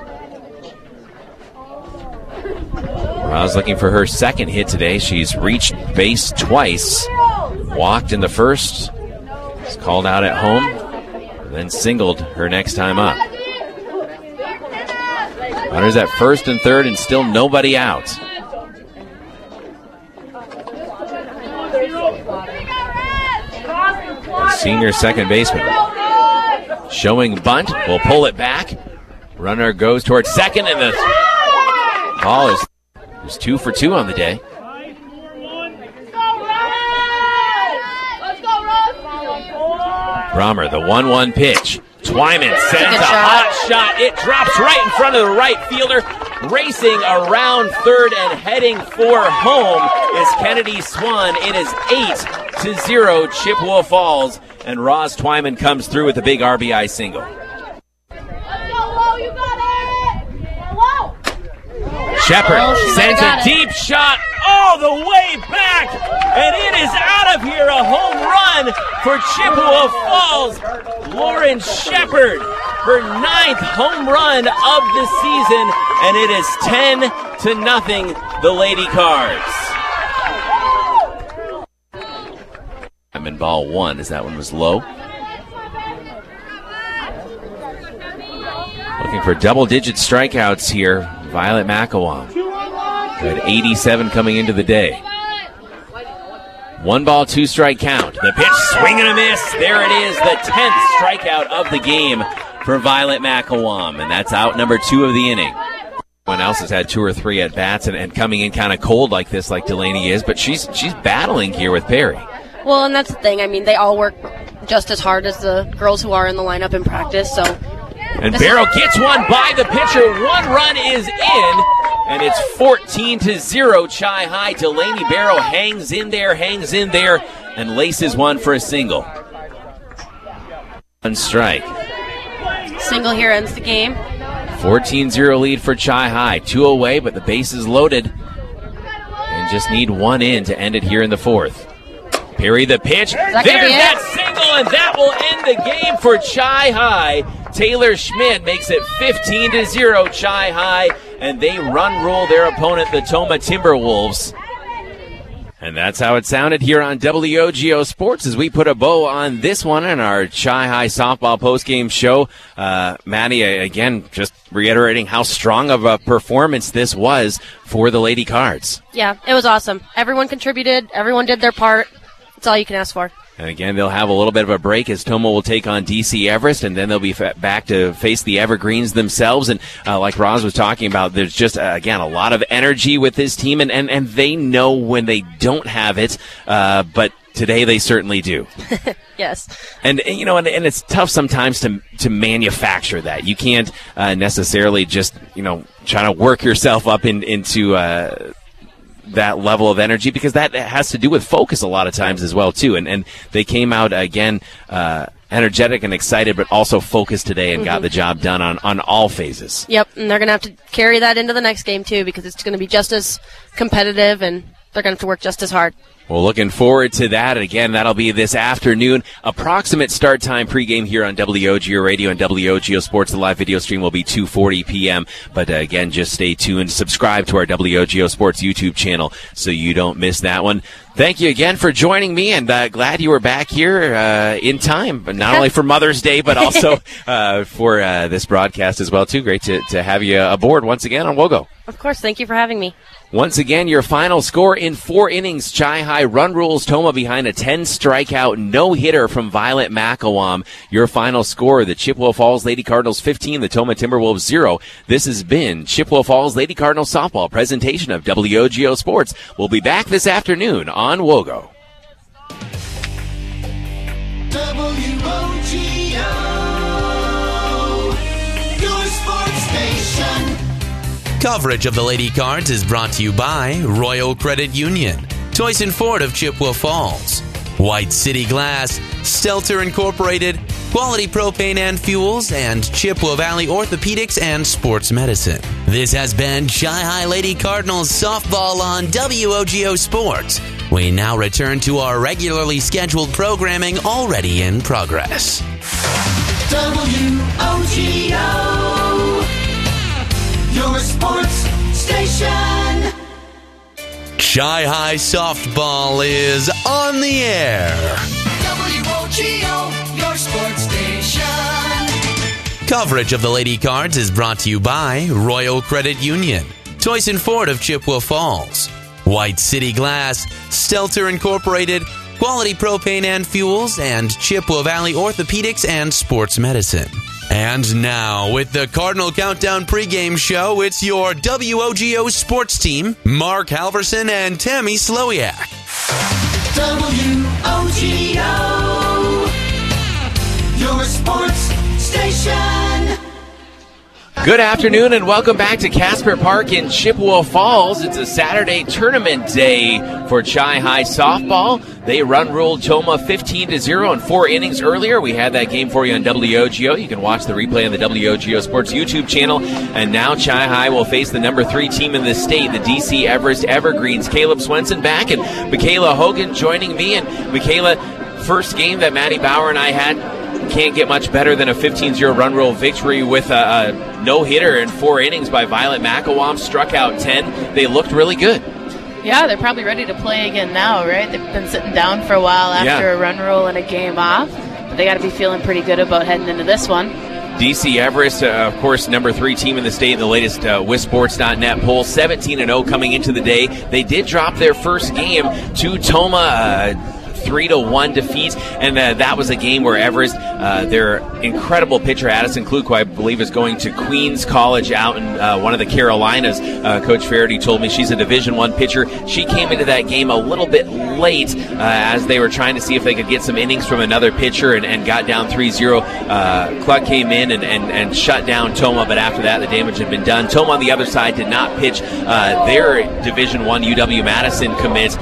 Roz looking for her second hit today. She's reached base twice. Walked in the first. Was called out at home. And then singled her next time up. Runners at first and third and still nobody out. Senior second baseman. Showing bunt. Will pull it back. Runner goes towards second and the ball is There's two for two on the day. Brommer, the one one pitch. Twyman sends a hot shot. It drops right in front of the right fielder. Racing around third and heading for home is Kennedy Swan. It is eight to zero Chippewa Falls, and Roz Twyman comes through with a big R B I single. Shepard oh, sends a deep shot all the way back, and it is out of here. A home run for Chippewa Falls. Lauren Shepard, her ninth home run of the season, and it is ten to nothing, the Lady Cards. I'm in ball one, as that one was low. Looking for double-digit strikeouts here. Violet Macawam at eighty-seven coming into the day. One ball, two strike count. The pitch, swing and a miss. There it is, the tenth strikeout of the game for Violet Macawam, and that's out number two of the inning. Everyone else has had two or three at bats and, and coming in kind of cold like this, like Delaney is, but she's she's battling here with Perry. Well, and that's the thing. I mean, they all work just as hard as the girls who are in the lineup in practice, so. And Barrow gets one by the pitcher. One run is in, and it's fourteen to zero Chi High. Delaney Barrow hangs in there, hangs in there, and laces one for a single. One strike. Single here ends the game. fourteen zero lead for Chi High. Two away, but the base is loaded. And just need one in to end it here in the fourth. Perry the pitch. There's that single, and that will end the game for Chi High. Taylor Schmidt makes it fifteen to zero Chi High, and they run rule their opponent, the Toma Timberwolves. And that's how it sounded here on W O G O Sports as we put a bow on this one in our Chi High softball postgame show. Uh, Maddie, again, just reiterating how strong of a performance this was for the Lady Cards. Yeah, it was awesome. Everyone contributed. Everyone did their part. That's all you can ask for. And again, they'll have a little bit of a break as Toma will take on D C Everest, and then they'll be fa- back to face the Evergreens themselves. And uh, like Roz was talking about, there's just, uh, again, a lot of energy with this team, and, and, and they know when they don't have it, uh, but today they certainly do. Yes. And, you know, and, and it's tough sometimes to to manufacture that. You can't uh, necessarily just, you know, try to work yourself up in, into uh that level of energy, because that has to do with focus a lot of times as well too. And and they came out again uh, energetic and excited, but also focused today and mm-hmm. got the job done on, on all phases. Yep, and they're going to have to carry that into the next game too, because it's going to be just as competitive and they're going to have to work just as hard. Well, looking forward to that. And again, that'll be this afternoon. Approximate start time pregame here on W O G O Radio and W O G O Sports. The live video stream will be two forty p.m. But uh, again, just stay tuned. Subscribe to our W O G O Sports YouTube channel so you don't miss that one. Thank you again for joining me, and uh, glad you were back here uh, in time, but not only for Mother's Day, but also uh, for uh, this broadcast as well, too. Great to, to have you aboard once again on WOGO. Of course. Thank you for having me. Once again, your final score in four innings. Chi High run rules Toma behind a ten strikeout no-hitter from Violet Macawam. Your final score, the Chippewa Falls Lady Cardinals fifteen, the Toma Timberwolves zero. This has been Chippewa Falls Lady Cardinals softball presentation of W O G O Sports. We'll be back this afternoon on WOGO. W O G O, your sports station. Coverage of the Lady Cards is brought to you by Royal Credit Union, Toyson Ford of Chippewa Falls, White City Glass, Stelter Incorporated, Quality Propane and Fuels, and Chippewa Valley Orthopedics and Sports Medicine. This has been Chi High Lady Cardinals softball on W O G O Sports. We now return to our regularly scheduled programming already in progress. W O G O, your sports station. Chi High Softball is on the air. W O G O, your sports station. Coverage of the Lady Cards is brought to you by Royal Credit Union, Toyson Ford of Chippewa Falls, White City Glass, Stelter Incorporated, Quality Propane and Fuels, and Chippewa Valley Orthopedics and Sports Medicine. And now, with the Cardinal Countdown pregame show, it's your W O G O sports team, Mark Halverson and Tammy Slowiak. W O G O, your sports station. Good afternoon and welcome back to Casper Park in Chippewa Falls. It's a Saturday tournament day for Chi High softball. They run ruled Toma fifteen to zero in four innings earlier. We had that game for you on W O G O. You can watch the replay on the W O G O Sports YouTube channel. And now Chi High will face the number three team in the state, the D C Everest Evergreens. Caleb Swenson back and Michaela Hogan joining me. And Michaela, first game that Maddie Bauer and I had, can't get much better than a fifteen zero run rule victory with a, a no-hitter in four innings by Violet Macawam. Struck out ten. They looked really good. Yeah, they're probably ready to play again now, right? They've been sitting down for a while after Yeah. a run rule and a game off. But they got to be feeling pretty good about heading into this one. D C Everest, uh, of course, number three team in the state in the latest uh, Wisports dot net poll, seventeen and oh coming into the day. They did drop their first game to Toma, uh, three to one defeat, and uh, that was a game where Everest, uh, their incredible pitcher Addison Kluko, I believe, is going to Queens College out in uh, one of the Carolinas. Uh, Coach Faraday told me she's a Division One pitcher. She came into that game a little bit late uh, as they were trying to see if they could get some innings from another pitcher, and, and got down three zero. Uh, Cluck came in and, and, and shut down Toma, but after that the damage had been done. Toma on the other side did not pitch. Uh, their Division One U W-Madison commit,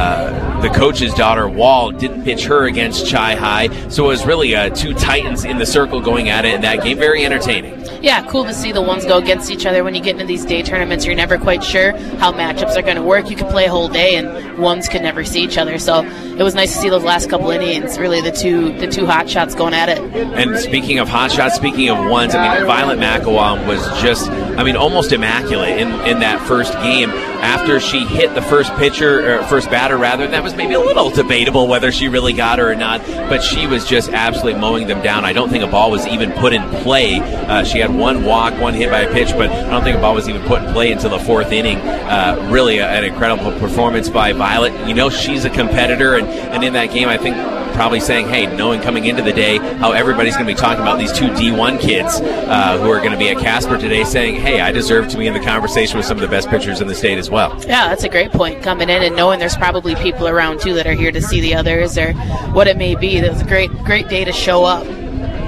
uh, the coach's daughter, Wall, didn't pitch her against Chi High, so it was really uh, two titans in the circle going at it in that game. Very entertaining. Yeah, cool to see the ones go against each other. When you get into these day tournaments, you're never quite sure how matchups are going to work. You could play a whole day, and ones could never see each other. So it was nice to see those last couple innings, really the two the two hot shots going at it. And speaking of hot shots, speaking of ones, I mean, Violet Macawam was just, I mean, almost immaculate in, in that first game. After she hit the first pitcher, or first batter rather, and that was maybe a little debatable whether she really got her or not, but she was just absolutely mowing them down. I don't think a ball was even put in play. Uh, she had one walk, one hit by a pitch, but I don't think a ball was even put in play until the fourth inning. Uh, really a, an incredible performance by Violet. You know, she's a competitor, and, and in that game, I think probably saying, hey, knowing coming into the day how everybody's going to be talking about these two D one kids uh, who are going to be at Casper today, saying, hey, I deserve to be in the conversation with some of the best pitchers in the state as well. Yeah, that's a great point, coming in and knowing there's probably people around, too, that are here to see the others or what it may be. That was a great, great day to show up.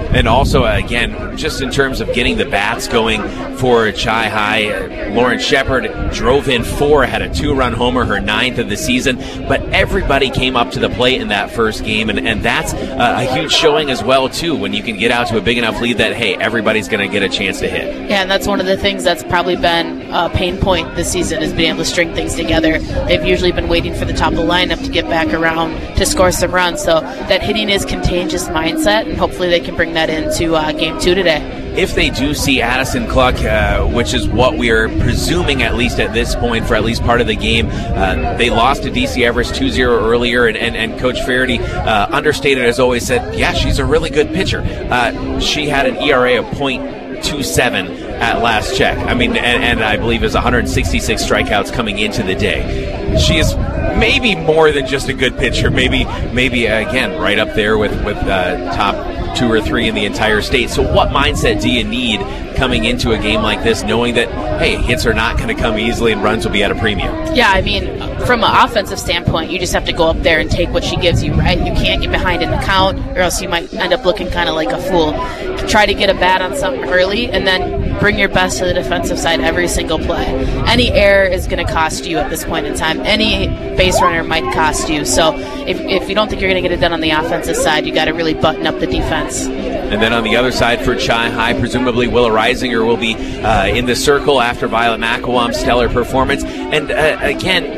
And also, again, just in terms of getting the bats going for Chi High, uh, Lauren Shepard drove in four, had a two-run homer, her ninth of the season, but everybody came up to the plate in that first game, and, and that's uh, a huge showing as well, too, when you can get out to a big enough lead that, hey, everybody's going to get a chance to hit. Yeah, and that's one of the things that's probably been a pain point this season, is being able to string things together. They've usually been waiting for the top of the lineup to get back around to score some runs, so that hitting is contagious mindset, and hopefully they can bring that into uh, game two today. If they do see Addison Cluck, uh, which is what we are presuming at least at this point for at least part of the game, uh, they lost to D C Everest two zero earlier, and, and, and Coach Faraday, uh, understated as always, said, yeah, she's a really good pitcher. Uh, she had an E R A of point two seven at last check. I mean, and, and I believe is one hundred sixty-six strikeouts coming into the day. She is maybe more than just a good pitcher. Maybe, maybe uh, again, right up there with with uh, top two or three in the entire state. So, what mindset do you need coming into a game like this, knowing that hey, hits are not going to come easily and runs will be at a premium? Yeah, I mean, from an offensive standpoint, you just have to go up there and take what she gives you. Right? You can't get behind in the count, or else you might end up looking kind of like a fool. Try to get a bat on something early, and then bring your best to the defensive side every single play. Any error is going to cost you at this point in time. Any base runner might cost you. So if, if you don't think you're going to get it done on the offensive side, you got to really button up the defense. And then on the other side for Chi High, presumably Willa Reisinger will be uh, in the circle after Violet McElwam's stellar performance. And uh, again,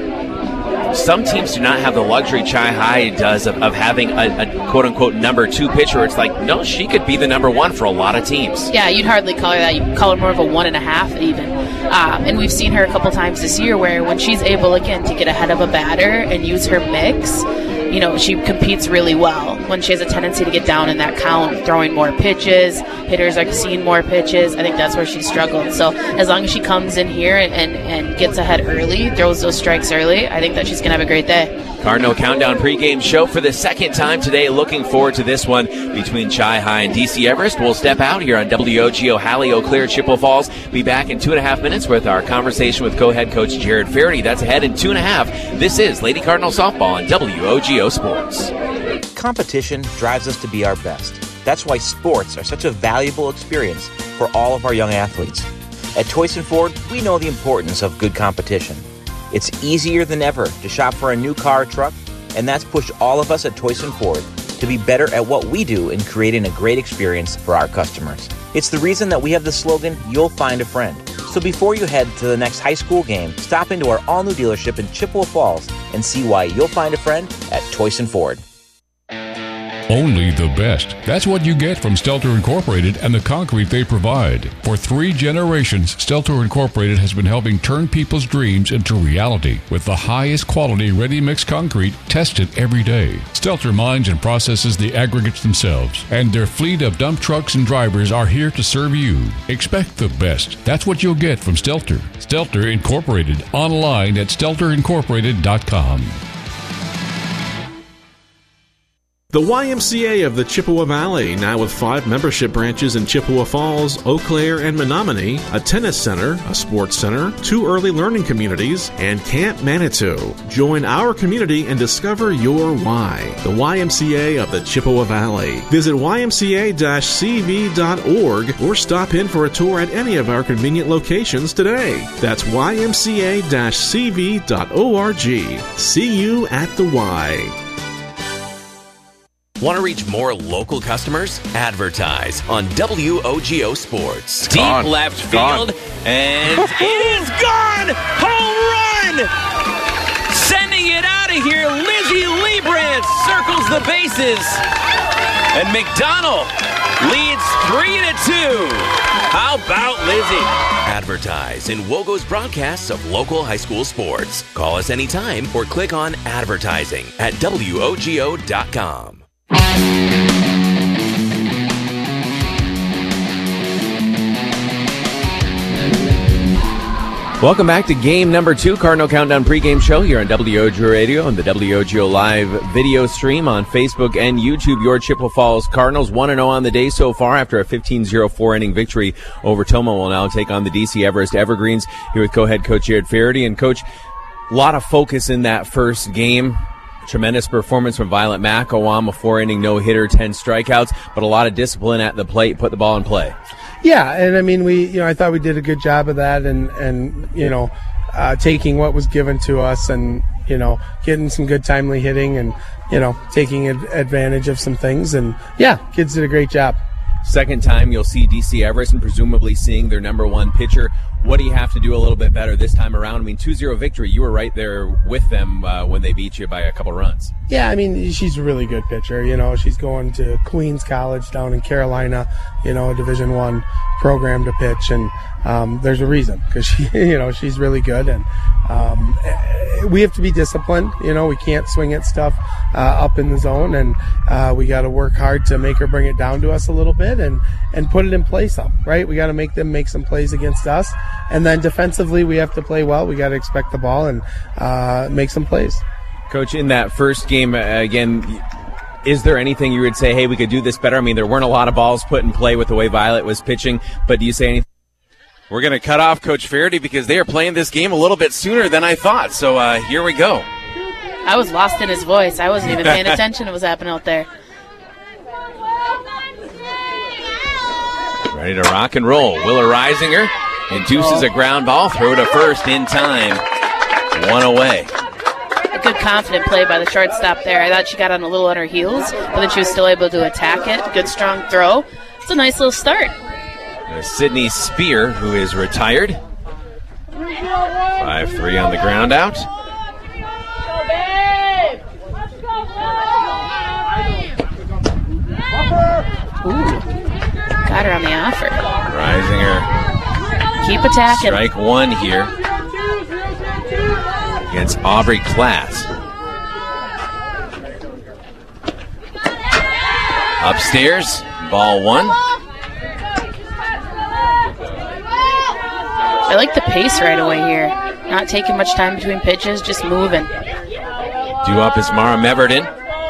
some teams do not have the luxury Chi High does of, of having a, a quote-unquote number two pitcher. It's like, no, she could be the number one for a lot of teams. Yeah, you'd hardly call her that. You'd call her more of a one and a half even. Um, and we've seen her a couple times this year where when she's able, again, to get ahead of a batter and use her mix, you know, she competes really well. When she has a tendency to get down in that count, throwing more pitches, hitters are seeing more pitches, I think that's where she struggled. So as long as she comes in here and, and, and gets ahead early, throws those strikes early, I think that she's going to have a great day. Cardinal Countdown pregame show for the second time today. Looking forward to this one between Chi High and D C Everest. We'll step out here on W O G O Halley, Eau Claire, Chippewa Falls. Be back in two and a half minutes with our conversation with co-head coach Jared Faraday. That's ahead in two and a half. This is Lady Cardinal Softball on W O G O Sports. Competition drives us to be our best. That's why sports are such a valuable experience for all of our young athletes. At Toyson Ford, we know the importance of good competition. It's easier than ever to shop for a new car or truck, and that's pushed all of us at Toyson Ford to be better at what we do in creating a great experience for our customers. It's the reason that we have the slogan, "You'll find a friend." So before you head to the next high school game, stop into our all-new dealership in Chippewa Falls and see why you'll find a friend at Toyson Ford. Only the best. That's what you get from Stelter Incorporated and the concrete they provide. For three generations, Stelter Incorporated has been helping turn people's dreams into reality with the highest quality ready-mix concrete tested every day. Stelter mines and processes the aggregates themselves, and their fleet of dump trucks and drivers are here to serve you. Expect the best. That's what you'll get from Stelter. Stelter Incorporated, online at stelter incorporated dot com. The Y M C A of the Chippewa Valley, now with five membership branches in Chippewa Falls, Eau Claire, and Menominee, a tennis center, a sports center, two early learning communities, and Camp Manitou. Join our community and discover your why. The Y M C A of the Chippewa Valley. Visit y m c a dash c v dot org or stop in for a tour at any of our convenient locations today. That's y m c a dash c v dot org. See you at the Y. Want to reach more local customers? Advertise on W O G O Sports. Deep gone. Left field, gone. And it is gone! Home run! Sending it out of here, Lizzie Liebrand circles the bases. And McDonald leads three to two. How about Lizzie? Advertise in WOGO's broadcasts of local high school sports. Call us anytime or click on advertising at W O G O dot com. Welcome back to game number two, Cardinal Countdown pregame show here on W O G O Radio and the W O G O Live video stream on Facebook and YouTube. Your Chippewa Falls Cardinals one and oh on the day so far after a fifteen oh four inning victory over Tomah. Will now take on the D C Everest Evergreens here with co-head coach Jared Faraday. And coach, a lot of focus in that first game. Tremendous performance from Violet Macawam, a four-inning no-hitter, ten strikeouts, but a lot of discipline at the plate, put the ball in play. Yeah, and I mean, we, you know, I thought we did a good job of that, and, and you know, uh, taking what was given to us, and you know, getting some good timely hitting, and you know, taking ad- advantage of some things, and yeah, kids did a great job. Second time you'll see D C Everest, and presumably seeing their number one pitcher. What do you have to do a little bit better this time around? I mean, two zero victory. You were right there with them uh, when they beat you by a couple runs. Yeah, I mean, she's a really good pitcher. You know, she's going to Queens College down in Carolina, you know, a Division One program to pitch, and um, there's a reason, because she, you know, she's really good, and um, we have to be disciplined. You know, we can't swing at stuff uh, up in the zone, and uh, we got to work hard to make her bring it down to us a little bit, and and put it in play some. Right, we got to make them make some plays against us. And then defensively, we have to play well. We got to expect the ball and uh, make some plays. Coach, in that first game, uh, again, is there anything you would say, hey, we could do this better? I mean, there weren't a lot of balls put in play with the way Violet was pitching, but do you say anything? We're going to cut off Coach Faraday because they are playing this game a little bit sooner than I thought. So uh, here we go. I was lost in his voice. I wasn't even paying attention to what was happening out there. Ready to rock and roll. Willa Reisinger induces a ground ball, throw to first in time. One away. A good confident play by the shortstop there. I thought she got on a little on her heels, but then she was still able to attack it. Good strong throw. It's a nice little start. There's Sydney Spear, who is retired. five three on the ground out. Ooh. Got her on the offer. Reisinger. Keep attacking. Strike one here against Aubrey Klass. Upstairs, ball one. I like the pace right away here. Not taking much time between pitches, just moving. Due up is Mara Meverton.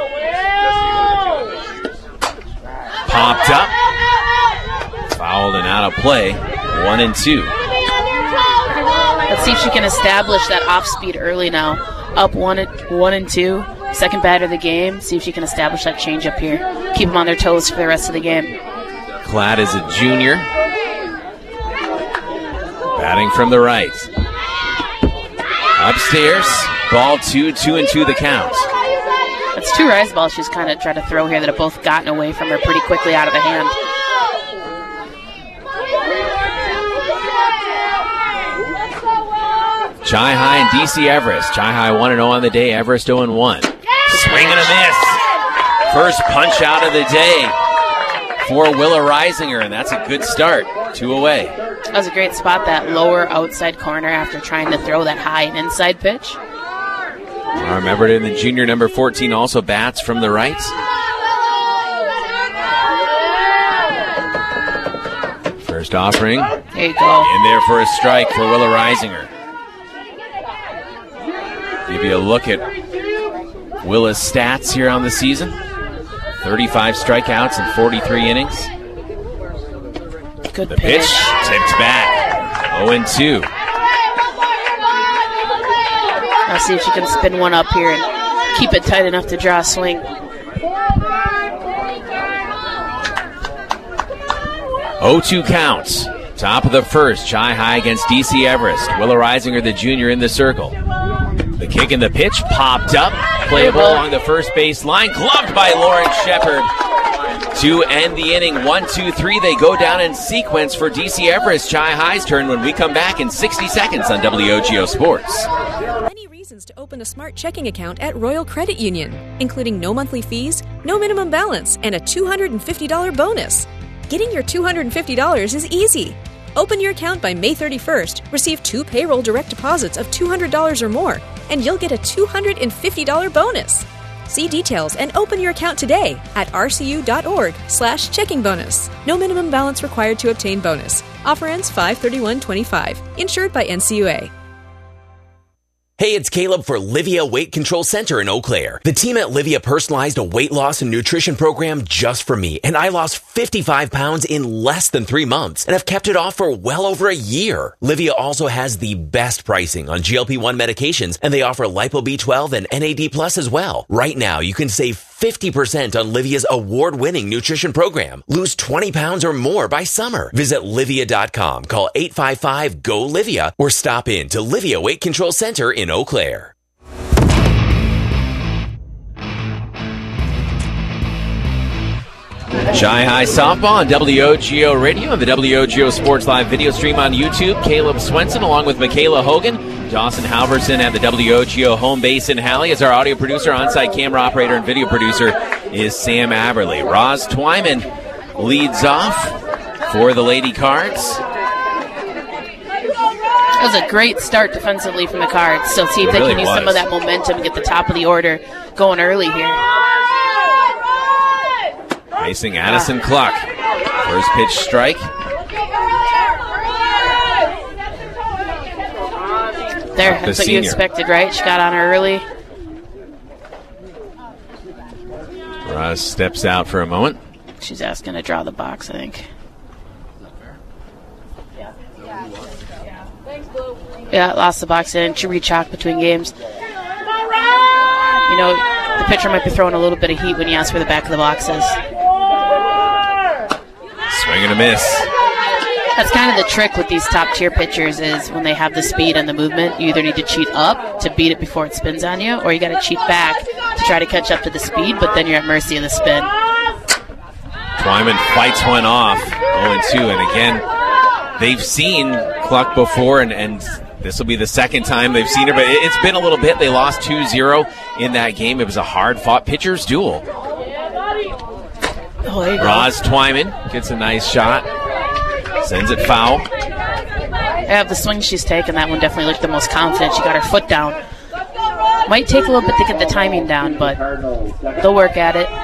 Popped up. Fouled and out of play. One and two. Let's see if she can establish that off speed early now. Up one and, one and two. Second batter of the game. See if she can establish that change up here. Keep them on their toes for the rest of the game. Klatt is a junior. Batting from the right. Upstairs. Ball two. Two and two the count. That's two rise balls she's kind of tried to throw here that have both gotten away from her pretty quickly out of the hand. Chi High and D C Everest. Chi High one and oh on the day. Everest oh and one. Swing and a miss. First punch out of the day for Willa Reisinger, and that's a good start. Two away. That was a great spot, that lower outside corner after trying to throw that high and inside pitch. Mara Meverton, the junior, number fourteen, also bats from the right. First offering. There you go. In there for a strike for Willa Reisinger. Give you a look at Willa's stats here on the season. thirty-five strikeouts in forty-three innings. Good the pitch. pitch tipped back. oh and two. Let's see if she can spin one up here and keep it tight enough to draw a swing. oh two counts. Top of the first. Chi High against D C Everest. Willa Reisinger, the junior, in the circle. The kick and the pitch popped up. Playable along the first base line. Gloved by Lauren Shepard to end the inning. One, two, three. They go down in sequence for D C Everest. Chi High's turn when we come back in sixty seconds on W O G O Sports. Many reasons to open a smart checking account at Royal Credit Union, including no monthly fees, no minimum balance, and a two hundred fifty dollars bonus. Getting your two hundred fifty dollars is easy. Open your account by May thirty-first, receive two payroll direct deposits of two hundred dollars or more, and you'll get a two hundred fifty dollars bonus. See details and open your account today at rcu.org slash checking bonus. No minimum balance required to obtain bonus. Offer ends five thirty-one twenty-five. Insured by N C U A. Hey, it's Caleb for Livia Weight Control Center in Eau Claire. The team at Livia personalized a weight loss and nutrition program just for me, and I lost fifty-five pounds in less than three months and have kept it off for well over a year. Livia also has the best pricing on G L P one medications, and they offer Lipo B twelve and N A D plus as well. Right now, you can save fifty percent on Livia's award-winning nutrition program. Lose twenty pounds or more by summer. Visit Livia dot com, call eight five five, G O Livia, or stop in to Livia Weight Control Center in Eau Claire. Shy High Softball on W O G O Radio and the W O G O Sports Live video stream on YouTube. Caleb Swenson along with Michaela Hogan, Dawson Halverson at the W O G O home base in Halley. As our audio producer, on-site camera operator, and video producer is Sam Aberley. Roz Twyman leads off for the Lady Cards. That was a great start defensively from the Cards. So see if It they really can use was. some of that momentum and get the top of the order going early here. Facing Addison Cluck. First pitch strike. There, The that's what you senior. expected, right? She got on her early. Roz steps out for a moment. She's asking to draw the box, I think. Yeah, lost the box in. She re-chalked between games. You know, the pitcher might be throwing a little bit of heat when you ask where the back of the box is. Swing and a miss. That's kind of the trick with these top-tier pitchers is when they have the speed and the movement, you either need to cheat up to beat it before it spins on you, or you got to cheat back to try to catch up to the speed, but then you're at mercy of the spin. Twyman fights one off, oh and two, and again, they've seen Cluck before, and, and this will be the second time they've seen her, but it, it's been a little bit. They lost two zero in that game. It was a hard-fought pitcher's duel. Oh, there you go. Roz Twyman gets a nice shot, sends it foul. Yeah, the swing she's taken, that one definitely looked the most confident. She got her foot down. Might take a little bit to get the timing down, but they'll work at it.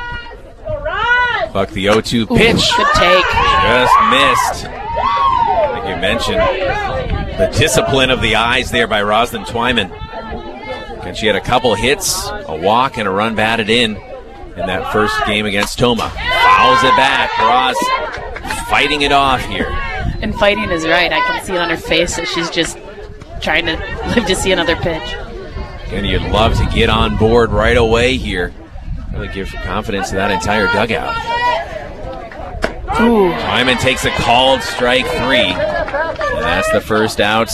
Buck the oh two Ooh, pitch. good take. Just missed. Like you mentioned, the discipline of the eyes there by Roslyn Twyman. And she had a couple hits, a walk, and a run batted in in that first game against Toma. Fouls it back. Roz fighting it off here. And fighting is right. I can see it on her face that she's just trying to live to see another pitch. And you'd love to get on board right away here. Really give confidence to that entire dugout. Ooh. Twyman takes a called strike three. And that's the first out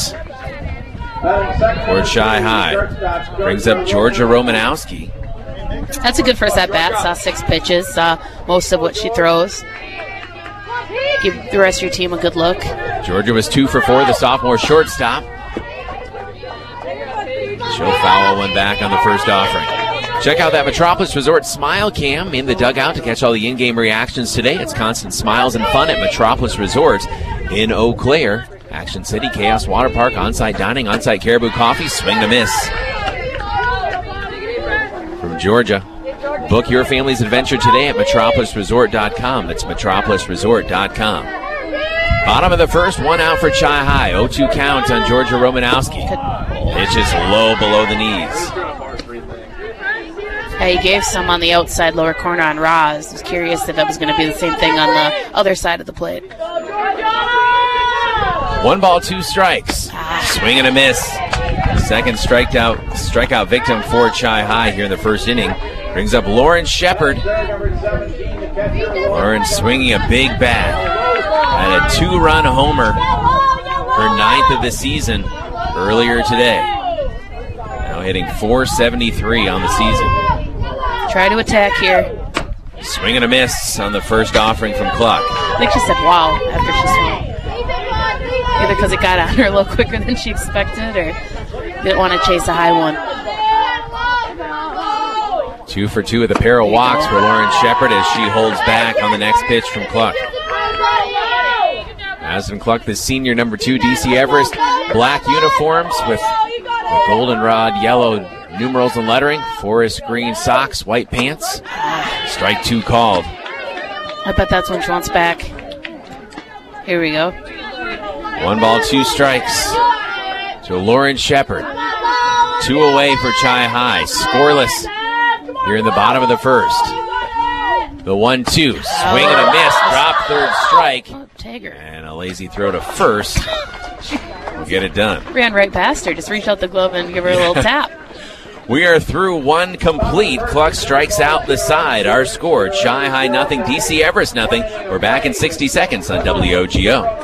for Shy High. Brings up Georgia Romanowski. That's a good first at-bat. Saw six pitches, saw most of what she throws. Give the rest of your team a good look. Georgia was two for four, the sophomore shortstop. She'll foul one back on the first offering. Check out that Metropolis Resort Smile Cam in the dugout to catch all the in-game reactions today. It's constant smiles and fun at Metropolis Resort in Eau Claire. Action City, Chaos Water Park, on-site dining, on-site Caribou Coffee, swing to miss. From Georgia, book your family's adventure today at metropolis resort dot com. That's metropolis resort dot com. Bottom of the first, one out for Chi High. oh two count on Georgia Romanowski. Pitch is low below the knees. Yeah, he gave some on the outside lower corner on Roz. I was curious if that was going to be the same thing on the other side of the plate. One ball, two strikes. Swing and a miss. Second strikeout strikeout victim for Chi High here in the first inning. Brings up Lauren Shepard. Lauren swinging a big bat. Had a two-run homer, her ninth of the season earlier today. Now hitting four seventy-three on the season. Try to attack here. Swing and a miss on the first offering from Cluck. I think she said wow after she swung. Either because it got on her a little quicker than she expected or didn't want to chase a high one. Two for two with a pair of walks for Lauren Shepard as she holds back on the next pitch from Cluck. Aspen Cluck, the senior number two, D C Everest, black uniforms with the goldenrod yellow numerals and lettering, forest green socks, white pants. Strike two called. I bet that's when she wants back. Here we go. One ball, two strikes to Lauren Shepard. Two away for Chi High. Scoreless here in the bottom of the first. The one two. Swing and a miss. Drop third strike. And a lazy throw to first. We'll get it done. Ran right past her. Just reach out the glove and give her a little tap. We are through one complete. Cluck strikes out the side. Our score, Chi High nothing, D C Everest nothing. We're back in sixty seconds on W O G O.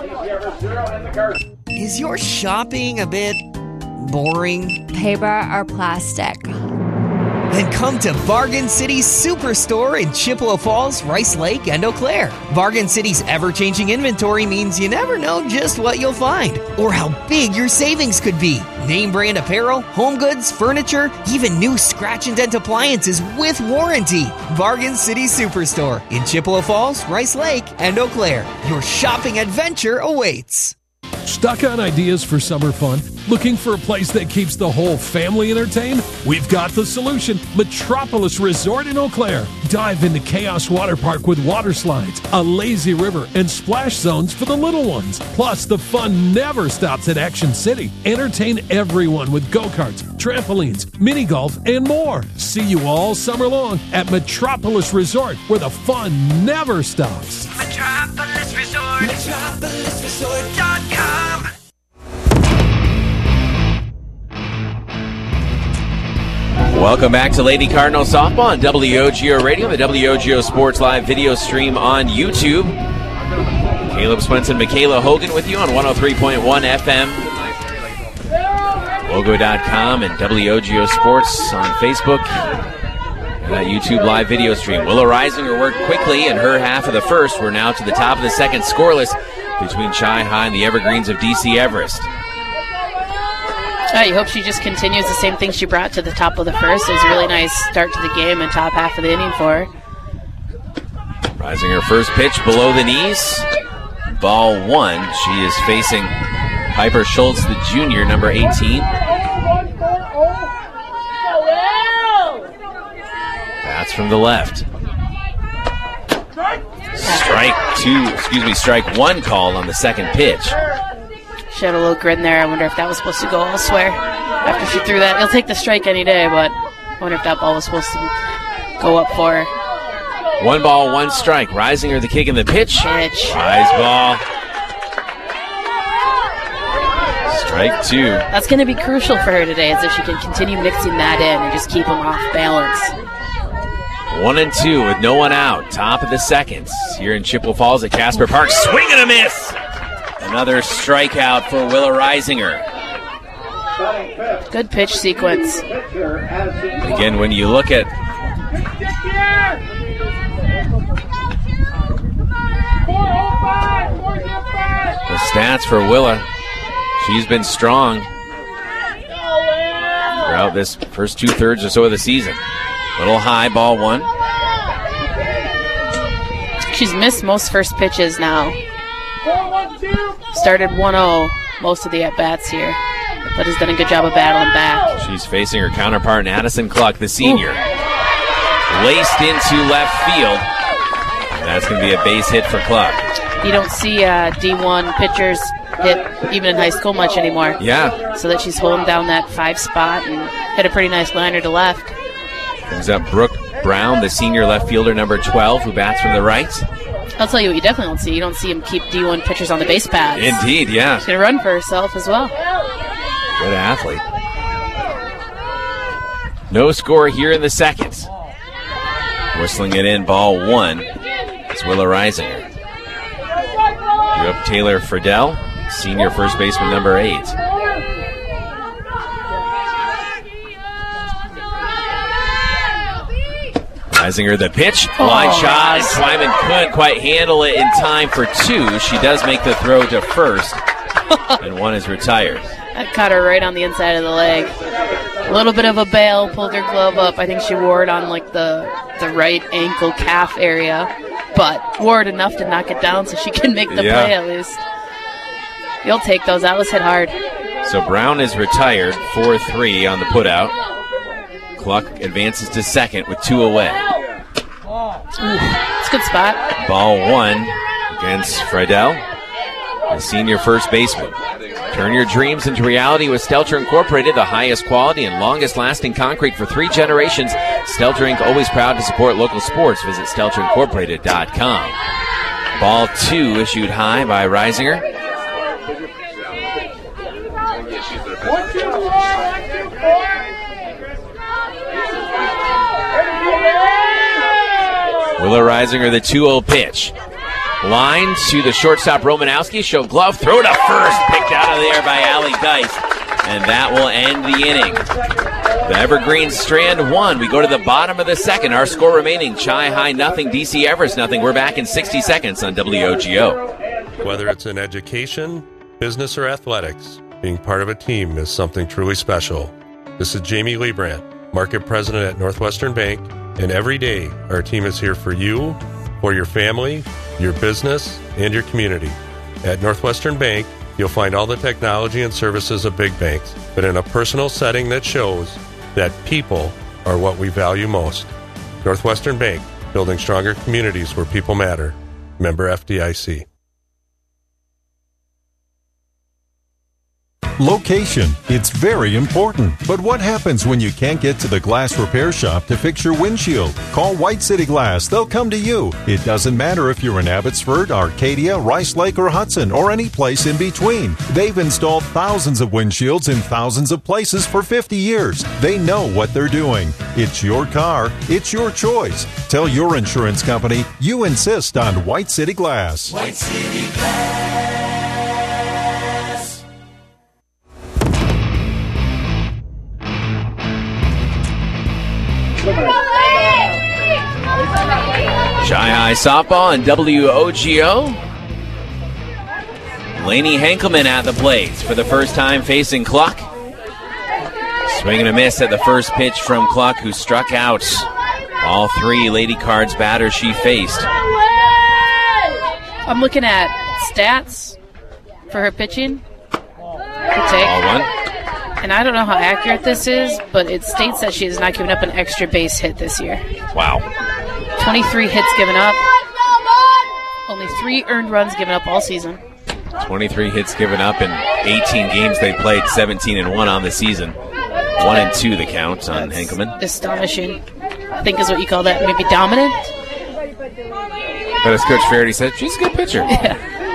Is your shopping a bit boring? Paper or plastic? Then come to Bargain City Superstore in Chippewa Falls, Rice Lake, and Eau Claire. Bargain City's ever-changing inventory means you never know just what you'll find or how big your savings could be. Name brand apparel, home goods, furniture, even new scratch and dent appliances with warranty. Bargain City Superstore in Chippewa Falls, Rice Lake, and Eau Claire. Your shopping adventure awaits. Stuck on ideas for summer fun? Looking for a place that keeps the whole family entertained? We've got the solution. Metropolis Resort in Eau Claire. Dive into Chaos Water Park with water slides, a lazy river, and splash zones for the little ones. Plus, the fun never stops at Action City. Entertain everyone with go-karts, trampolines, mini golf, and more. See you all summer long at Metropolis Resort, where the fun never stops. Metropolis Resort. Metropolis Resort dot com. Welcome back to Lady Cardinal Softball on W O G O Radio, the W O G O Sports Live video stream on YouTube. Caleb Swenson, Michaela Hogan with you on one oh three point one F M. Logo dot com and W O G O Sports on Facebook. And that YouTube live video stream. Willow Reisinger worked quickly in her half of the first. We're now to the top of the second, scoreless between Chi High and the Evergreens of D C Everest. I hope she just continues the same thing she brought to the top of the first. It was a really nice start to the game and top half of the inning for her. Reisinger first pitch below the knees. Ball one. She is facing Piper Schultz, the junior, number eighteen. That's from the left. Strike two, excuse me, strike one call on the second pitch. She had a little grin there. I wonder if that was supposed to go elsewhere after she threw that. He'll take the strike any day, but I wonder if that ball was supposed to go up for her. One ball, one strike. Reisinger the kick and the pitch. Pitch. Rise ball. Strike two. That's going to be crucial for her today, is if she can continue mixing that in and just keep them off balance. One and two with no one out. Top of the second here in Chippewa Falls at Casper Park. Swing and a miss. Another strikeout for Willow Reisinger. Good pitch sequence. Again, when you look at the stats for Willa, she's been strong throughout this first two-thirds or so of the season. Little high, ball one. She's missed most first pitches now. Started one oh most of the at-bats here, but has done a good job of battling back. She's facing her counterpart, Addison Cluck, the senior. Ooh. Laced into left field. And that's going to be a base hit for Cluck. You don't see uh, D one pitchers hit even in high school much anymore. Yeah. So that she's holding down that five spot and hit a pretty nice liner to left. Brings up Brooke Brown, the senior left fielder, number twelve, who bats from the right. I'll tell you what you definitely don't see. You don't see him keep D one pitchers on the base paths. Indeed, yeah. She's going to run for herself as well. Good athlete. No score here in the second. Whistling it in, ball one. It's Willow Reisinger. Drew up Taylor Friedel, senior first baseman, number eight. Reisinger the pitch, line oh, shot, nice. Twyman couldn't quite handle it in time for two. She does make the throw to first, and one is retired. That caught her right on the inside of the leg. A little bit of a bail, pulled her glove up. I think she wore it on like the, the right ankle calf area, but wore it enough to knock it down so she can make the yeah. play at least. You'll take those. That was hit hard. So Brown is retired, four three on the putout. Cluck advances to second with two away. It's a good spot. Ball one against Friedel, the senior first baseman. Turn your dreams into reality with Stelter Incorporated, the highest quality and longest-lasting concrete for three generations. Stelter Incorporated, always proud to support local sports. Visit stelter incorporated dot com. Ball two issued high by Reisinger. One, two, four, one, two, four. Willa Reisinger, the two oh pitch. Line to the shortstop, Romanowski. Show glove, throw to first. Picked out of there by Allie Geist. And that will end the inning. The Evergreen Strand won. We go to the bottom of the second. Our score remaining, Chi High nothing, D C Everest nothing. We're back in sixty seconds on W O G O. Whether it's in education, business, or athletics, being part of a team is something truly special. This is Jamie Liebrandt, Market President at Northwestern Bank, and every day our team is here for you, for your family, your business, and your community. At Northwestern Bank, you'll find all the technology and services of big banks, but in a personal setting that shows that people are what we value most. Northwestern Bank, building stronger communities where people matter. Member F D I C. Location. It's very important. But what happens when you can't get to the glass repair shop to fix your windshield? Call White City Glass. They'll come to you. It doesn't matter if you're in Abbotsford, Arcadia, Rice Lake, or Hudson, or any place in between. They've installed thousands of windshields in thousands of places for fifty years. They know what they're doing. It's your car. It's your choice. Tell your insurance company you insist on White City Glass. White City Glass. Chi High softball and W O G O. Laney Henkelman at the plate for the first time facing Cluck. Swing and a miss at the first pitch from Cluck, who struck out all three Lady Cards batters she faced. I'm looking at stats for her pitching. Good take. All one. And I don't know how accurate this is, but it states that she has not given up an extra base hit this year. Wow. twenty-three hits given up. Only three earned runs given up all season. twenty-three hits given up in eighteen games they played, seventeen and one on the season. one and two the count on That's Henkelman. Astonishing. I think is what you call that, maybe dominant. But as Coach Faraday said, she's a good pitcher. Yeah.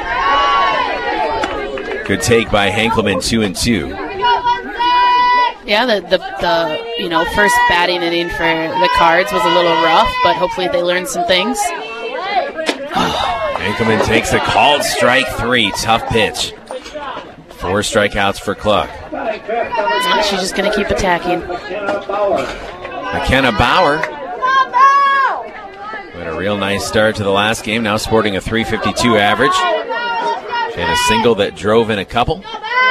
Good take by Henkelman, two and two. Yeah, the, the the you know first batting inning for the Cards was a little rough, but hopefully they learned some things. Henkelman takes a called strike three. Tough pitch. Four strikeouts for Cluck. Uh, she's just going to keep attacking. McKenna Bauer had a real nice start to the last game, now sporting a three fifty-two average. She had a single that drove in a couple.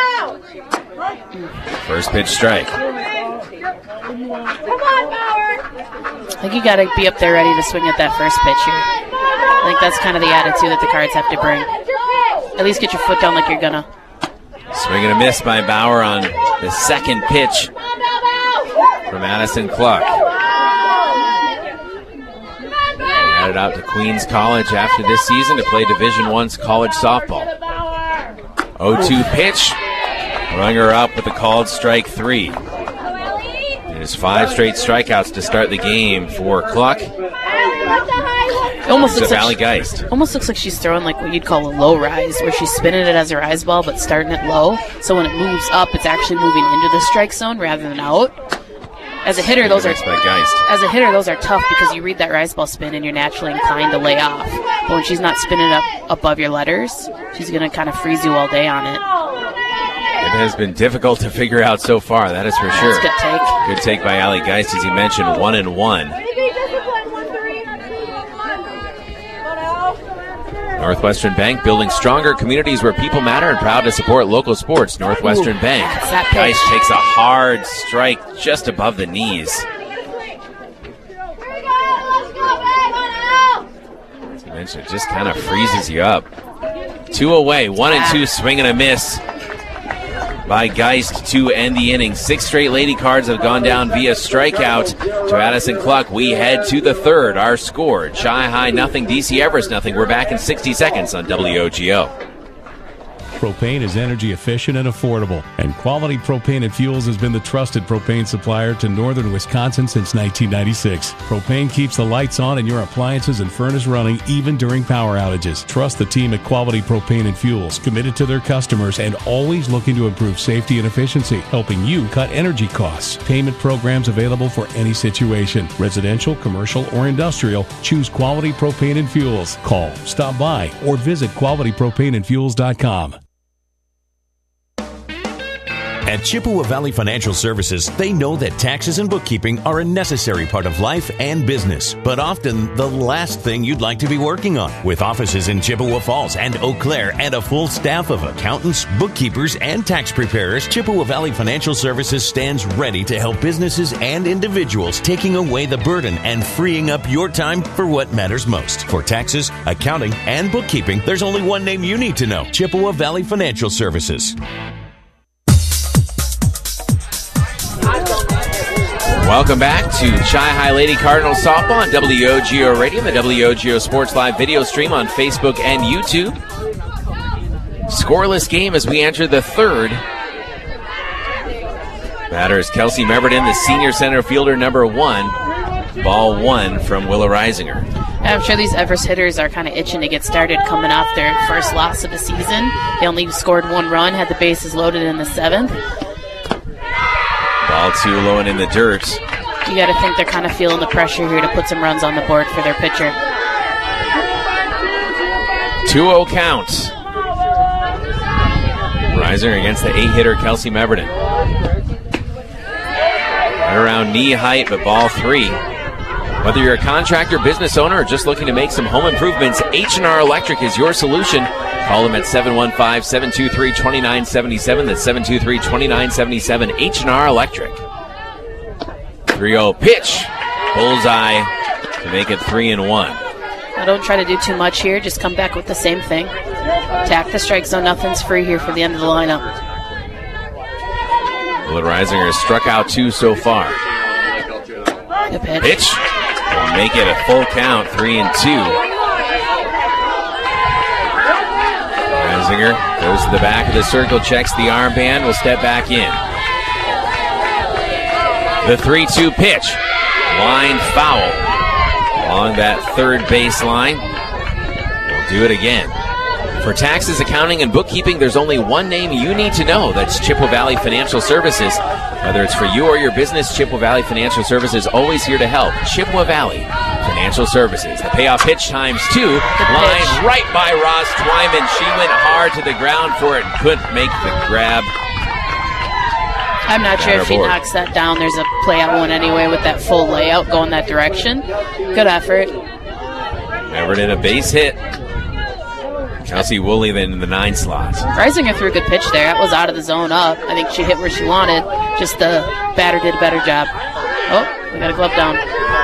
First pitch strike. I think you got to be up there ready to swing at that first pitch here. I think that's kind of the attitude that the Cards have to bring. At least get your foot down like you're gonna. Swing and a miss by Bauer on the second pitch from Addison Cluck. Headed out to Queens College after this season to play Division One's college softball. oh two pitch. Rung her up with a called strike three. It is five straight strikeouts to start the game for Cluck. It almost looks, like like Geist. she, almost looks like she's throwing like what you'd call a low rise, where she's spinning it as a rise ball but starting it low. So when it moves up, it's actually moving into the strike zone rather than out. As a hitter, those are as a hitter those are tough because you read that rise ball spin and you're naturally inclined to lay off. But when she's not spinning up above your letters, she's going to kind of freeze you all day on it. It has been difficult to figure out so far, that is for sure. That's a good take. Good take by Allie Geist, as you mentioned, one and one. Northwestern Bank, building stronger communities where people matter and proud to support local sports. Northwestern Ooh, Bank. that Geist takes a hard strike just above the knees. As you mentioned, it just kind of freezes you up. Two away, one and two, swing and a miss by Geist to end the inning. Six straight Lady Cards have gone down via strikeout to Addison Cluck. We head to the third. Our score, Chi High nothing, D C Everest nothing. We're back in sixty seconds on W O G O. Propane is energy efficient and affordable, and Quality Propane and Fuels has been the trusted propane supplier to northern Wisconsin since nineteen ninety-six. Propane keeps the lights on and your appliances and furnace running even during power outages. Trust the team at Quality Propane and Fuels, committed to their customers and always looking to improve safety and efficiency, helping you cut energy costs. Payment programs available for any situation. Residential, commercial, or industrial, choose Quality Propane and Fuels. Call, stop by, or visit quality propane and fuels dot com. At Chippewa Valley Financial Services, they know that taxes and bookkeeping are a necessary part of life and business, but often the last thing you'd like to be working on. With offices in Chippewa Falls and Eau Claire and a full staff of accountants, bookkeepers, and tax preparers, Chippewa Valley Financial Services stands ready to help businesses and individuals, taking away the burden and freeing up your time for what matters most. For taxes, accounting, and bookkeeping, there's only one name you need to know: Chippewa Valley Financial Services. Welcome back to Chi-High Lady Cardinals softball on W O G O Radio and the W O G O Sports Live video stream on Facebook and YouTube. Scoreless game as we enter the third. Batter is Kelsey Meverden, the senior center fielder, number one. Ball one from Willa Reisinger. I'm sure these Everest hitters are kind of itching to get started coming off their first loss of the season. They only scored one run, had the bases loaded in the seventh. Ball two low and in the dirt. You got to think they're kind of feeling the pressure here to put some runs on the board for their pitcher. two oh count. Reisinger against the eight-hitter Kelsey Meverden. Right around knee height, but ball three. Whether you're a contractor, business owner, or just looking to make some home improvements, H and R Electric is your solution. Call them at seven one five, seven two three, two nine seven seven. That's seven two three, two nine seven seven. H and R Electric. three oh pitch. Bullseye to make it three and one. Now don't try to do too much here. Just come back with the same thing. Attack the strike zone. Nothing's free here for the end of the lineup. Willa Reisinger has struck out two so far. Good pitch. Pitch. Will make it a full count, three and two. Reisinger goes to the back of the circle, checks the armband, will step back in. The three two pitch. Line foul along that third base line. We'll do it again. For taxes, accounting, and bookkeeping, there's only one name you need to know. That's Chippewa Valley Financial Services. Whether it's for you or your business, Chippewa Valley Financial Services always here to help. Chippewa Valley Financial Services. The payoff pitch times two. Line right by Ross Twyman. She went hard to the ground for it and couldn't make the grab. I'm not sure if she knocks that down. There's a play out one anyway with that full layout going that direction. Good effort. Meverden a base hit. Kelsey Woolley then in the nine slot. Reisinger threw a good pitch there. That was out of the zone up. I think she hit where she wanted. Just the batter did a better job. Oh, we got a glove down.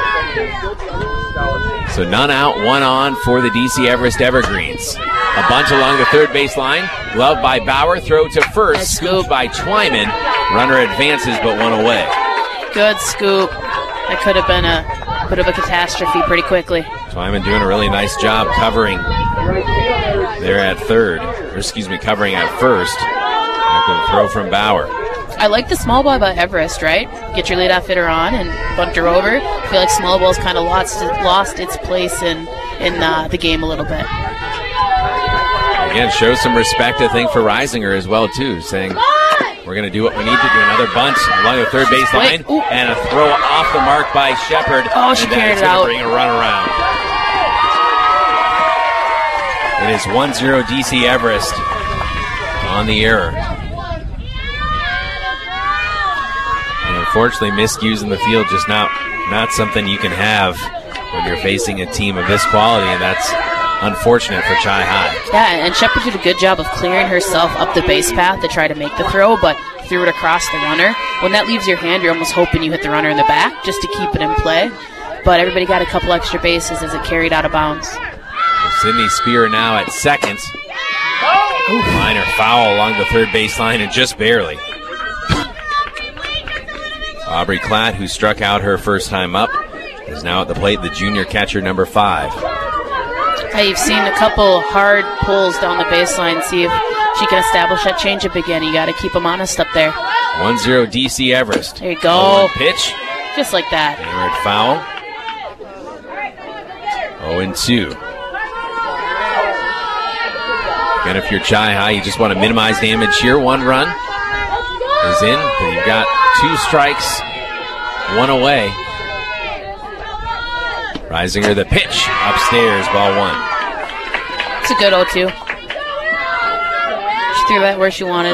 So none out, one on for the D C Everest Evergreens. A bunt along the third base line. Glove by Bauer. Throw to first. Scoop by Twyman. Runner advances but one away. Good scoop. That could have been a bit of a catastrophe pretty quickly. Twyman doing a really nice job covering there at third. Or excuse me, covering at first. After the throw from Bauer. I like the small ball by Everest, right? Get your leadoff hitter on and bunt her over. I feel like small ball's kind of lost lost its place in in uh, the game a little bit. Again, show some respect, I think, for Reisinger as well, too, saying we're going to do what we need to do. Another bunt along the third base line, and a throw off the mark by Shepard. Oh, she carried it out. Bring a run around. It is one zero D C Everest on the error. And unfortunately, miscues in the field just not not something you can have when you're facing a team of this quality, and that's unfortunate for Chi-High. Yeah, and Shepard did a good job of clearing herself up the base path to try to make the throw, but threw it across the runner. When that leaves your hand, you're almost hoping you hit the runner in the back just to keep it in play. But everybody got a couple extra bases as it carried out of bounds. Sydney Spear now at second. Ooh. Minor foul along the third baseline and just barely. Aubrey Klatt, who struck out her first time up, is now at the plate, the junior catcher, number five. Hey, you've seen a couple hard pulls down the baseline. See if she can establish that changeup again. You got to keep them honest up there. one zero D C Everest. There you go. Pitch. Just like that. Hammered foul. oh and two. Again, if you're Chi High, you just want to minimize damage here. One run is in, but you've got two strikes, one away. Reisinger, the pitch, upstairs, ball one. It's a good oh two. She threw that where she wanted.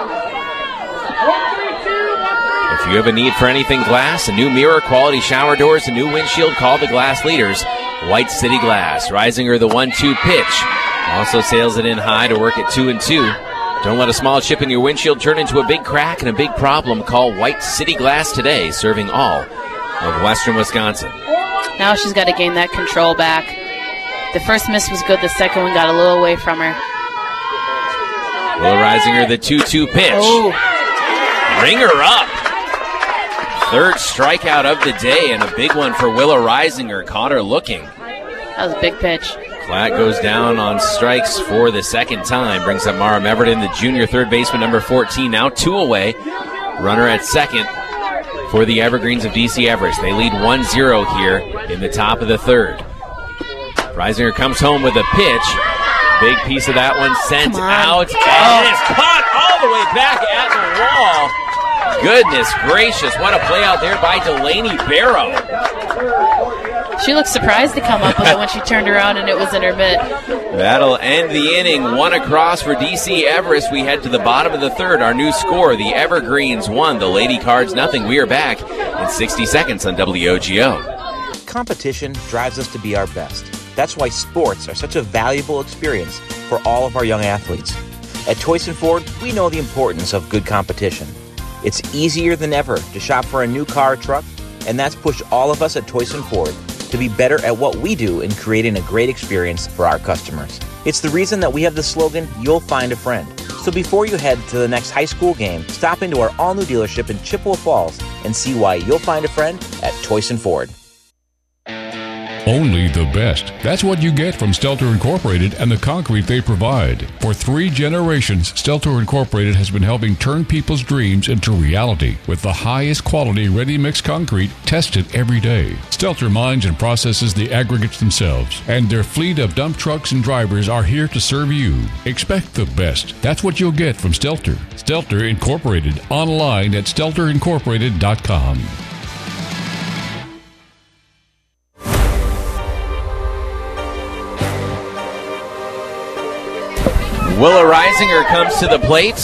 If you have a need for anything glass, a new mirror, quality shower doors, a new windshield, call the glass leaders, White City Glass. Reisinger, the one two pitch. Also sails it in high to work at two and two. Don't let a small chip in your windshield turn into a big crack and a big problem. Call White City Glass today, serving all of western Wisconsin. Now she's got to gain that control back. The first miss was good. The second one got a little away from her. Willa Reisinger, the two two pitch. Oh. Ring her up. Third strikeout of the day, and a big one for Willa Reisinger. Caught her looking. That was a big pitch. Klatt goes down on strikes for the second time. Brings up Mara Meverton, the junior third baseman, number fourteen. Now two away. Runner at second for the Evergreens of D C Everest. They lead one zero here in the top of the third. Reisinger comes home with a pitch. Big piece of that one sent out. And it's caught all the way back at the wall. Goodness gracious, what a play out there by Delaney Barrow. She looked surprised to come up with it when she turned around and it was in her mitt. That'll end the inning. One across for D C Everest. We head to the bottom of the third. Our new score, the Evergreens one, the Lady Cards nothing. We are back in sixty seconds on W O G O. Competition drives us to be our best. That's why sports are such a valuable experience for all of our young athletes. At Toyson Ford, we know the importance of good competition. It's easier than ever to shop for a new car or truck, and that's pushed all of us at Toyson Ford to be better at what we do in creating a great experience for our customers. It's the reason that we have the slogan, "You'll find a friend." So before you head to the next high school game, stop into our all-new dealership in Chippewa Falls and see why you'll find a friend at Toyson Ford. Only the best. That's what you get from Stelter Incorporated and the concrete they provide. For three generations, Stelter Incorporated has been helping turn people's dreams into reality with the highest quality ready-mix concrete tested every day. Stelter mines and processes the aggregates themselves, and their fleet of dump trucks and drivers are here to serve you. Expect the best. That's what you'll get from Stelter. Stelter Incorporated, online at stelter incorporated dot com. Willa Reisinger comes to the plate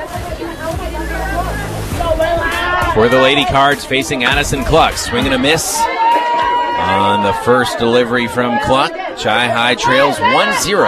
for the Lady Cards, facing Addison Cluck. Swing and a miss on the first delivery from Cluck. Chi High trails one zero.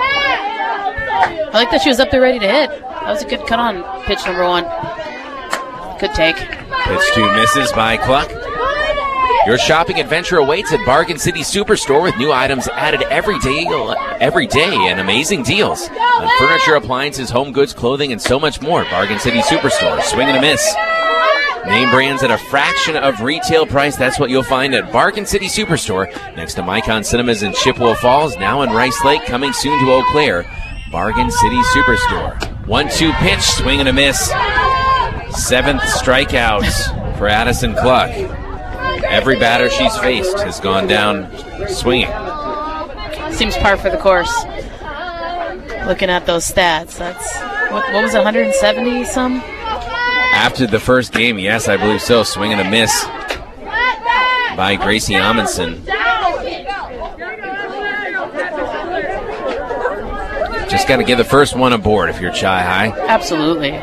I like that she was up there ready to hit. That was a good cut on pitch number one. Good take. Pitch two misses by Cluck. Your shopping adventure awaits at Bargain City Superstore with new items added every day, every day and amazing deals on furniture, appliances, home goods, clothing, and so much more. Bargain City Superstore. Swing and a miss. Name brands at a fraction of retail price. That's what you'll find at Bargain City Superstore next to Micon Cinemas in Chippewa Falls, now in Rice Lake, coming soon to Eau Claire. Bargain City Superstore. one two pitch. Swing and a miss. Seventh strikeout for Addison Cluck. Every batter she's faced has gone down swinging. Seems par for the course. Looking at those stats, that's what, what was it, one seventy some? After the first game, yes, I believe so. Swing and a miss by Gracie Amundsen. Just got to give the first one aboard if you're Chi High. Absolutely.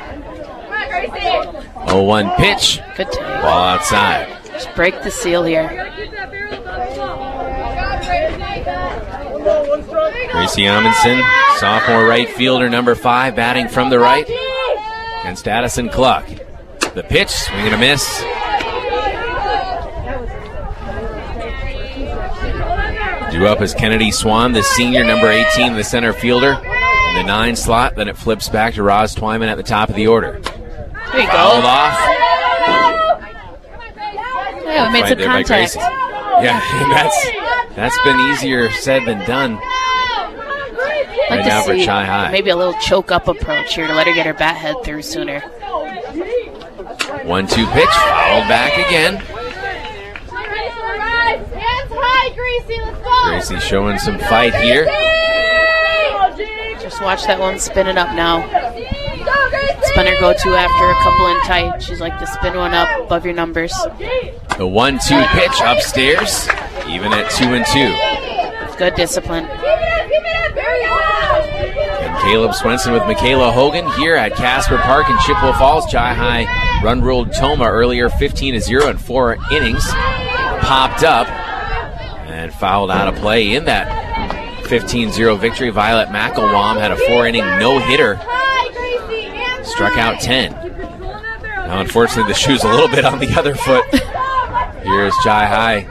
oh one pitch. Good take. Ball outside. Just break the seal here. Gracie Amundsen, sophomore right fielder, number five, batting from the right against Addison Cluck. The pitch, swing and a miss. Due up is Kennedy Swan, the senior, number eighteen, the center fielder. In the nine slot, then it flips back to Roz Twyman at the top of the order. There you Fouled go. off. Yeah, we made some contact. Yeah, and that's that's been easier said than done. I'd like right to now for see Chi High. maybe a little choke up approach here to let her get her bat head through sooner. One two pitch, fouled back again. Hands high, Gracie. Let's go. Gracie showing some fight here. Just watch that one spin it up now. Spin her go to after a couple in tight. She's like to spin one up above your numbers. The one two pitch upstairs, even at two and two. Good discipline. And Caleb Swenson with Michaela Hogan here at Casper Park in Chippewa Falls. Chi High run ruled Toma earlier fifteen to zero in four innings. Popped up and fouled out of play in that fifteen zero victory. Violet McElwam had a four-inning no-hitter. Struck out ten. Now, unfortunately, the shoe's a little bit on the other foot. Here's Chi High.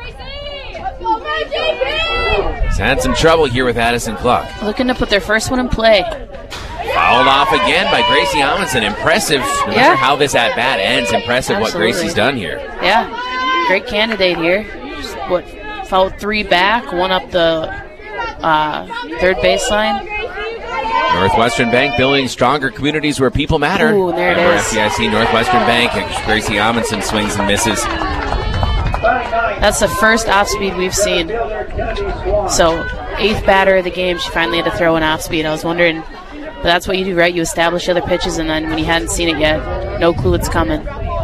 He's had some trouble here with Addison Cluck. Looking to put their first one in play. Fouled off again by Gracie Amundsen. Impressive, no Yeah. matter how this at-bat ends, impressive Absolutely. what Gracie's done here. Yeah, great candidate here. Just, what, fouled three back, one up the uh, third baseline. Northwestern Bank building stronger communities where people matter. Ooh, there it Member is. F D I C Northwestern Bank. And Gracie Amundsen swings and misses. That's the first off speed we've seen. So, eighth batter of the game, she finally had to throw an off speed. I was wondering, but that's what you do, right? You establish other pitches, and then when you hadn't seen it yet, no clue it's coming.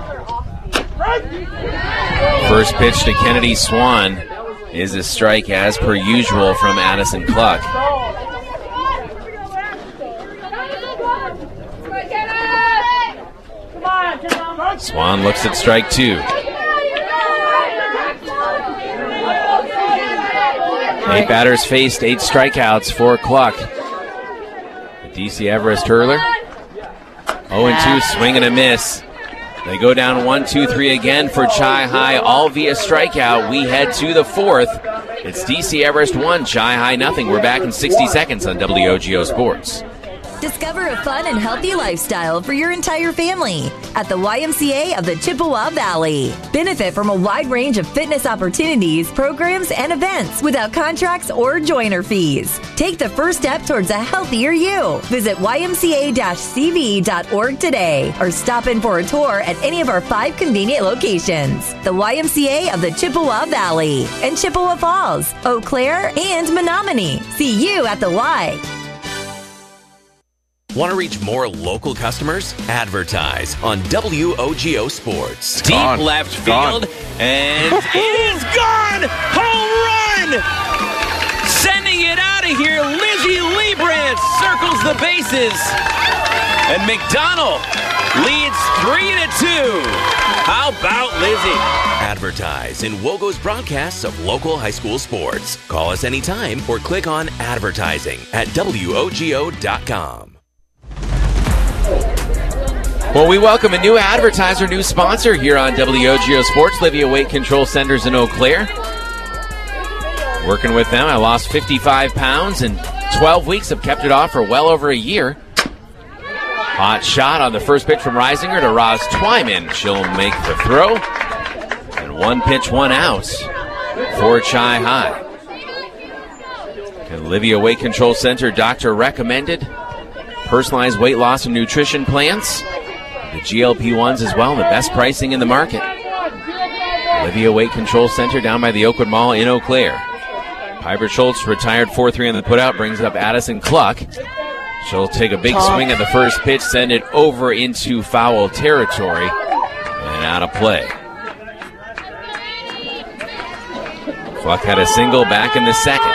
First pitch to Kennedy Swan is a strike as per usual from Addison Cluck. Swan looks at strike two. Eight batters faced, eight strikeouts for Cluck. D C Everest Hurler. oh and two, swing and a miss. They go down one, two, three again for Chi High, all via strikeout. We head to the fourth. It's D C Everest one, Chi High nothing. We're back in sixty seconds on W O G O Sports. Discover a fun and healthy lifestyle for your entire family at the Y M C A of the Chippewa Valley. Benefit from a wide range of fitness opportunities, programs, and events without contracts or joiner fees. Take the first step towards a healthier you. Visit Y M C A C V dot org today or stop in for a tour at any of our five convenient locations. The Y M C A of the Chippewa Valley and Chippewa Falls, Eau Claire, and Menominee. See you at the Y. Want to reach more local customers? Advertise on W O G O Sports. Deep left field, and it is gone! Home run! Sending it out of here, Lizzie Liebrand circles the bases, and McDonald leads three to two. How about Lizzie? Advertise in Wogo's broadcasts of local high school sports. Call us anytime or click on advertising at W O G O dot com. Well, we welcome a new advertiser, new sponsor here on W O G O Sports, Livia Weight Control Centers in Eau Claire. Working with them, I lost fifty-five pounds in twelve weeks. I've kept it off for well over a year. Hot shot on the first pitch from Reisinger to Roz Twyman. She'll make the throw. And one pitch, one out for Chi High. And Livia Weight Control Center, doctor recommended personalized weight loss and nutrition plans. The G L P ones as well, the best pricing in the market. Livia Weight Control Center down by the Oakwood Mall in Eau Claire. Piper Schultz retired four three on the putout, brings up Addison Cluck. She'll take a big swing at the first pitch, send it over into foul territory, and out of play. Cluck had a single back in the second.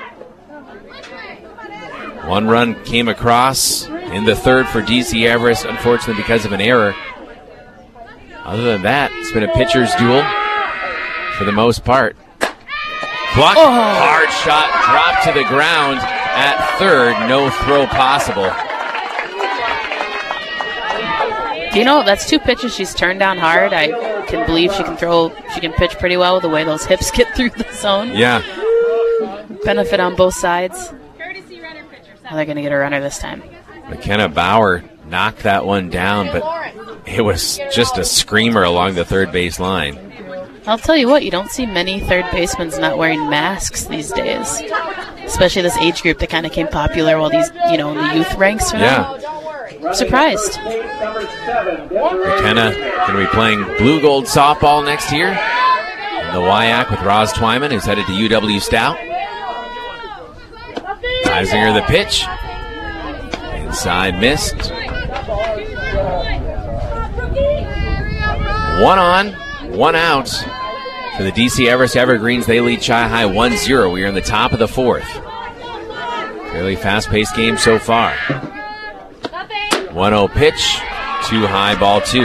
One run came across in the third for D C Everest, unfortunately because of an error. Other than that, it's been a pitcher's duel for the most part. Cluck, oh. Hard shot, dropped to the ground at third, no throw possible. You know, that's two pitches she's turned down hard. I can believe she can throw, she can pitch pretty well with the way those hips get through the zone. Yeah. Benefit on both sides. Now they're going to get a runner this time. McKenna Bauer knocked that one down, but it was just a screamer along the third base line. I'll tell you what, you don't see many third basemen not wearing masks these days. especially this age group that kind of came popular while these, you know, in the youth ranks. Right Yeah. now. Surprised. McKenna going to be playing blue gold softball next year in the W I A C with Roz Twyman, who's headed to U W Stout. Reisinger the pitch. Inside missed. One on, one out for the D C Everest Evergreens. They lead Chi-High one zero. We are in the top of the fourth. Fairly fast-paced game so far. one oh pitch, too high, ball two.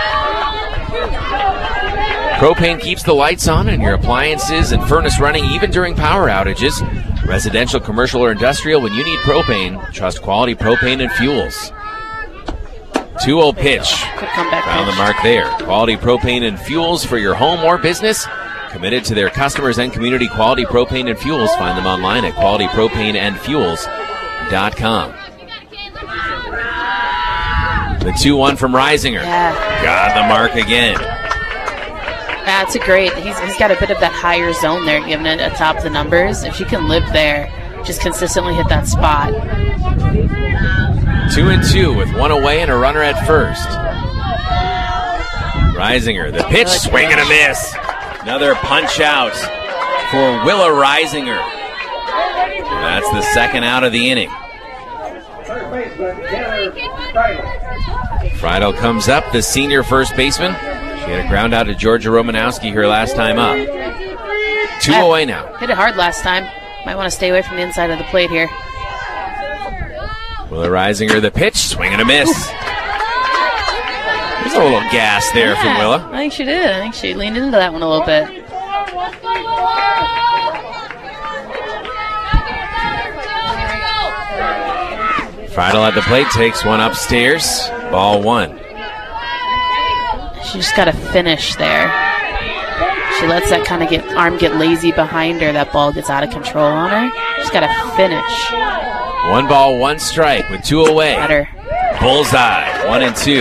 Propane keeps the lights on and your appliances and furnace running even during power outages. Residential, commercial, or industrial, when you need propane, trust Quality Propane and Fuels. two oh pitch. Good comeback Found pitch. the mark there. Quality Propane and Fuels for your home or business. Committed to their customers and community. Quality Propane and Fuels. Find them online at quality propane and fuels dot com. The two one from Reisinger. Yeah. Got the mark again. That's a great. He's, he's got a bit of that higher zone there, giving it atop the numbers. If you can live there, just consistently hit that spot. Two and two with one away and a runner at first. Reisinger, the pitch, swing and a miss. Another punch out for Willa Reisinger. That's the second out of the inning. Friedel comes up, the senior first baseman. She had a ground out to Georgia Romanowski here last time up. Two Yeah. away now. Hit it hard last time. Might want to stay away from the inside of the plate here. Willa Reisinger, the pitch, swing and a miss. There's a little gas there Yeah, from Willa. I think she did. I think she leaned into that one a little bit. Friedel at the plate, takes one upstairs. Ball one. She just got to finish there. She lets that kind of get arm get lazy behind her. That ball gets out of control on her. She's got to finish. One ball, one strike with two away. Better. Bullseye, one and two.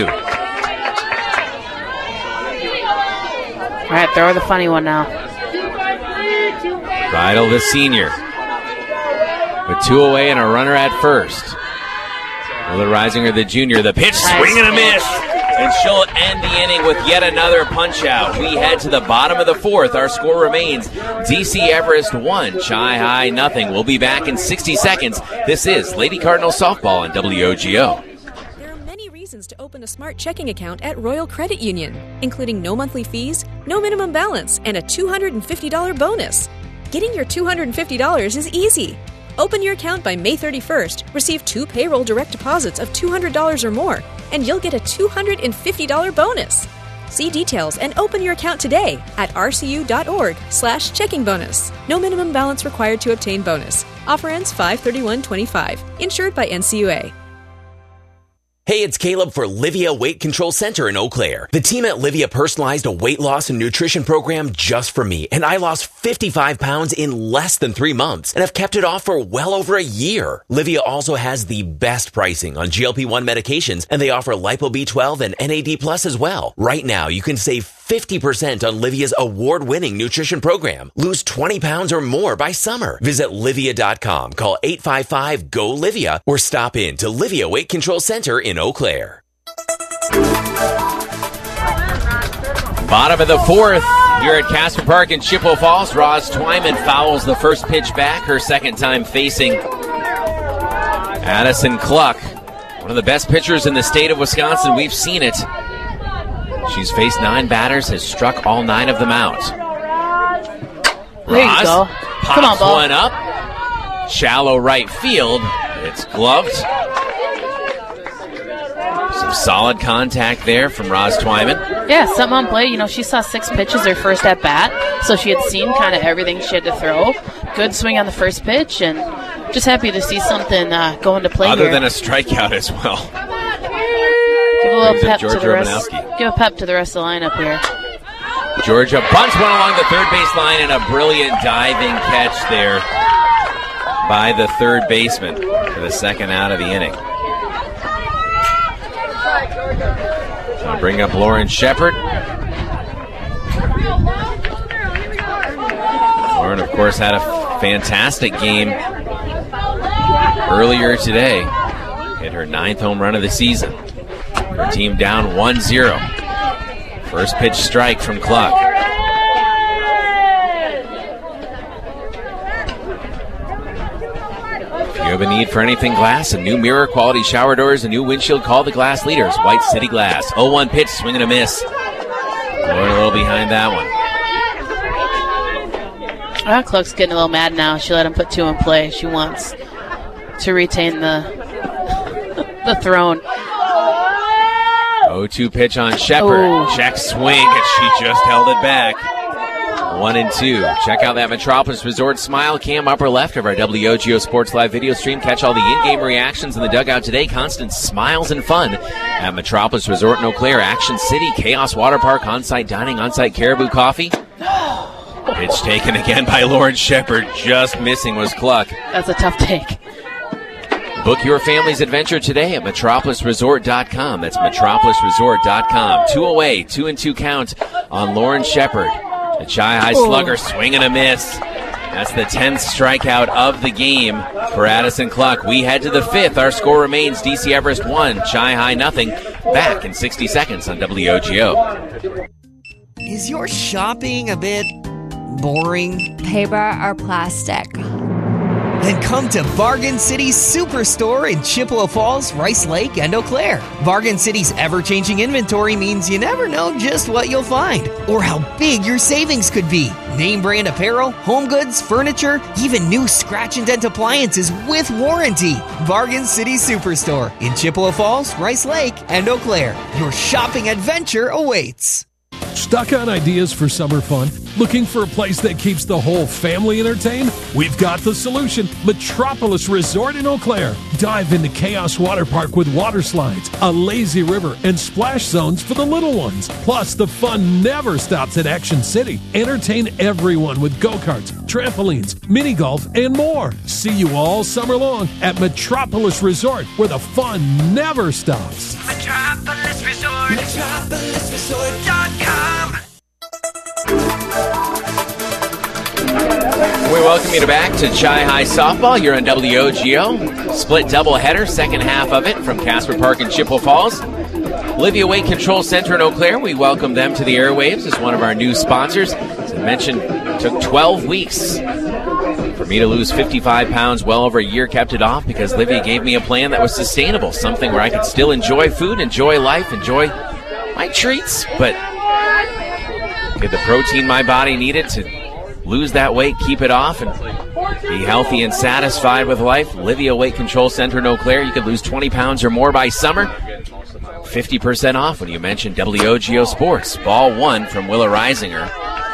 All right, throw her the funny one now. Friedel, the senior, with two away and a runner at first. Willa Reisinger, the junior, the pitch, swing and a miss. And she'll end the inning with yet another punch out. We head to the bottom of the fourth. Our score remains D C Everest one, Chi-High nothing. We'll be back in sixty seconds. This is Lady Cardinal Softball on W O G O. There are many reasons to open a smart checking account at Royal Credit Union, including no monthly fees, no minimum balance, and a two hundred fifty dollars bonus. Getting your two hundred fifty dollars is easy. Open your account by May thirty-first, receive two payroll direct deposits of two hundred dollars or more, and you'll get a two hundred fifty dollars bonus. See details and open your account today at rcu.org slash checking bonus. No minimum balance required to obtain bonus. Offer ends five thirty-one twenty-five. Insured by N C U A. Hey, it's Caleb for Livia Weight Control Center in Eau Claire. The team at Livia personalized a weight loss and nutrition program just for me, and I lost fifty-five pounds in less than three months, and I've kept it off for well over a year. Livia also has the best pricing on G L P one medications, and they offer Lipo B twelve and N A D plus as well. Right now, you can save fifty percent on Livia's award-winning nutrition program. Lose twenty pounds or more by summer. Visit Livia dot com, call eight five five, G O Livia, or stop in to Livia Weight Control Center in Eau Claire. Bottom of the fourth here at Casper Park in Chippewa Falls. Roz Twyman fouls the first pitch back, her second time facing Addison Cluck. One of the best pitchers in the state of Wisconsin. We've seen it. She's faced nine batters, has struck all nine of them out. There you Roz go. pops Come on, ball. one up. Shallow right field. It's gloved. Some solid contact there from Roz Twyman. Yeah, something on play. You know, she saw six pitches her first at bat, so she had seen kind of everything she had to throw. Good swing on the first pitch, and just happy to see something uh, go into play Other here. than a strikeout as well. Give a little Brings up pep to Georgia the rest. Romanowski. Give a pep to the rest of the lineup here. Georgia bunts one along the third base line, and a brilliant diving catch there by the third baseman for the second out of the inning. I'll bring up Lauren Shepard. Lauren, of course, had a fantastic game earlier today. Hit her ninth home run of the season. Her team down one zero. First pitch strike from Cluck. If you have a need for anything glass, a new mirror, quality shower doors, a new windshield, call the glass leaders, White City Glass. oh one pitch, swing and a miss. Going a little behind that one. Ah, Cluck's getting a little mad now. She let him put two in play. She wants to retain the the throne. oh two pitch on Shepard. Ooh. Check swing, and she just held it back. One and two. Check out that Metropolis Resort Smile Cam upper left of our W O G O Sports Live video stream. Catch all the in-game reactions in the dugout today. Constant smiles and fun at Metropolis Resort in Eau Claire, Action City, Chaos Water Park, on-site dining, on-site Caribou Coffee. Pitch taken again by Lauren Shepard. Just missing was Cluck. That's a tough take. Book your family's adventure today at metropolis resort dot com. That's metropolis resort dot com. Two away, two and two count on Lauren Shepard. The Chi-High slugger, swing and a miss. That's the tenth strikeout of the game for Addison Cluck. We head to the fifth. Our score remains D C Everest one, Chi-High nothing. Back in sixty seconds on W O G O. Is your shopping a bit boring? Paper or plastic? Then come to Bargain City's Superstore in Chippewa Falls, Rice Lake, and Eau Claire. Bargain City's ever-changing inventory means you never know just what you'll find or how big your savings could be. Name brand apparel, home goods, furniture, even new scratch and dent appliances with warranty. Bargain City Superstore in Chippewa Falls, Rice Lake, and Eau Claire. Your shopping adventure awaits. Stuck on ideas for summer fun? Looking for a place that keeps the whole family entertained? We've got the solution. Metropolis Resort in Eau Claire. Dive into Chaos Water Park with water slides, a lazy river, and splash zones for the little ones. Plus, the fun never stops at Action City. Entertain everyone with go-karts, trampolines, mini golf, and more. See you all summer long at Metropolis Resort, where the fun never stops. Metropolis Resort. Metropolis Resort dot com. We welcome you back to Chi-High Softball. You're on W O G O. Split doubleheader, second half of it from Casper Park in Chippewa Falls. Livia Weight Control Center in Eau Claire. We welcome them to the airwaves as one of our new sponsors. As I mentioned, it took twelve weeks for me to lose fifty-five pounds. Well over a year kept it off because Livia gave me a plan that was sustainable, something where I could still enjoy food, enjoy life, enjoy my treats, but get the protein my body needed to lose that weight, keep it off, and be healthy and satisfied with life. Livia Weight Control Center in Eau Claire. You could lose twenty pounds or more by summer. fifty percent off when you mention W O G O Sports. Ball one from Willa Reisinger.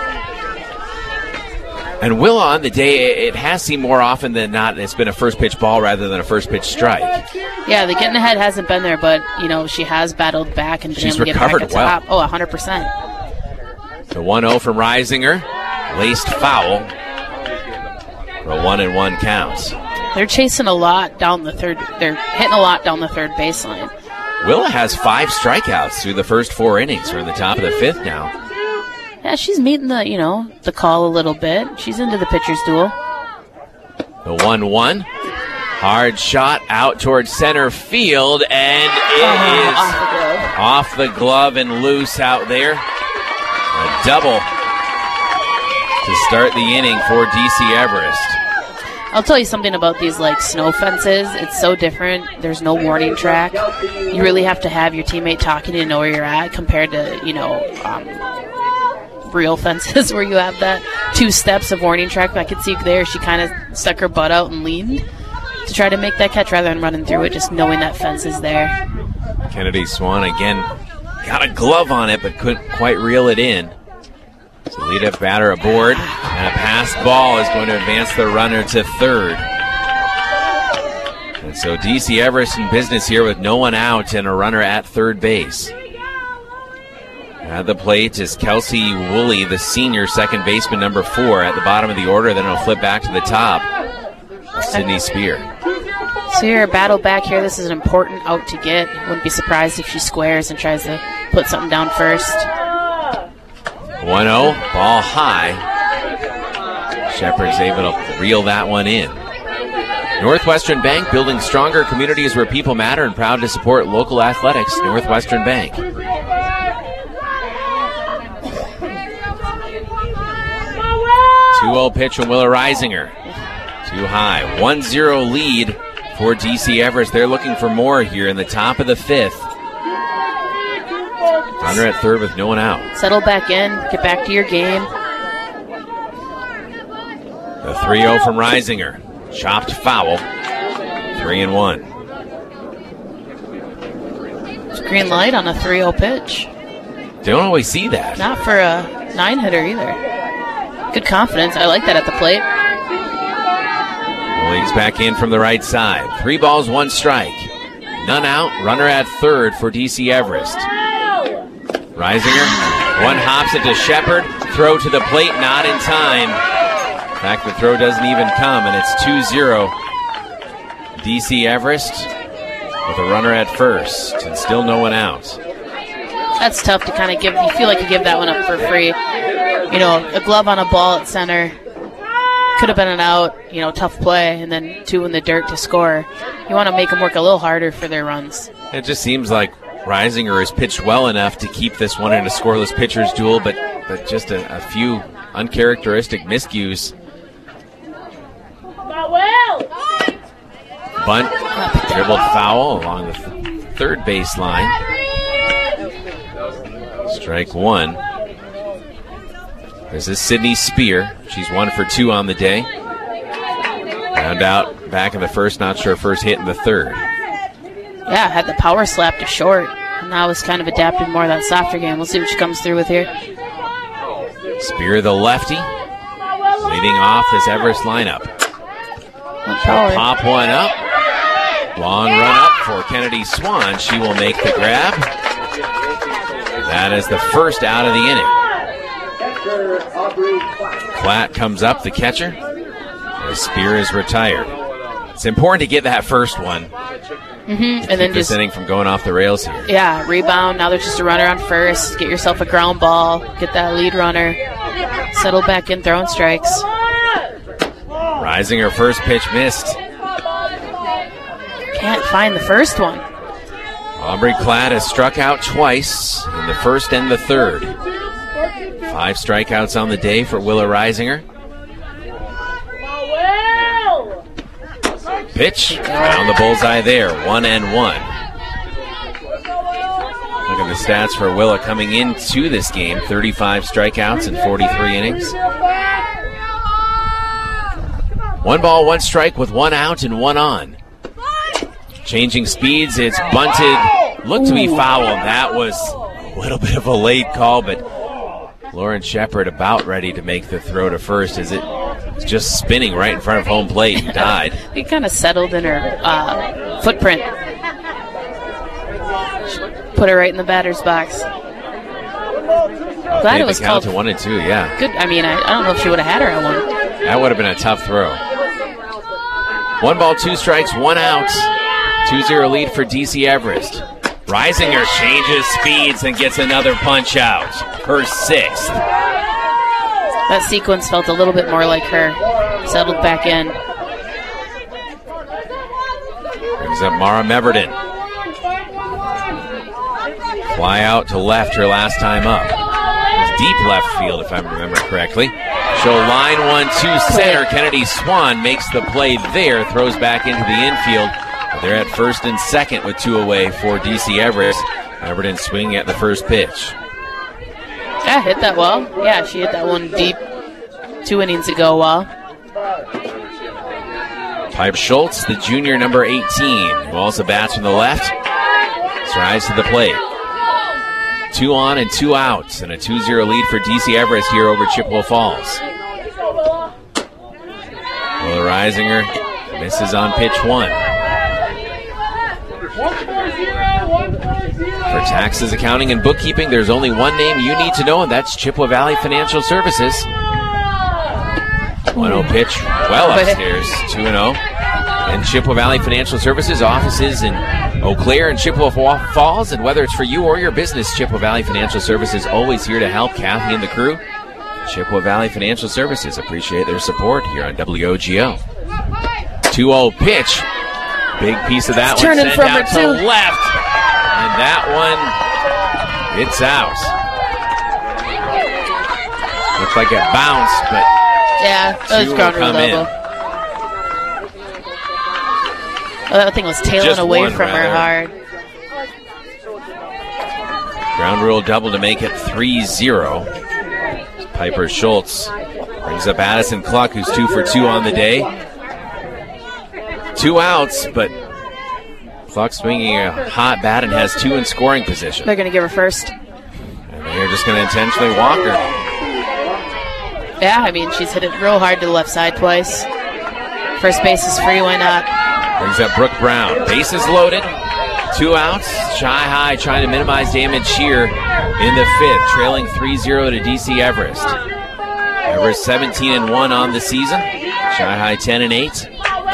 And Willa, on the day, it has seemed more often than not, it's been a first pitch ball rather than a first pitch strike. Yeah, the getting ahead hasn't been there, but, you know, she has battled back and been She's able to get back recovered at well. top. Oh, one hundred percent. The one oh from Reisinger. Laced foul for a one and one count. They're chasing a lot down the third. They're hitting a lot down the third baseline. Willa has five strikeouts through the first four innings. We're in the top of the fifth now. Yeah, she's meeting the, you know, the call a little bit. She's into the pitcher's duel. The one one. Hard shot out towards center field, and it Oh, is off the glove. off the glove and loose out there. A double to start the inning for D C Everest. I'll tell you something about these, like, snow fences. It's so different. There's no warning track. You really have to have your teammate talking to know where you're at compared to, you know, um, real fences where you have that two steps of warning track. I could see there she kind of stuck her butt out and leaned to try to make that catch rather than running through it, just knowing that fence is there. Kennedy Swan again got a glove on it but couldn't quite reel it in. So lead-up batter aboard, and a pass ball is going to advance the runner to third. And so D C Everest in business here with no one out and a runner at third base. At the plate is Kelsey Woolley, the senior second baseman, number four, at the bottom of the order. Then it'll flip back to the top. Sydney Spear. So here, a battle back here. This is an important out to get. Wouldn't be surprised if she squares and tries to put something down first. one oh, ball high. Shepard's able to reel that one in. Northwestern Bank, building stronger communities where people matter, and proud to support local athletics. Northwestern Bank. two oh pitch from Willa Reisinger. Too high. one zero lead for D C Everest. They're looking for more here in the top of the fifth. Runner at third with no one out. Settle back in. Get back to your game. The three oh from Reisinger. Chopped foul. Three and one. It's green light on a three oh pitch. Don't always see that. Not for a nine hitter either. Good confidence. I like that at the plate. Leagues back in from the right side. Three balls, one strike. None out. Runner at third for D C Everest. Reisinger. One hops it to Shepard. Throw to the plate. Not in time. In fact, the throw doesn't even come, and it's two zero. D C Everest with a runner at first, and still no one out. That's tough to kind of give. You feel like you give that one up for free. You know, a glove on a ball at center. Could have been an out, you know, tough play, and then two in the dirt to score. You want to make them work a little harder for their runs. It just seems like Reisinger has pitched well enough to keep this one in a scoreless pitcher's duel, but, but just a, a few uncharacteristic miscues. Bunt, dribbled foul along the th- third baseline. Strike one. This is Sydney Spear. She's one for two on the day. Round out back in the first, not sure first hit in the third. Yeah, had the power slap to short. And now is kind of adapted more to that softer game. We'll see what she comes through with here. Spear, the lefty, leading off this Everest lineup. Power. Pop one up. Long run up for Kennedy Swan. She will make the grab. That is the first out of the inning. Klatt comes up, the catcher. The Spear is retired. It's important to get that first one. Mm-hmm. And then this just inning from going off the rails here. Yeah, rebound. Now there's just a runner on first. Get yourself a ground ball. Get that lead runner. Settle back in, throwing strikes. Reisinger first pitch missed. Can't find the first one. Aubrey Klatt has struck out twice in the first and the third. Five strikeouts on the day for Willa Reisinger. Pitch around the bullseye there, one and one. Look at the stats for Willa coming into this game: thirty-five strikeouts in forty-three innings. One ball, one strike with one out and one on. Changing speeds, it's bunted. Looked to be foul. That was a little bit of a late call, but Lauren Shepard about ready to make the throw to first as it was just spinning right in front of home plate and died. He kind of settled in her uh, footprint. Put her right in the batter's box. Glad it was count called to one and two, yeah. Good. I mean, I, I don't know if she would have had her at one. That would have been a tough throw. One ball, two strikes, one out. two zero lead for D C Everest. Reisinger changes speeds and gets another punch out. Her sixth. That sequence felt a little bit more like her. Settled back in. Brings up Mara Meverden. Fly out to left her last time up. It was deep left field, if I remember correctly. She'll line one to center. Kennedy Swan makes the play there. Throws back into the infield. They're at first and second with two away for D C Everest. Meverden swinging at the first pitch. Yeah, hit that well. Yeah, she hit that one deep two innings ago well. Pipe Schultz, the junior number eighteen, who also bats from the left, strides to the plate. Two on and two outs, and a two zero lead for D C Everest here over Chippewa Falls. Willa Reisinger misses on pitch one. For taxes, accounting, and bookkeeping, there's only one name you need to know, and that's Chippewa Valley Financial Services. one oh pitch, well upstairs, two and oh. And Chippewa Valley Financial Services offices in Eau Claire and Chippewa Falls. And whether it's for you or your business, Chippewa Valley Financial Services always here to help Kathy and the crew. Chippewa Valley Financial Services appreciate their support here on W O G O. two oh pitch. Big piece of that It's one turning sent from out her, to too. left. And that one, it's out. Looks like it bounced, but Yeah, that was two will ground rule come in. double. Oh, that thing was tailing Just away one, from her rather. hard. Ground rule double to make it three zero. Piper Schultz brings up Addison Cluck, who's two for two on the day. Two outs, but Cluck swinging a hot bat and has two in scoring position. They're going to give her first. And they're just going to intentionally walk her. Yeah, I mean, she's hit it real hard to the left side twice. First base is free, why not? Brings up Brooke Brown. Bases loaded. Two outs. Shy High trying to minimize damage here in the fifth, trailing three zero to D C Everest. Everest seventeen and one on the season. Shy High ten and eight.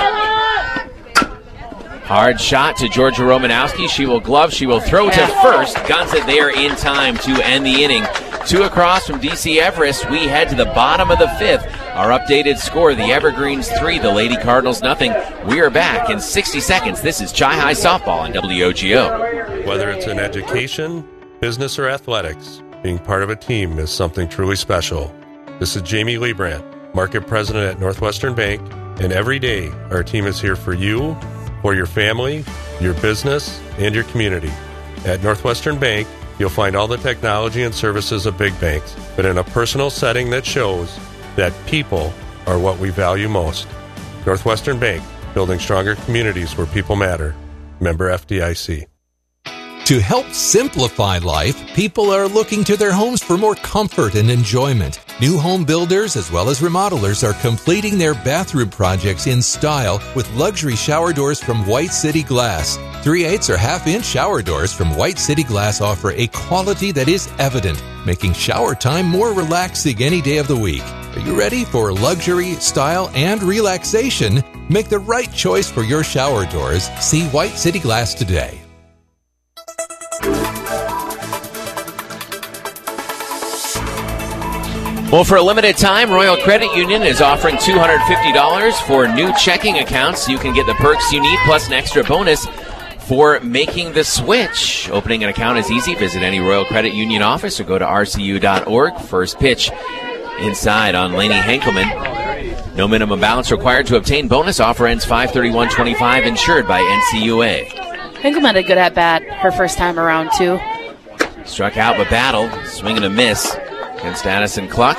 Hard shot to Georgia Romanowski. She will glove. She will throw to first. Guns it there in time to end the inning. Two across from D C Everest. We head to the bottom of the fifth. Our updated score, the Evergreens three, the Lady Cardinals nothing. We are back in sixty seconds. This is Chi High Softball on W O G O. Whether it's in education, business, or athletics, being part of a team is something truly special. This is Jamie Liebrandt, Market President at Northwestern Bank, and every day our team is here for you, for your family, your business, and your community. At Northwestern Bank, you'll find all the technology and services of big banks, but in a personal setting that shows that people are what we value most. Northwestern Bank, building stronger communities where people matter. Member F D I C. To help simplify life, people are looking to their homes for more comfort and enjoyment. New home builders as well as remodelers are completing their bathroom projects in style with luxury shower doors from White City Glass. three eighths or half-inch shower doors from White City Glass offer a quality that is evident, making shower time more relaxing any day of the week. Are you ready for luxury, style, and relaxation? Make the right choice for your shower doors. See White City Glass today. Well, for a limited time, Royal Credit Union is offering two hundred fifty dollars for new checking accounts. You can get the perks you need plus an extra bonus for making the switch. Opening an account is easy. Visit any Royal Credit Union office or go to R C U dot org. First pitch inside on Lainey Henkelman. No minimum balance required to obtain bonus. Offer ends five thirty-one twenty-five, insured by N C U A. Henkelman had a good at-bat her first time around, too. Struck out but battled. Swing and a miss against Addison Cluck.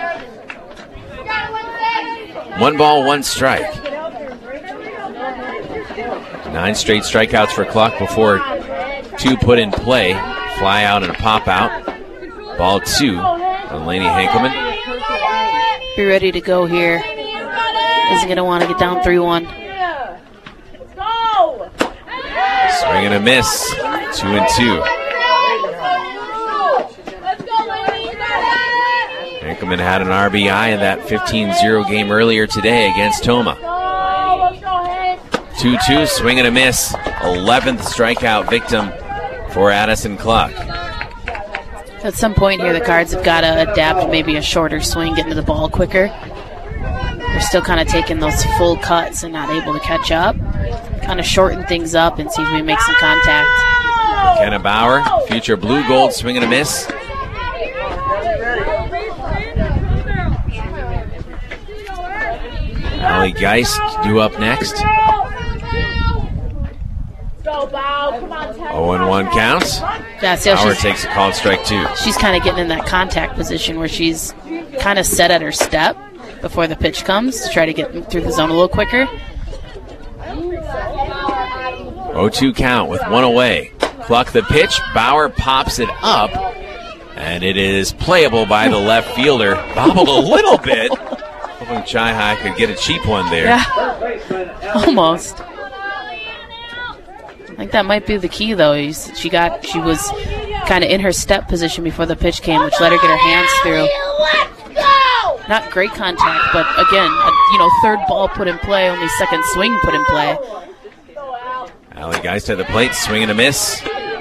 One ball, one strike. Nine straight strikeouts for Cluck before two put in play. Fly out and a pop out. Ball two on Lainey Henkelman. Be ready to go here. Isn't going to want to get down three one. Swing and a miss. Two and two. Henkelman had an R B I in that fifteen zero game earlier today against Toma. two two, swing and a miss. eleventh strikeout victim for Addison Cluck. At some point here, the Cards have got to adapt maybe a shorter swing, getting to the ball quicker. They're still kind of taking those full cuts and not able to catch up. Kind of shorten things up and see if we make some contact. McKenna Bauer, future blue gold, swing and a miss. Allie Geist due up next. oh and one counts. Yeah, so Bauer she's, takes a called strike two. she's kind of getting in that contact position where she's kind of set at her step before the pitch comes to try to get through the zone a little quicker. oh two count with one away. Cluck the pitch. Bauer pops it up, and it is playable by the left fielder. Bobbled a little bit. Hoping Chi High could get a cheap one there. Yeah, almost. I think that might be the key, though. He's, she got, she was kind of in her step position before the pitch came, which let her get her hands through. Not great contact, but again, a, you know, third ball put in play, only second swing put in play. Allie Geist at the plate, swing and a miss.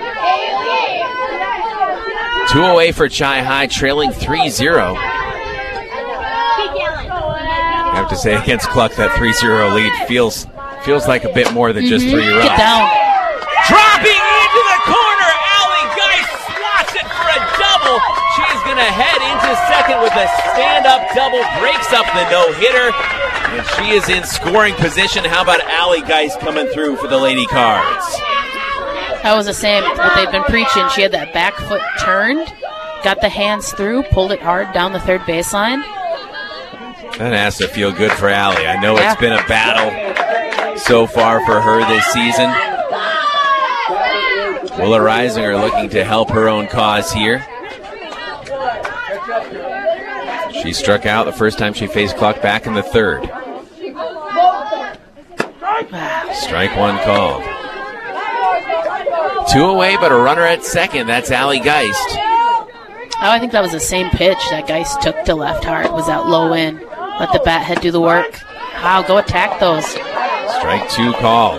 Two away for Chi High, trailing three zero. I have to say, against Cluck, that three zero lead feels feels like a bit more than just Mm-hmm. three runs. Get down. Dropping into the corner, Allie Geist swats it for a double. She is going to head into second with a stand-up double, breaks up the no-hitter, and she is in scoring position. How about Allie Geist coming through for the Lady Cards? That was the same, what they've been preaching. She had that back foot turned, got the hands through, pulled it hard down the third baseline. That has to feel good for Allie. I know Yeah. it's been a battle so far for her this season. Willa Reisinger looking to help her own cause here. She struck out the first time she faced Cluck back in the third. Strike one called. Two away, but a runner at second. That's Allie Geist. Oh, I think that was the same pitch that Geist took to left heart, was that low in. Let the bat head do the work. Wow, go attack those. Strike two called.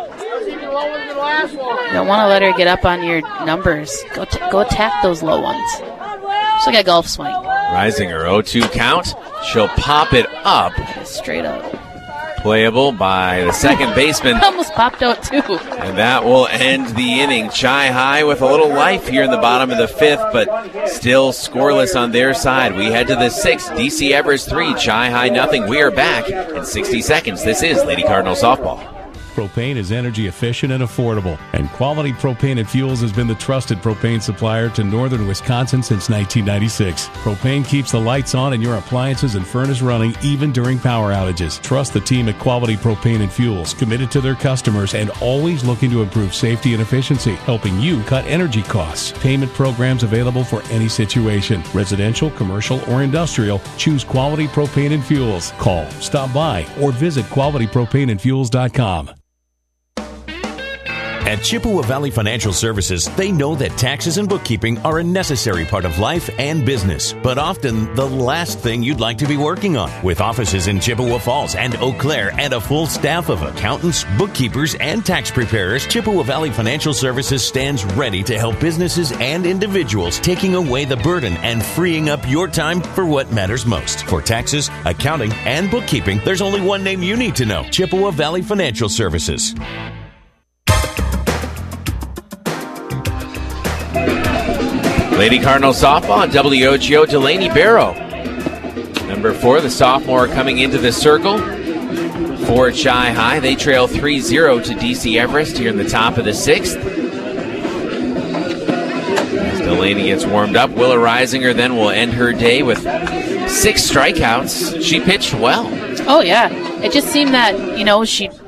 You don't want to let her get up on your numbers. Go t- go attack those low ones. Just like a golf swing. Reisinger, oh two count. She'll pop it up. Straight up. Playable by the second baseman. Almost popped out, too. And that will end the inning. Chi High with a little life here in the bottom of the fifth, but still scoreless on their side. We head to the sixth. D C Evers three, Chi High nothing. We are back in sixty seconds. This is Lady Cardinal Softball. Propane is energy efficient and affordable, and Quality Propane and Fuels has been the trusted propane supplier to northern Wisconsin since nineteen ninety-six. Propane keeps the lights on and your appliances and furnace running even during power outages. Trust the team at Quality Propane and Fuels, committed to their customers and always looking to improve safety and efficiency, helping you cut energy costs. Payment programs available for any situation. Residential, commercial, or industrial, choose Quality Propane and Fuels. Call, stop by, or visit quality propane and fuels dot com. At Chippewa Valley Financial Services, they know that taxes and bookkeeping are a necessary part of life and business, but often the last thing you'd like to be working on. With offices in Chippewa Falls and Eau Claire and a full staff of accountants, bookkeepers, and tax preparers, Chippewa Valley Financial Services stands ready to help businesses and individuals, taking away the burden and freeing up your time for what matters most. For taxes, accounting, and bookkeeping, there's only one name you need to know: Chippewa Valley Financial Services. Lady Cardinal Softball on W O G O. Delaney Barrow, number four, the sophomore, coming into the circle for Chi High. They trail three zero to D C Everest here in the top of the sixth. As Delaney gets warmed up, Willa Reisinger then will end her day with six strikeouts. She pitched well. Oh, yeah. It just seemed that, you know, she